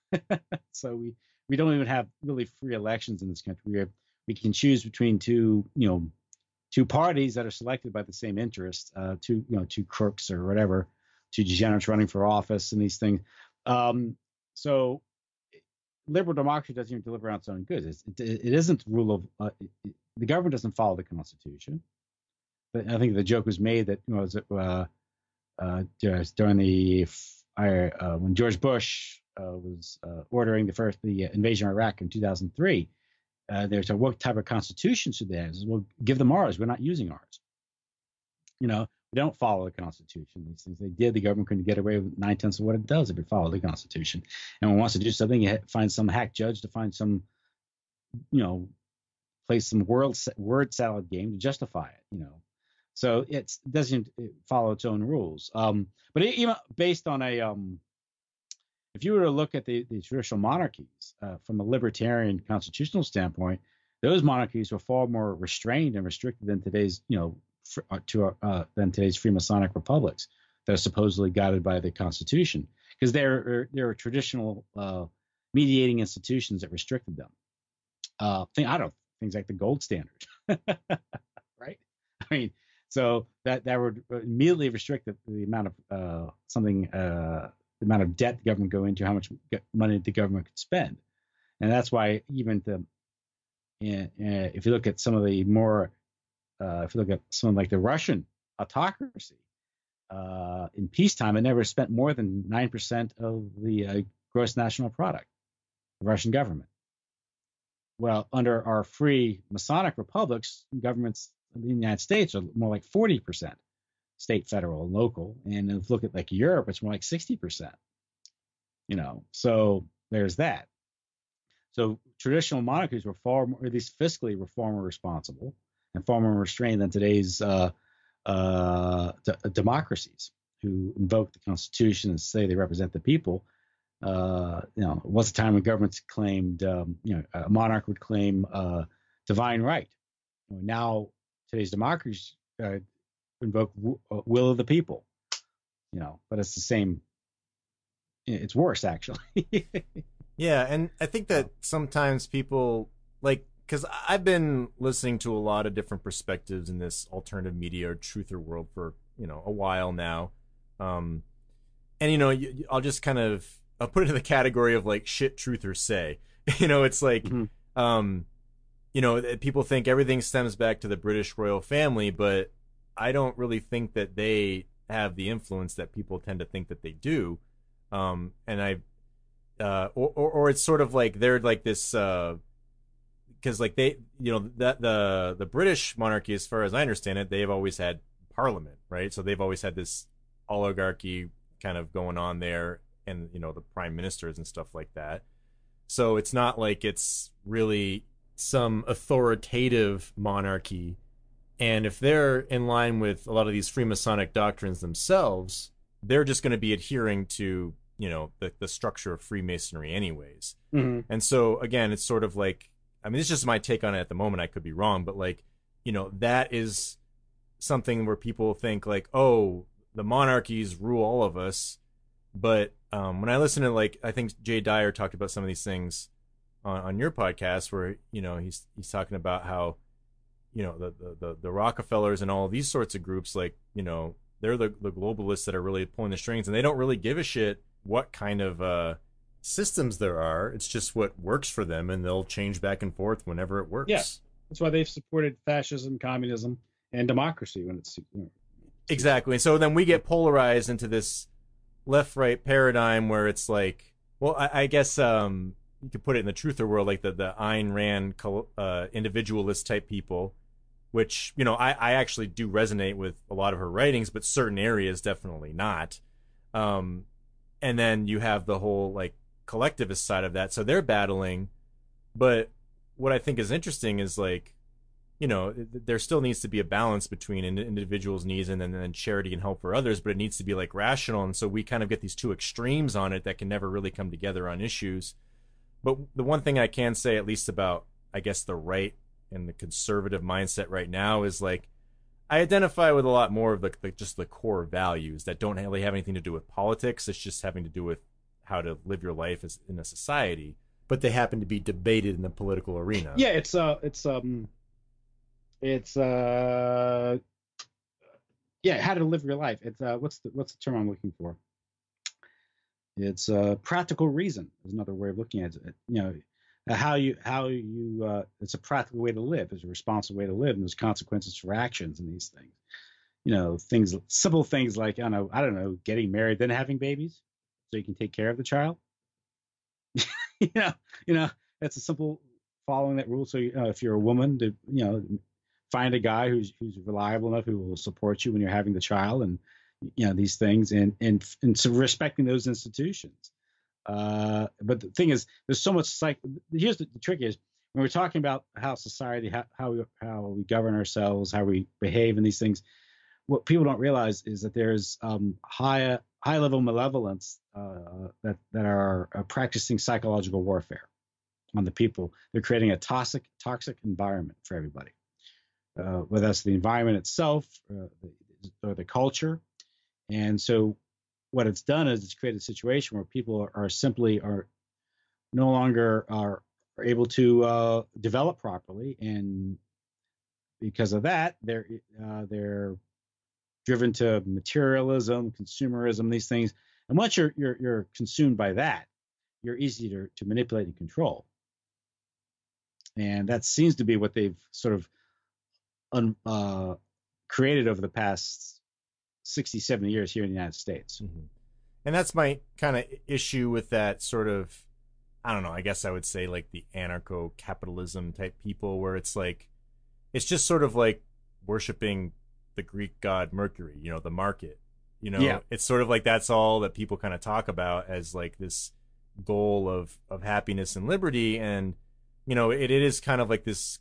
so we, we don't even have really free elections in this country. We have, we can choose between two, you know, two parties that are selected by the same interest, uh, two, you know, two crooks or whatever, two degenerates running for office and these things. Um, so liberal democracy doesn't even deliver on its own goods. It's, it, it isn't rule of uh, it, the government doesn't follow the Constitution. But I think the joke was made that you know, was it, uh, uh, during the uh, when George Bush uh, was uh, ordering the first the invasion of Iraq in two thousand three. Uh, there's a what type of constitution should they have? Well, give them ours. We're not using ours. You know, we don't follow the Constitution. These things they did, the government couldn't get away with nine tenths of what it does if it followed the Constitution. And when it wants to do something, it finds some hack judge to find some, you know, play some world word salad game to justify it. You know, so it's, it doesn't follow its own rules. Um, but it, even based on a um, if you were to look at the, the traditional monarchies uh, from a libertarian constitutional standpoint, those monarchies were far more restrained and restricted than today's, you know, fr- uh, to uh, than today's Freemasonic republics that are supposedly guided by the Constitution, because there there are traditional uh, mediating institutions that restricted them. Uh, thing I don't things like the gold standard, right? I mean, so that that would immediately restrict the, the amount of uh, something. Uh, the amount of debt the government go into, how much money the government could spend. And that's why even the, uh, if you look at some of the more, uh, if you look at something like the Russian autocracy, uh, in peacetime, it never spent more than nine percent of the uh, gross national product, the Russian government. Well, under our free Masonic republics, governments in the United States are more like forty percent. State, federal, and local. And if you look at like Europe, it's more like sixty percent. You know, so there's that. So traditional monarchies were far more, at least fiscally, were far more responsible and far more restrained than today's uh, uh, d- democracies who invoke the Constitution and say they represent the people. Uh, you know, it was a time when governments claimed, um, you know, a monarch would claim uh, divine right. You know, now today's democracies uh, invoke w- will of the people, you know, but it's the same. It's worse, actually. Yeah, and I think that sometimes people like, because I've been listening to a lot of different perspectives in this alternative media or truther world for, you know, a while now. Um, and, you know, you, I'll just kind of, I'll put it in the category of like shit truthers say. You know, it's like, mm-hmm. um, you know, people think everything stems back to the British royal family, but I don't really think that they have the influence that people tend to think that they do. Um, and I, uh, or, or, or it's sort of like they're like this, uh, because like they, you know, that the the British monarchy, as far as I understand it, they've always had parliament, right? So they've always had this oligarchy kind of going on there, and you know the prime ministers and stuff like that. So it's not like it's really some authoritative monarchy. And if they're in line with a lot of these Freemasonic doctrines themselves, they're just going to be adhering to, you know, the, the structure of Freemasonry anyways. Mm-hmm. And so, again, it's sort of like, I mean, it's just my take on it at the moment. I could be wrong, but like, you know, that is something where people think like, oh, the monarchies rule all of us. But um, when I listen to, like, I think Jay Dyer talked about some of these things on, on your podcast where, you know, he's he's talking about how, you know, the, the, the Rockefellers and all these sorts of groups, like, you know, they're the, the globalists that are really pulling the strings, and they don't really give a shit what kind of uh, systems there are. It's just what works for them, and they'll change back and forth whenever it works. Yeah, that's why they've supported fascism, communism, and democracy when it's... You know, exactly. And so then we get polarized into this left-right paradigm where it's like, well, I, I guess um, you could put it in the truther world, like the, the Ayn Rand uh, individualist type people, which, you know, I, I actually do resonate with a lot of her writings, but certain areas definitely not. Um, and then you have the whole, like, collectivist side of that. So they're battling. But what I think is interesting is, like, you know, there still needs to be a balance between an individual's needs and then and charity and help for others, but it needs to be, like, rational. And so we kind of get these two extremes on it that can never really come together on issues. But the one thing I can say, at least about, I guess, the right and the conservative mindset right now is, like, I identify with a lot more of the, the just the core values that don't really have anything to do with politics. It's just having to do with how to live your life as in a society, but they happen to be debated in the political arena. Yeah, it's uh, it's um, it's uh, yeah, how to live your life. It's uh, what's the what's the term I'm looking for? It's a practical reason is another way of looking at it. You know, how you how you uh, it's a practical way to live. It's a responsible way to live, and there's consequences for actions and these things. You know, things simple things like I don't know, I don't know, getting married then having babies, so you can take care of the child. you know, you know, that's a simple following that rule. So uh, if you're a woman, to you know, find a guy who's who's reliable enough who will support you when you're having the child, and you know these things, and and and so respecting those institutions. Uh, but the thing is, there's so much psych. Here's the, the trick is when we're talking about how society, how how we, how we govern ourselves, how we behave, and these things. What people don't realize is that there's um, high high level malevolence uh, that that are uh, practicing psychological warfare on the people. They're creating a toxic toxic environment for everybody, uh, whether that's the environment itself uh, or the culture. And so what it's done is it's created a situation where people are, are simply are no longer are, are able to uh, develop properly, and because of that, they're uh, they're driven to materialism, consumerism, these things. And once you're you're, you're consumed by that, you're easy to, to manipulate and control. And that seems to be what they've sort of un, uh, created over the past sixty, seventy years here in the United States. Mm-hmm. And that's my kind of issue with that sort of, I don't know, I guess I would say like the anarcho-capitalism type people, where it's like, it's just sort of like worshiping the Greek god Mercury, you know, the market. You know, yeah. It's sort of like that's all that people kind of talk about as like this goal of, of happiness and liberty. And, you know, it, it is kind of like this,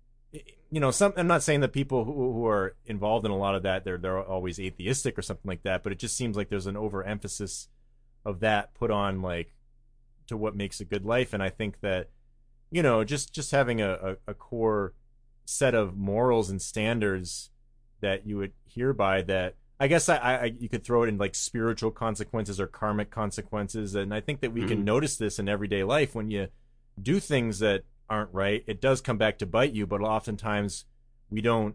you know, some, I'm not saying that people who, who are involved in a lot of that, they're, they're always atheistic or something like that, but it just seems like there's an overemphasis of that put on like to what makes a good life. And I think that, you know, just, just having a, a, a core set of morals and standards that you would hear by that, I guess I, I you could throw it in like spiritual consequences or karmic consequences. And I think that we mm-hmm. can notice this in everyday life when you do things that aren't right. It does come back to bite you, but oftentimes we don't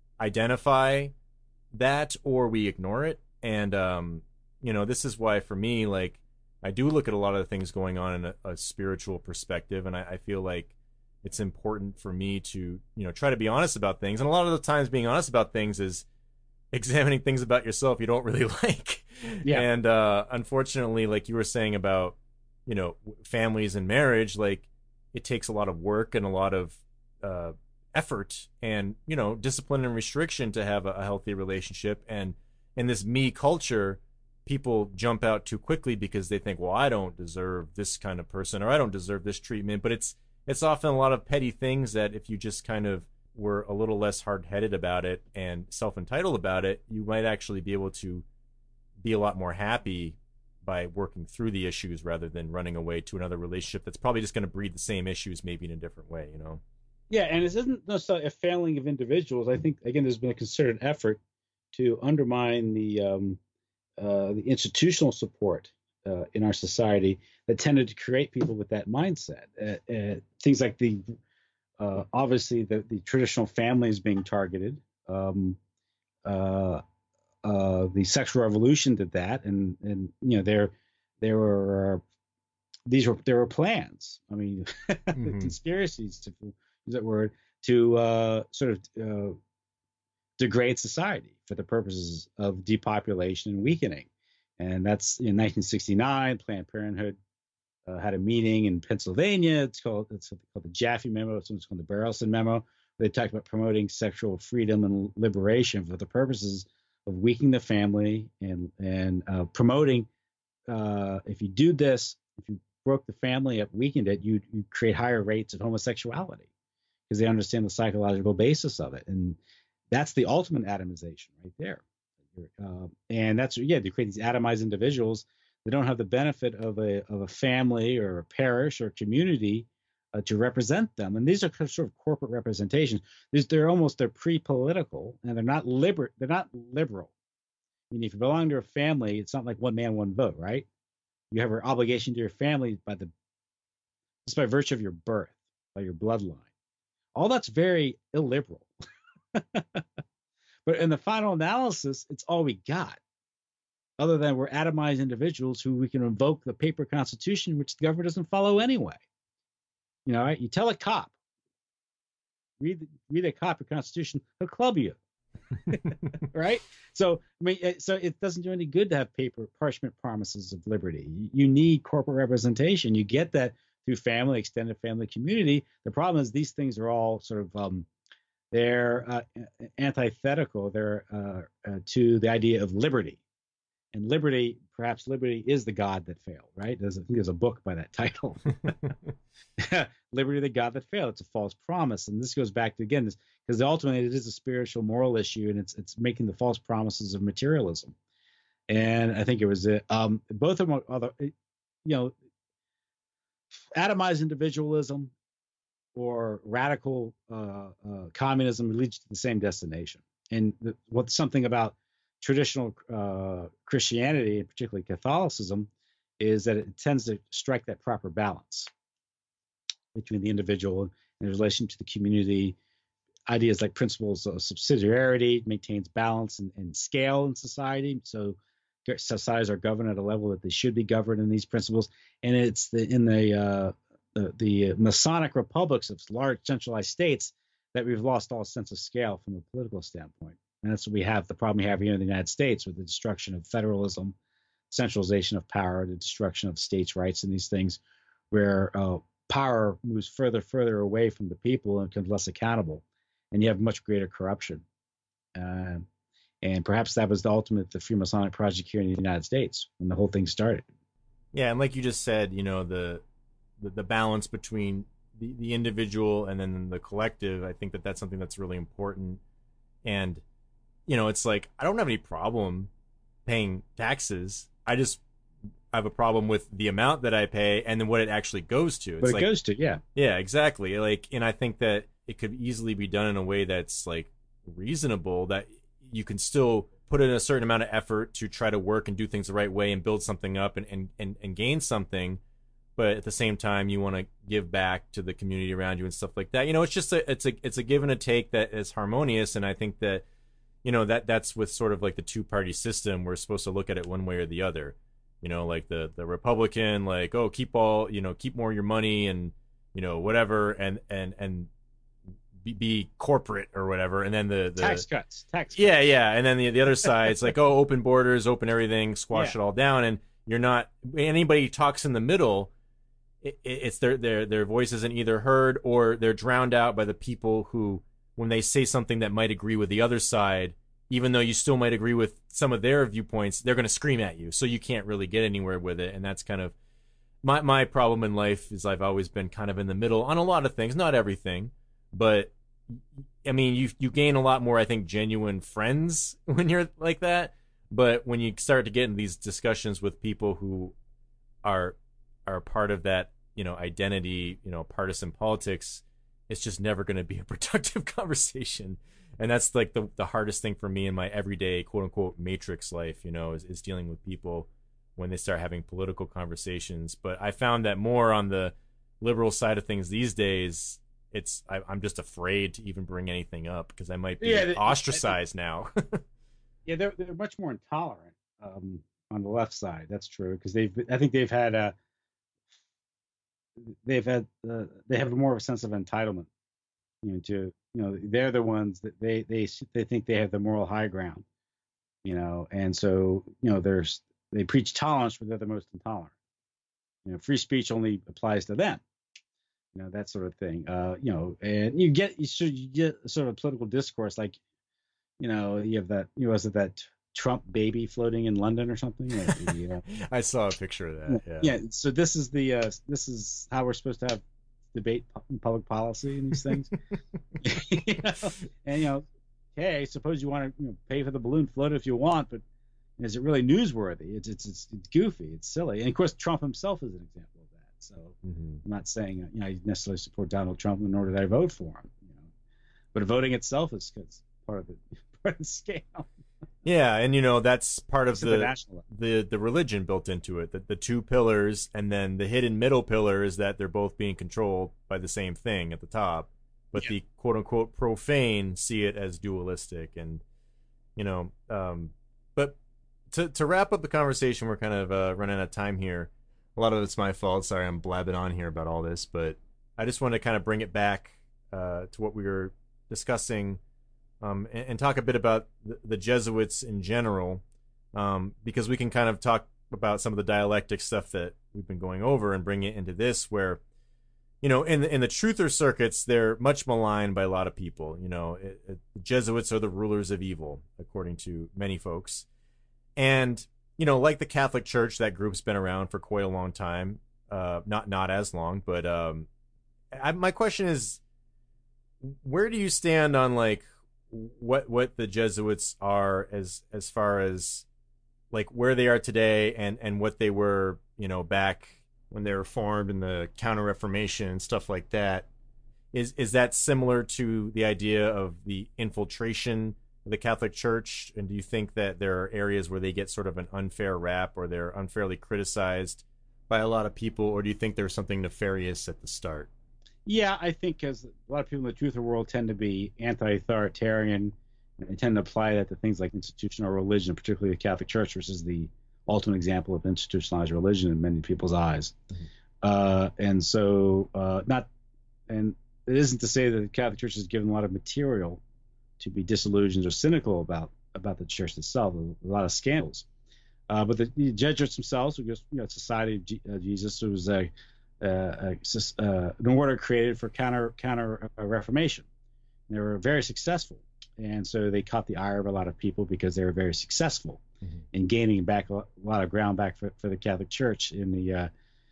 identify that or we ignore it. And, um, you know, this is why for me, like, I do look at a lot of the things going on in a, a spiritual perspective. And I, I feel like it's important for me to, you know, try to be honest about things. And a lot of the times being honest about things is examining things about yourself you don't really like. Yeah. And uh, unfortunately, like you were saying about, you know, families and marriage, like it takes a lot of work and a lot of uh, effort and, you know, discipline and restriction to have a, a healthy relationship. And in this me culture, people jump out too quickly because they think, well, I don't deserve this kind of person or I don't deserve this treatment. But it's, It's often a lot of petty things that if you just kind of were a little less hard-headed about it and self-entitled about it, you might actually be able to be a lot more happy by working through the issues rather than running away to another relationship that's probably just going to breed the same issues, maybe in a different way, you know? Yeah, and it isn't necessarily a failing of individuals. I think, again, there's been a concerted effort to undermine the um, uh, the institutional support uh, in our society that tended to create people with that mindset. Uh, uh, things like the, uh, obviously, the, the traditional family is being targeted. Um, uh, uh, the sexual revolution did that, and and you know there there were uh, these were there were plans. I mean, mm-hmm. conspiracies to use that word to uh, sort of uh, degrade society for the purposes of depopulation and weakening. And that's in nineteen sixty-nine. Planned Parenthood uh, had a meeting in Pennsylvania. It's called it's called the Jaffe Memo. It's called the Berelson Memo. They talked about promoting sexual freedom and liberation for the purposes of weakening the family and and uh, promoting. Uh, if you do this, if you broke the family up, weakened it, you you create higher rates of homosexuality because they understand the psychological basis of it, and that's the ultimate atomization right there. Uh, and that's yeah, they create these atomized individuals. They don't have the benefit of a of a family or a parish or community uh, to represent them. And these are sort of corporate representations. These, they're almost they're pre-political, and they're not liber they're not liberal. I mean, if you belong to a family, it's not like one man, one vote, right? You have an obligation to your family by the just by virtue of your birth, by your bloodline. All that's very illiberal. But in the final analysis, it's all we got. other than we're atomized individuals who we can invoke the paper constitution, which the government doesn't follow anyway. You know, right? You tell a cop, read the, read a cop your constitution, he'll club you. Right? So, I mean, so it doesn't do any good to have paper parchment promises of liberty. You, you need corporate representation. You get that through family, extended family, community. The problem is these things are all sort of um, they're uh, antithetical. They're uh, uh, to the idea of liberty. And liberty, perhaps liberty is the God that failed, right? There's, I think there's a book by that title. Liberty, the God that failed. It's a false promise. And this goes back to, again, because ultimately it is a spiritual moral issue, and it's it's making the false promises of materialism. And I think it was, um, both of them, other, you know, atomized individualism or radical uh, uh, communism leads to the same destination. And the, what's something about traditional uh, Christianity, and particularly Catholicism, is that it tends to strike that proper balance between the individual in relation to the community. Ideas like principles of subsidiarity maintains balance and, and scale in society. So societies are governed at a level that they should be governed in these principles. And it's the, in the, uh, the the Masonic republics of large centralized states that we've lost all sense of scale from a political standpoint. And that's what we have, the problem we have here in the United States with the destruction of federalism, centralization of power, the destruction of states' rights, and these things where uh, power moves further, further away from the people and becomes less accountable. And you have much greater corruption. Uh, and perhaps that was the ultimate, the Freemasonic project here in the United States when the whole thing started. Yeah, and like you just said, you know, the the, the balance between the, the individual and then the collective, I think that that's something that's really important. And you know, it's like, I don't have any problem paying taxes. I just have a problem with the amount that I pay and then what it actually goes to. It's what it like, goes to, yeah. Yeah, exactly. Like, and I think that it could easily be done in a way that's like reasonable, that you can still put in a certain amount of effort to try to work and do things the right way and build something up and, and, and, and gain something. But at the same time, you want to give back to the community around you and stuff like that. You know, it's just a, it's a, it's a give and a take that is harmonious. And I think that, you know, that that's with sort of like the two party system. We're supposed to look at it one way or the other, you know, like the, the Republican, like, oh, keep all, you know, keep more of your money and, you know, whatever. And, and, and be, be corporate or whatever. And then the, the tax cuts, tax cuts. Yeah. Yeah. And then the, the other side, it's like, oh, open borders, open everything, squash yeah. it all down. And you're not, anybody talks in the middle, it, it's their, their, their voice isn't either heard or they're drowned out by the people who, when they say something that might agree with the other side, even though you still might agree with some of their viewpoints, they're going to scream at you. So you can't really get anywhere with it. And that's kind of my, my problem in life is I've always been kind of in the middle on a lot of things, not everything, but I mean, you, you gain a lot more, I think, genuine friends when you're like that. But when you start to get in these discussions with people who are, are part of that, you know, identity, you know, partisan politics, it's just never going to be a productive conversation. And that's like the, the hardest thing for me in my everyday quote unquote matrix life, you know, is, is dealing with people when they start having political conversations. But I found that more on the liberal side of things these days, it's, I, I'm just afraid to even bring anything up because I might be yeah, they, ostracized I, now. yeah. They're, they're much more intolerant um, on the left side. That's true. Because they've, I think they've had a, they've had uh, they have more of a sense of entitlement, you know, to, you know, they're the ones that they they they think they have the moral high ground, you know, and so, you know, there's they preach tolerance, but they're the most intolerant. You know, free speech only applies to them, you know, that sort of thing. Uh, you know, and you get you should you get sort of political discourse like, you know, you have that, you know, was it that Trump baby floating in London or something? Or the, uh, I saw a picture of that. Yeah. Yeah. So this is the uh, this is how we're supposed to have debate in public policy and these things. You know? And you know, hey, suppose you want to, you know, pay for the balloon float if you want, but is it really newsworthy? It's it's it's, it's goofy. It's silly. And of course, Trump himself is an example of that. So mm-hmm. I'm not saying uh, you know I necessarily support Donald Trump, nor did I vote for him. You know, but voting itself is part of the part of the scale. Yeah, and you know that's part of the the, the the religion built into it. The, the two pillars, and then the hidden middle pillar is that they're both being controlled by the same thing at the top. But yeah. the quote unquote profane see it as dualistic, and you know, um, but to to wrap up the conversation, we're kind of uh, running out of time here. A lot of it's my fault. Sorry, I'm blabbing on here about all this, but I just want to kind of bring it back uh, to what we were discussing, um, and, and talk a bit about the, the Jesuits in general, um, because we can kind of talk about some of the dialectic stuff that we've been going over and bring it into this, where, you know, in the, in the truther circuits, they're much maligned by a lot of people. You know, it, it, the Jesuits are the rulers of evil, according to many folks. And, you know, like the Catholic Church, that group's been around for quite a long time. Uh, not not as long, but um, I, my question is, where do you stand on like what what the Jesuits are as as far as like where they are today and and what they were, you know, back when they were formed in the Counter-Reformation and stuff like that? Is is that similar to the idea of the infiltration of the Catholic Church? And do you think that there are areas where they get sort of an unfair rap or they're unfairly criticized by a lot of people, or do you think there's something nefarious at the start? Yeah, I think as a lot of people in the truther world tend to be anti-authoritarian, and they tend to apply that to things like institutional religion, particularly the Catholic Church, which is the ultimate example of institutionalized religion in many people's eyes. Mm-hmm. Uh, and so, uh, not, and it isn't to say that the Catholic Church has given a lot of material to be disillusioned or cynical about about the church itself. A lot of scandals, uh, but the, the Jesuits themselves, who just, you know, Society of G- uh, Jesus, it was a, a, a, a an order created for counter counter uh, Reformation. And they were very successful, and so they caught the ire of a lot of people because they were very successful mm-hmm. in gaining back a lot of ground back for, for the Catholic Church in the uh,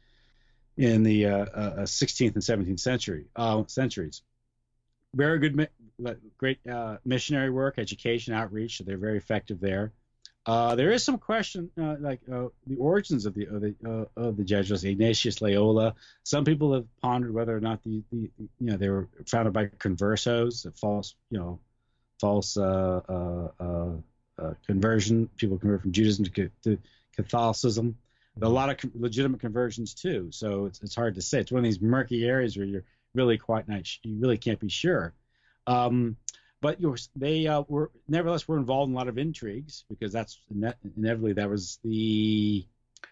in the uh, uh, sixteenth and seventeenth century uh, centuries. Very good, great uh, missionary work, education, outreach. So they're very effective there. Uh, there is some question, uh, like uh, the origins of the of the uh, of the Jesuits. Ignatius Loyola. Some people have pondered whether or not the, the you know they were founded by conversos, a false you know false uh, uh, uh, uh, conversion. People convert from Judaism to, to Catholicism. A lot of legitimate conversions too. So it's it's hard to say. It's one of these murky areas where you're really quite not, you really can't be sure. Um, but you're, they uh, were nevertheless were involved in a lot of intrigues, because that's inevitably that was the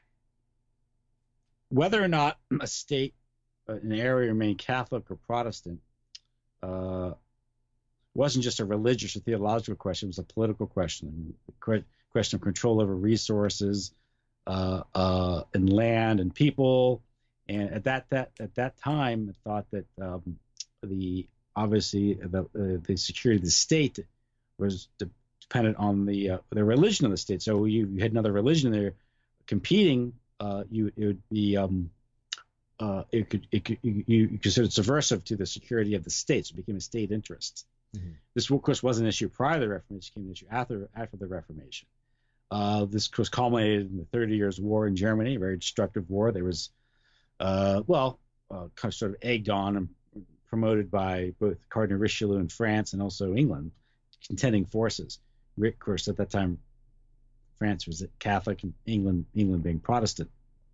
whether or not a state, uh, an area remained Catholic or Protestant, uh, wasn't just a religious or theological question. It was a political question, a question of control over resources, uh, uh, and land and people. And at that that at that time, I thought that um, the obviously the uh, the security of the state was de- dependent on the uh, the religion of the state. So you, you had another religion there competing. Uh, you it would be um, uh, it could it could you, you consider it subversive to the security of the state. So it became a state interest. Mm-hmm. This, of course, wasn't an issue prior to the Reformation. It became an issue after after the Reformation. Uh, this was culminated in the Thirty Years' War in Germany, a very destructive war. There was Uh, well, uh, kind of sort of egged on and promoted by both Cardinal Richelieu in France and also England, contending forces. Of course, at that time, France was Catholic and England, England being Protestant.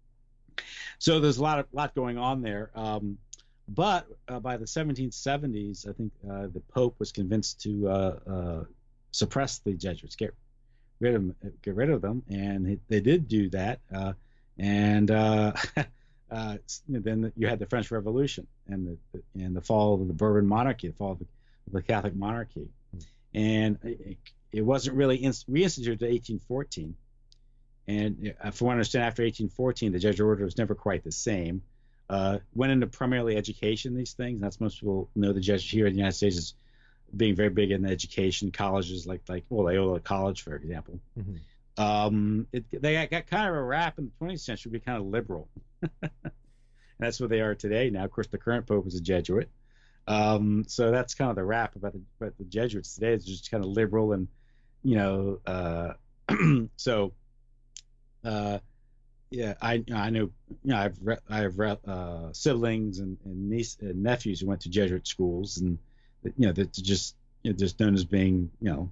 So there's a lot of lot going on there. Um, but uh, by the seventeen seventies, I think uh, the Pope was convinced to uh, uh, suppress the Jesuits, get rid of them, get rid of them, and it, they did do that. Uh, and uh, Uh, then you had the French Revolution and the, the and the fall of the Bourbon monarchy, the fall of the, of the Catholic monarchy, and it, it wasn't really inst- reinstituted until eighteen fourteen. And uh, from what I understand, after eighteen fourteen, the Jesuit order was never quite the same. Uh, went into primarily education, these things. That's most people know the Jesuits here in the United States as being very big in education, colleges like like well, Loyola College, for example. Mm-hmm. Um, it, they got, got kind of a rap in the twentieth century, be kind of liberal. And that's what they are today. Now, of course, the current Pope is a Jesuit. Um, so that's kind of the rap about the, about the Jesuits today. It's just kind of liberal and, you know, uh, so, uh, yeah, I I know, you know, I've re- I have re- uh, siblings and, and niece and nephews who went to Jesuit schools, and you know, that's just you know, just known as being, you know,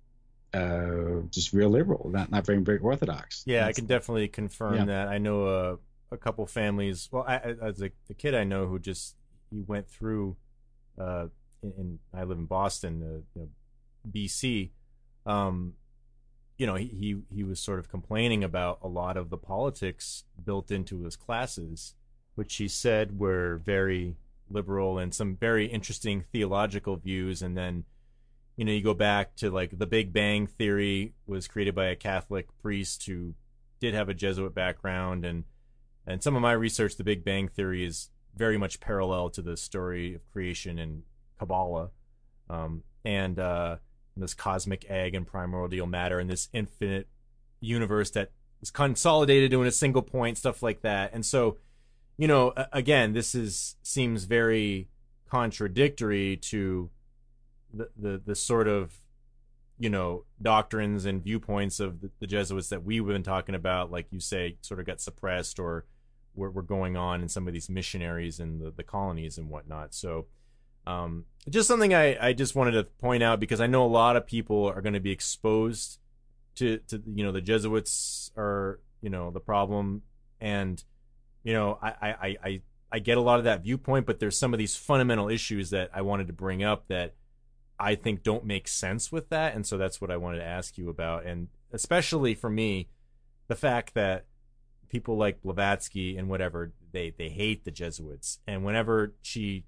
uh, just real liberal, not not very very orthodox. Yeah, That's, I can definitely confirm yeah. that. I know a a couple families. Well, I, as a the kid I know who just he went through, uh, in, in I live in Boston, uh, you know, B C. Um, you know, he, he he was sort of complaining about a lot of the politics built into his classes, which he said were very liberal and some very interesting theological views. And then, you know, you go back to like the Big Bang Theory was created by a Catholic priest who did have a Jesuit background, and and some of my research, the Big Bang Theory is very much parallel to the story of creation in Kabbalah, um, and uh, this cosmic egg and primordial matter and this infinite universe that is consolidated in a single point, stuff like that. And so, you know, again, this is seems very contradictory to the the, the sort of, you know, doctrines and viewpoints of the, the Jesuits that we've been talking about, like you say, sort of got suppressed or were, were going on in some of these missionaries in the, the colonies and whatnot. So um, just something I, I just wanted to point out, because I know a lot of people are going to be exposed to, to, you know, the Jesuits are, you know, the problem. And, you know, I, I, I, I get a lot of that viewpoint, but there's some of these fundamental issues that I wanted to bring up that I think don't make sense with that. And so that's what I wanted to ask you about. And especially for me, the fact that people like Blavatsky and whatever, they, they hate the Jesuits. And whenever she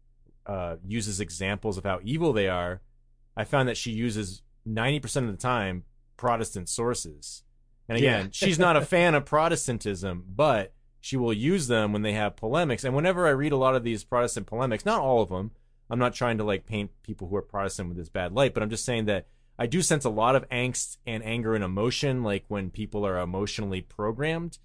uh, uses examples of how evil they are, I found that she uses ninety percent of the time Protestant sources. And again, Yeah. she's not a fan of Protestantism, but she will use them when they have polemics. And whenever I read a lot of these Protestant polemics, not all of them, I'm not trying to like paint people who are Protestant with this bad light, but I'm just saying that I do sense a lot of angst and anger and emotion, like when people are emotionally programmed.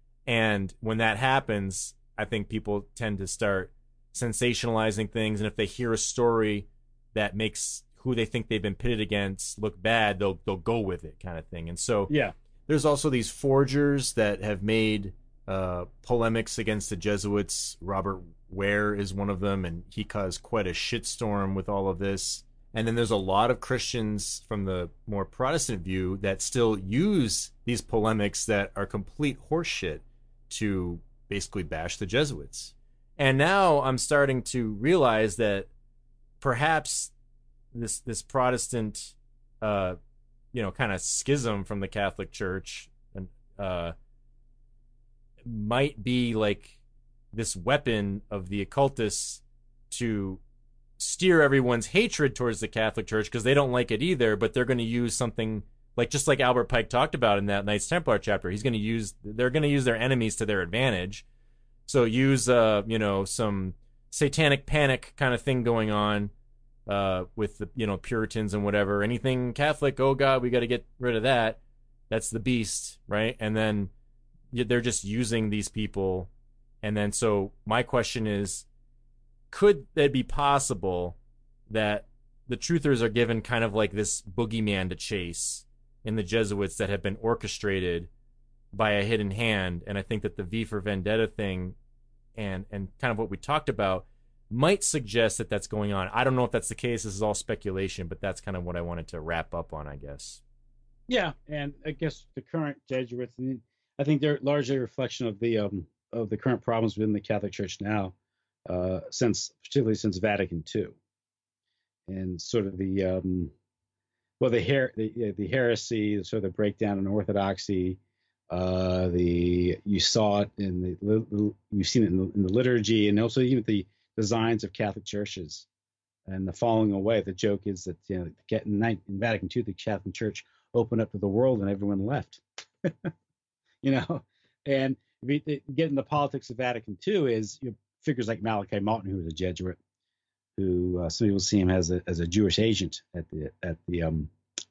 And when that happens, I think people tend to start sensationalizing things. And if they hear a story that makes who they think they've been pitted against look bad, they'll they'll go with it, kind of thing. And so Yeah. there's also these forgers that have made uh, polemics against the Jesuits. Robert Ware is one of them, and he caused quite a shitstorm with all of this. And then there's a lot of Christians from the more Protestant view that still use these polemics that are complete horseshit to basically bash the Jesuits. And now I'm starting to realize that perhaps this this Protestant, uh, you know, kind of schism from the Catholic Church, and uh, might be like this weapon of the occultists to steer everyone's hatred towards the Catholic Church because they don't like it either, but they're going to use something like, just like Albert Pike talked about in that Knights Templar chapter, he's going to use, they're going to use their enemies to their advantage. So use, uh, you know, some satanic panic kind of thing going on uh, with the, you know, Puritans and whatever. Anything Catholic, oh God, we got to get rid of that. That's the beast, right? And then they're just using these people. And then, so my question is, could it be possible that the truthers are given kind of like this boogeyman to chase in the Jesuits that have been orchestrated by a hidden hand? And I think that the V for Vendetta thing and, and kind of what we talked about might suggest that that's going on. I don't know if that's the case. This is all speculation, but that's kind of what I wanted to wrap up on, I guess. Yeah, and I guess the current Jesuits, I think they're largely a reflection of the um, of the current problems within the Catholic Church now, uh, since particularly since Vatican Two, and sort of the um, well, the her- the, the heresy, sort of the breakdown in orthodoxy. Uh, the you saw it in the you've seen it in the, in the liturgy, and also even the designs of Catholic churches and the falling away. The joke is that, you know, in, in Vatican Two, the Catholic Church opened up to the world and everyone left. You know, and if you get in the politics of Vatican Two is, you know, figures like Malachi Martin, who was a Jesuit, who uh, some people see him as a as a Jewish agent at the at the um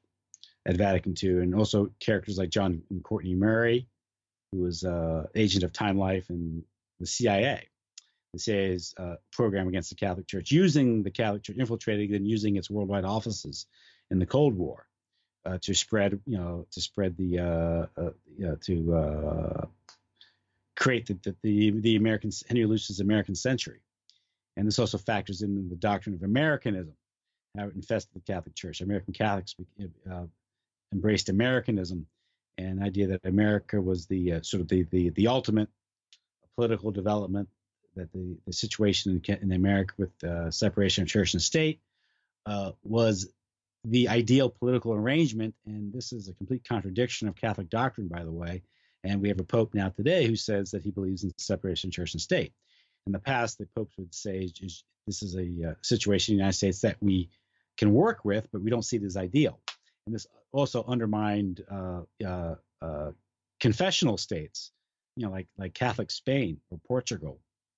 at Vatican Two, and also characters like John and Courtney Murray, who was uh, agent of Time Life and the C I A. The C I A's uh, program against the Catholic Church, using the Catholic Church, infiltrating and using its worldwide offices in the Cold War uh, to spread, you know, to spread the, uh, uh, you know, to uh, create the, the the the American Henry Luce's American Century, and this also factors in the doctrine of Americanism, how it infested the Catholic Church. American Catholics uh, embraced Americanism, and the idea that America was the uh, sort of the the the ultimate political development, that the, the situation in, in America with uh, separation of church and state uh, was the ideal political arrangement, and this is a complete contradiction of Catholic doctrine, by the way. And we have a pope now today who says that he believes in separation of church and state. In the past, the popes would say this is a uh, situation in the United States that we can work with, but we don't see it as ideal. And this also undermined uh, uh, uh, confessional states, you know, like like Catholic Spain or Portugal.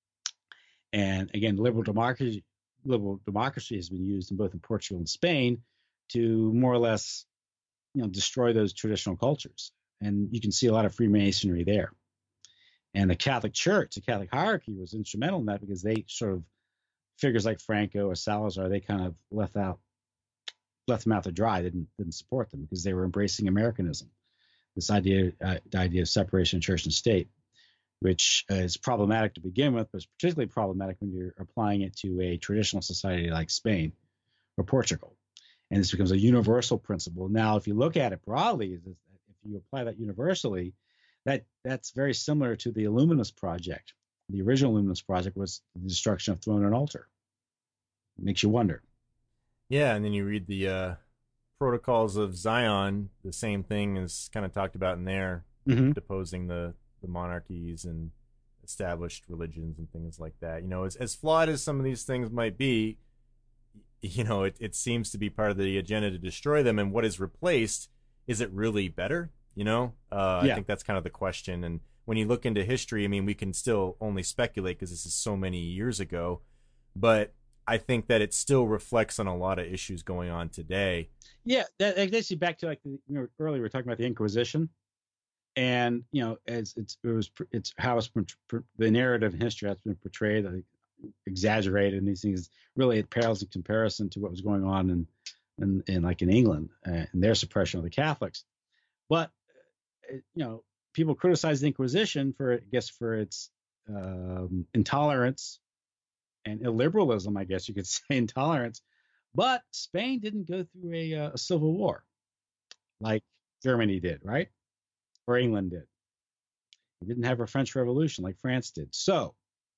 And again, liberal democracy, liberal democracy has been used in both in Portugal and Spain to more or less, you know, destroy those traditional cultures. And you can see a lot of Freemasonry there. And the Catholic Church, the Catholic hierarchy, was instrumental in that because they sort of figures like Franco or Salazar, they kind of left out, left them out to dry. They didn't didn't support them because they were embracing Americanism, this idea, uh, the idea of separation of church and state, which uh, is problematic to begin with, but it's particularly problematic when you're applying it to a traditional society like Spain or Portugal. And this becomes a universal principle. Now, if you look at it broadly, if you apply that universally, that that's very similar to the Illuminist project. The original Illuminist project was the destruction of throne and altar. It makes you wonder. Yeah, and then you read the uh, Protocols of Zion, the same thing is kind of talked about in there, mm-hmm. deposing the, the monarchies and established religions and things like that. You know, as, as flawed as some of these things might be, you know, it, it seems to be part of the agenda to destroy them. And what is replaced, is it really better? You know, uh, yeah. I think that's kind of the question. And when you look into history, I mean, we can still only speculate because this is so many years ago. But I think that it still reflects on a lot of issues going on today. Yeah, that, that gets you back to like the, you know, earlier we were talking about the Inquisition, and you know, as it's it was it's how it's the narrative in history has been portrayed, like, exaggerated, and these things really it pales in comparison to what was going on in in, in like in England uh, and their suppression of the Catholics. But uh, you know, people criticize the Inquisition for I guess for its um, intolerance and illiberalism, I guess you could say, intolerance. But Spain didn't go through a, uh, a civil war like Germany did, right? Or England did. It didn't have a French Revolution like France did. So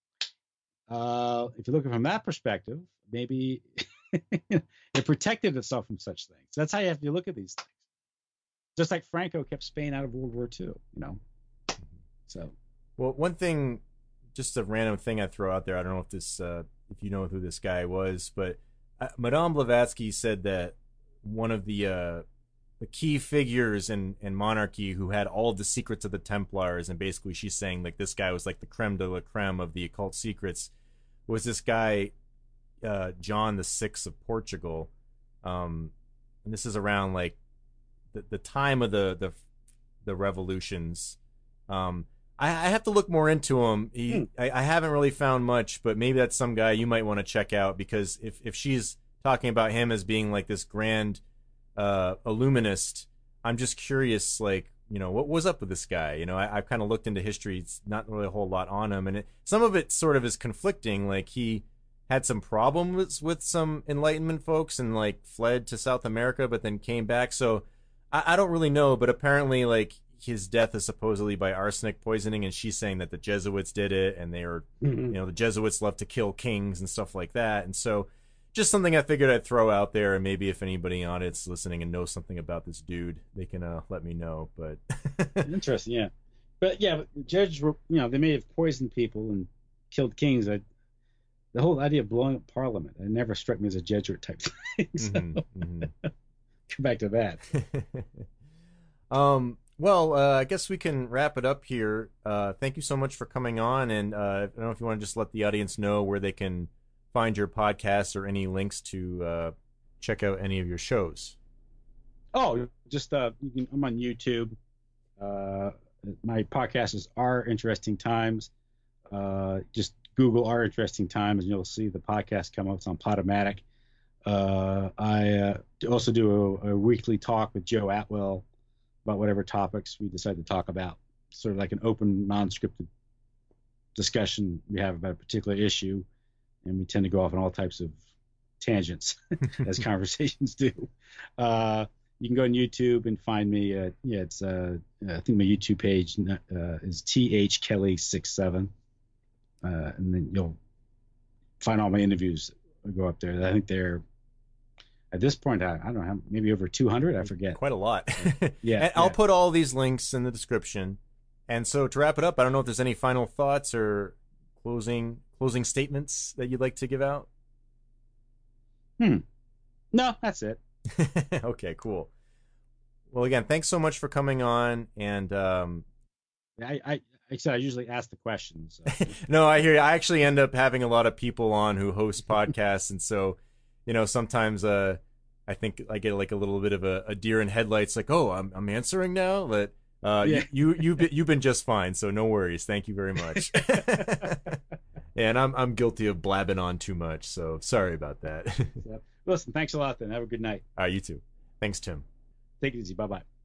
uh, if you look at it from that perspective, maybe it protected itself from such things. That's how you have to look at these things. Just like Franco kept Spain out of World War Two, you know? So. Well, one thing, just a random thing I throw out there. I don't know if this, uh, if you know who this guy was, but uh, Madame Blavatsky said that one of the uh, the key figures in, in monarchy who had all of the secrets of the Templars, and basically she's saying like this guy was like the creme de la creme of the occult secrets, was this guy uh, John the Sixth of Portugal, um, and this is around like the the time of the the the revolutions. Um, I, I have to look more into him. He, hmm. I, I haven't really found much, but maybe that's some guy you might want to check out, because if, if she's talking about him as being like this grand uh, illuminist, I'm just curious, like, you know, what was up with this guy? You know, I, I've kind of looked into history. It's not really a whole lot on him. And it, some of it sort of is conflicting. Like, he had some problems with some Enlightenment folks and, like, fled to South America, but then came back. So I, I don't really know, but apparently, like, his death is supposedly by arsenic poisoning, and she's saying that the Jesuits did it, and they were, mm-hmm. you know, the Jesuits love to kill kings and stuff like that. And so just something I figured I'd throw out there, and maybe if anybody on it's listening and knows something about this dude, they can uh, let me know. But interesting, yeah. But yeah, but the judges were, you know, they may have poisoned people and killed kings. I, the whole idea of blowing up Parliament, it never struck me as a Jesuit type thing. So mm-hmm, mm-hmm. Come back to that. um. Well, uh, I guess we can wrap it up here. Uh, thank you so much for coming on, and uh, I don't know if you want to just let the audience know where they can find your podcast or any links to uh, check out any of your shows. Oh, just uh, you can, I'm on YouTube. Uh, my podcast is Our Interesting Times. Uh, just Google Our Interesting Times, and you'll see the podcast come up. It's on Podomatic. Uh, I uh, also do a, a weekly talk with Joe Atwell about whatever topics we decide to talk about, sort of like an open, non-scripted discussion we have about a particular issue, and we tend to go off on all types of tangents, as conversations do. Uh, you can go on YouTube and find me. Uh, yeah, it's uh, I think my YouTube page uh, is T H Kelly sixty-seven, uh, and then you'll find all my interviews. I go up there. I think they're. at this point, I, I don't know, maybe over two hundred. I forget. Quite a lot. Yeah. And I'll yeah. put all these links in the description. And so to wrap it up, I don't know if there's any final thoughts or closing closing statements that you'd like to give out. Hmm. No, that's it. Okay, cool. Well, again, thanks so much for coming on. And um, I, I, like I said, I usually ask the questions. So. no, I hear you. I actually end up having a lot of people on who host podcasts, and so you know sometimes uh, I think I get like a little bit of a, a deer in headlights, like, oh, I'm I'm answering now. But uh, Yeah. you, you you've been, you've been just fine, so no worries. Thank you very much. And I'm I'm guilty of blabbing on too much, so sorry about that. So, listen, thanks a lot. Then have a good night. All right, you too. Thanks, Tim. Take it easy. Bye bye.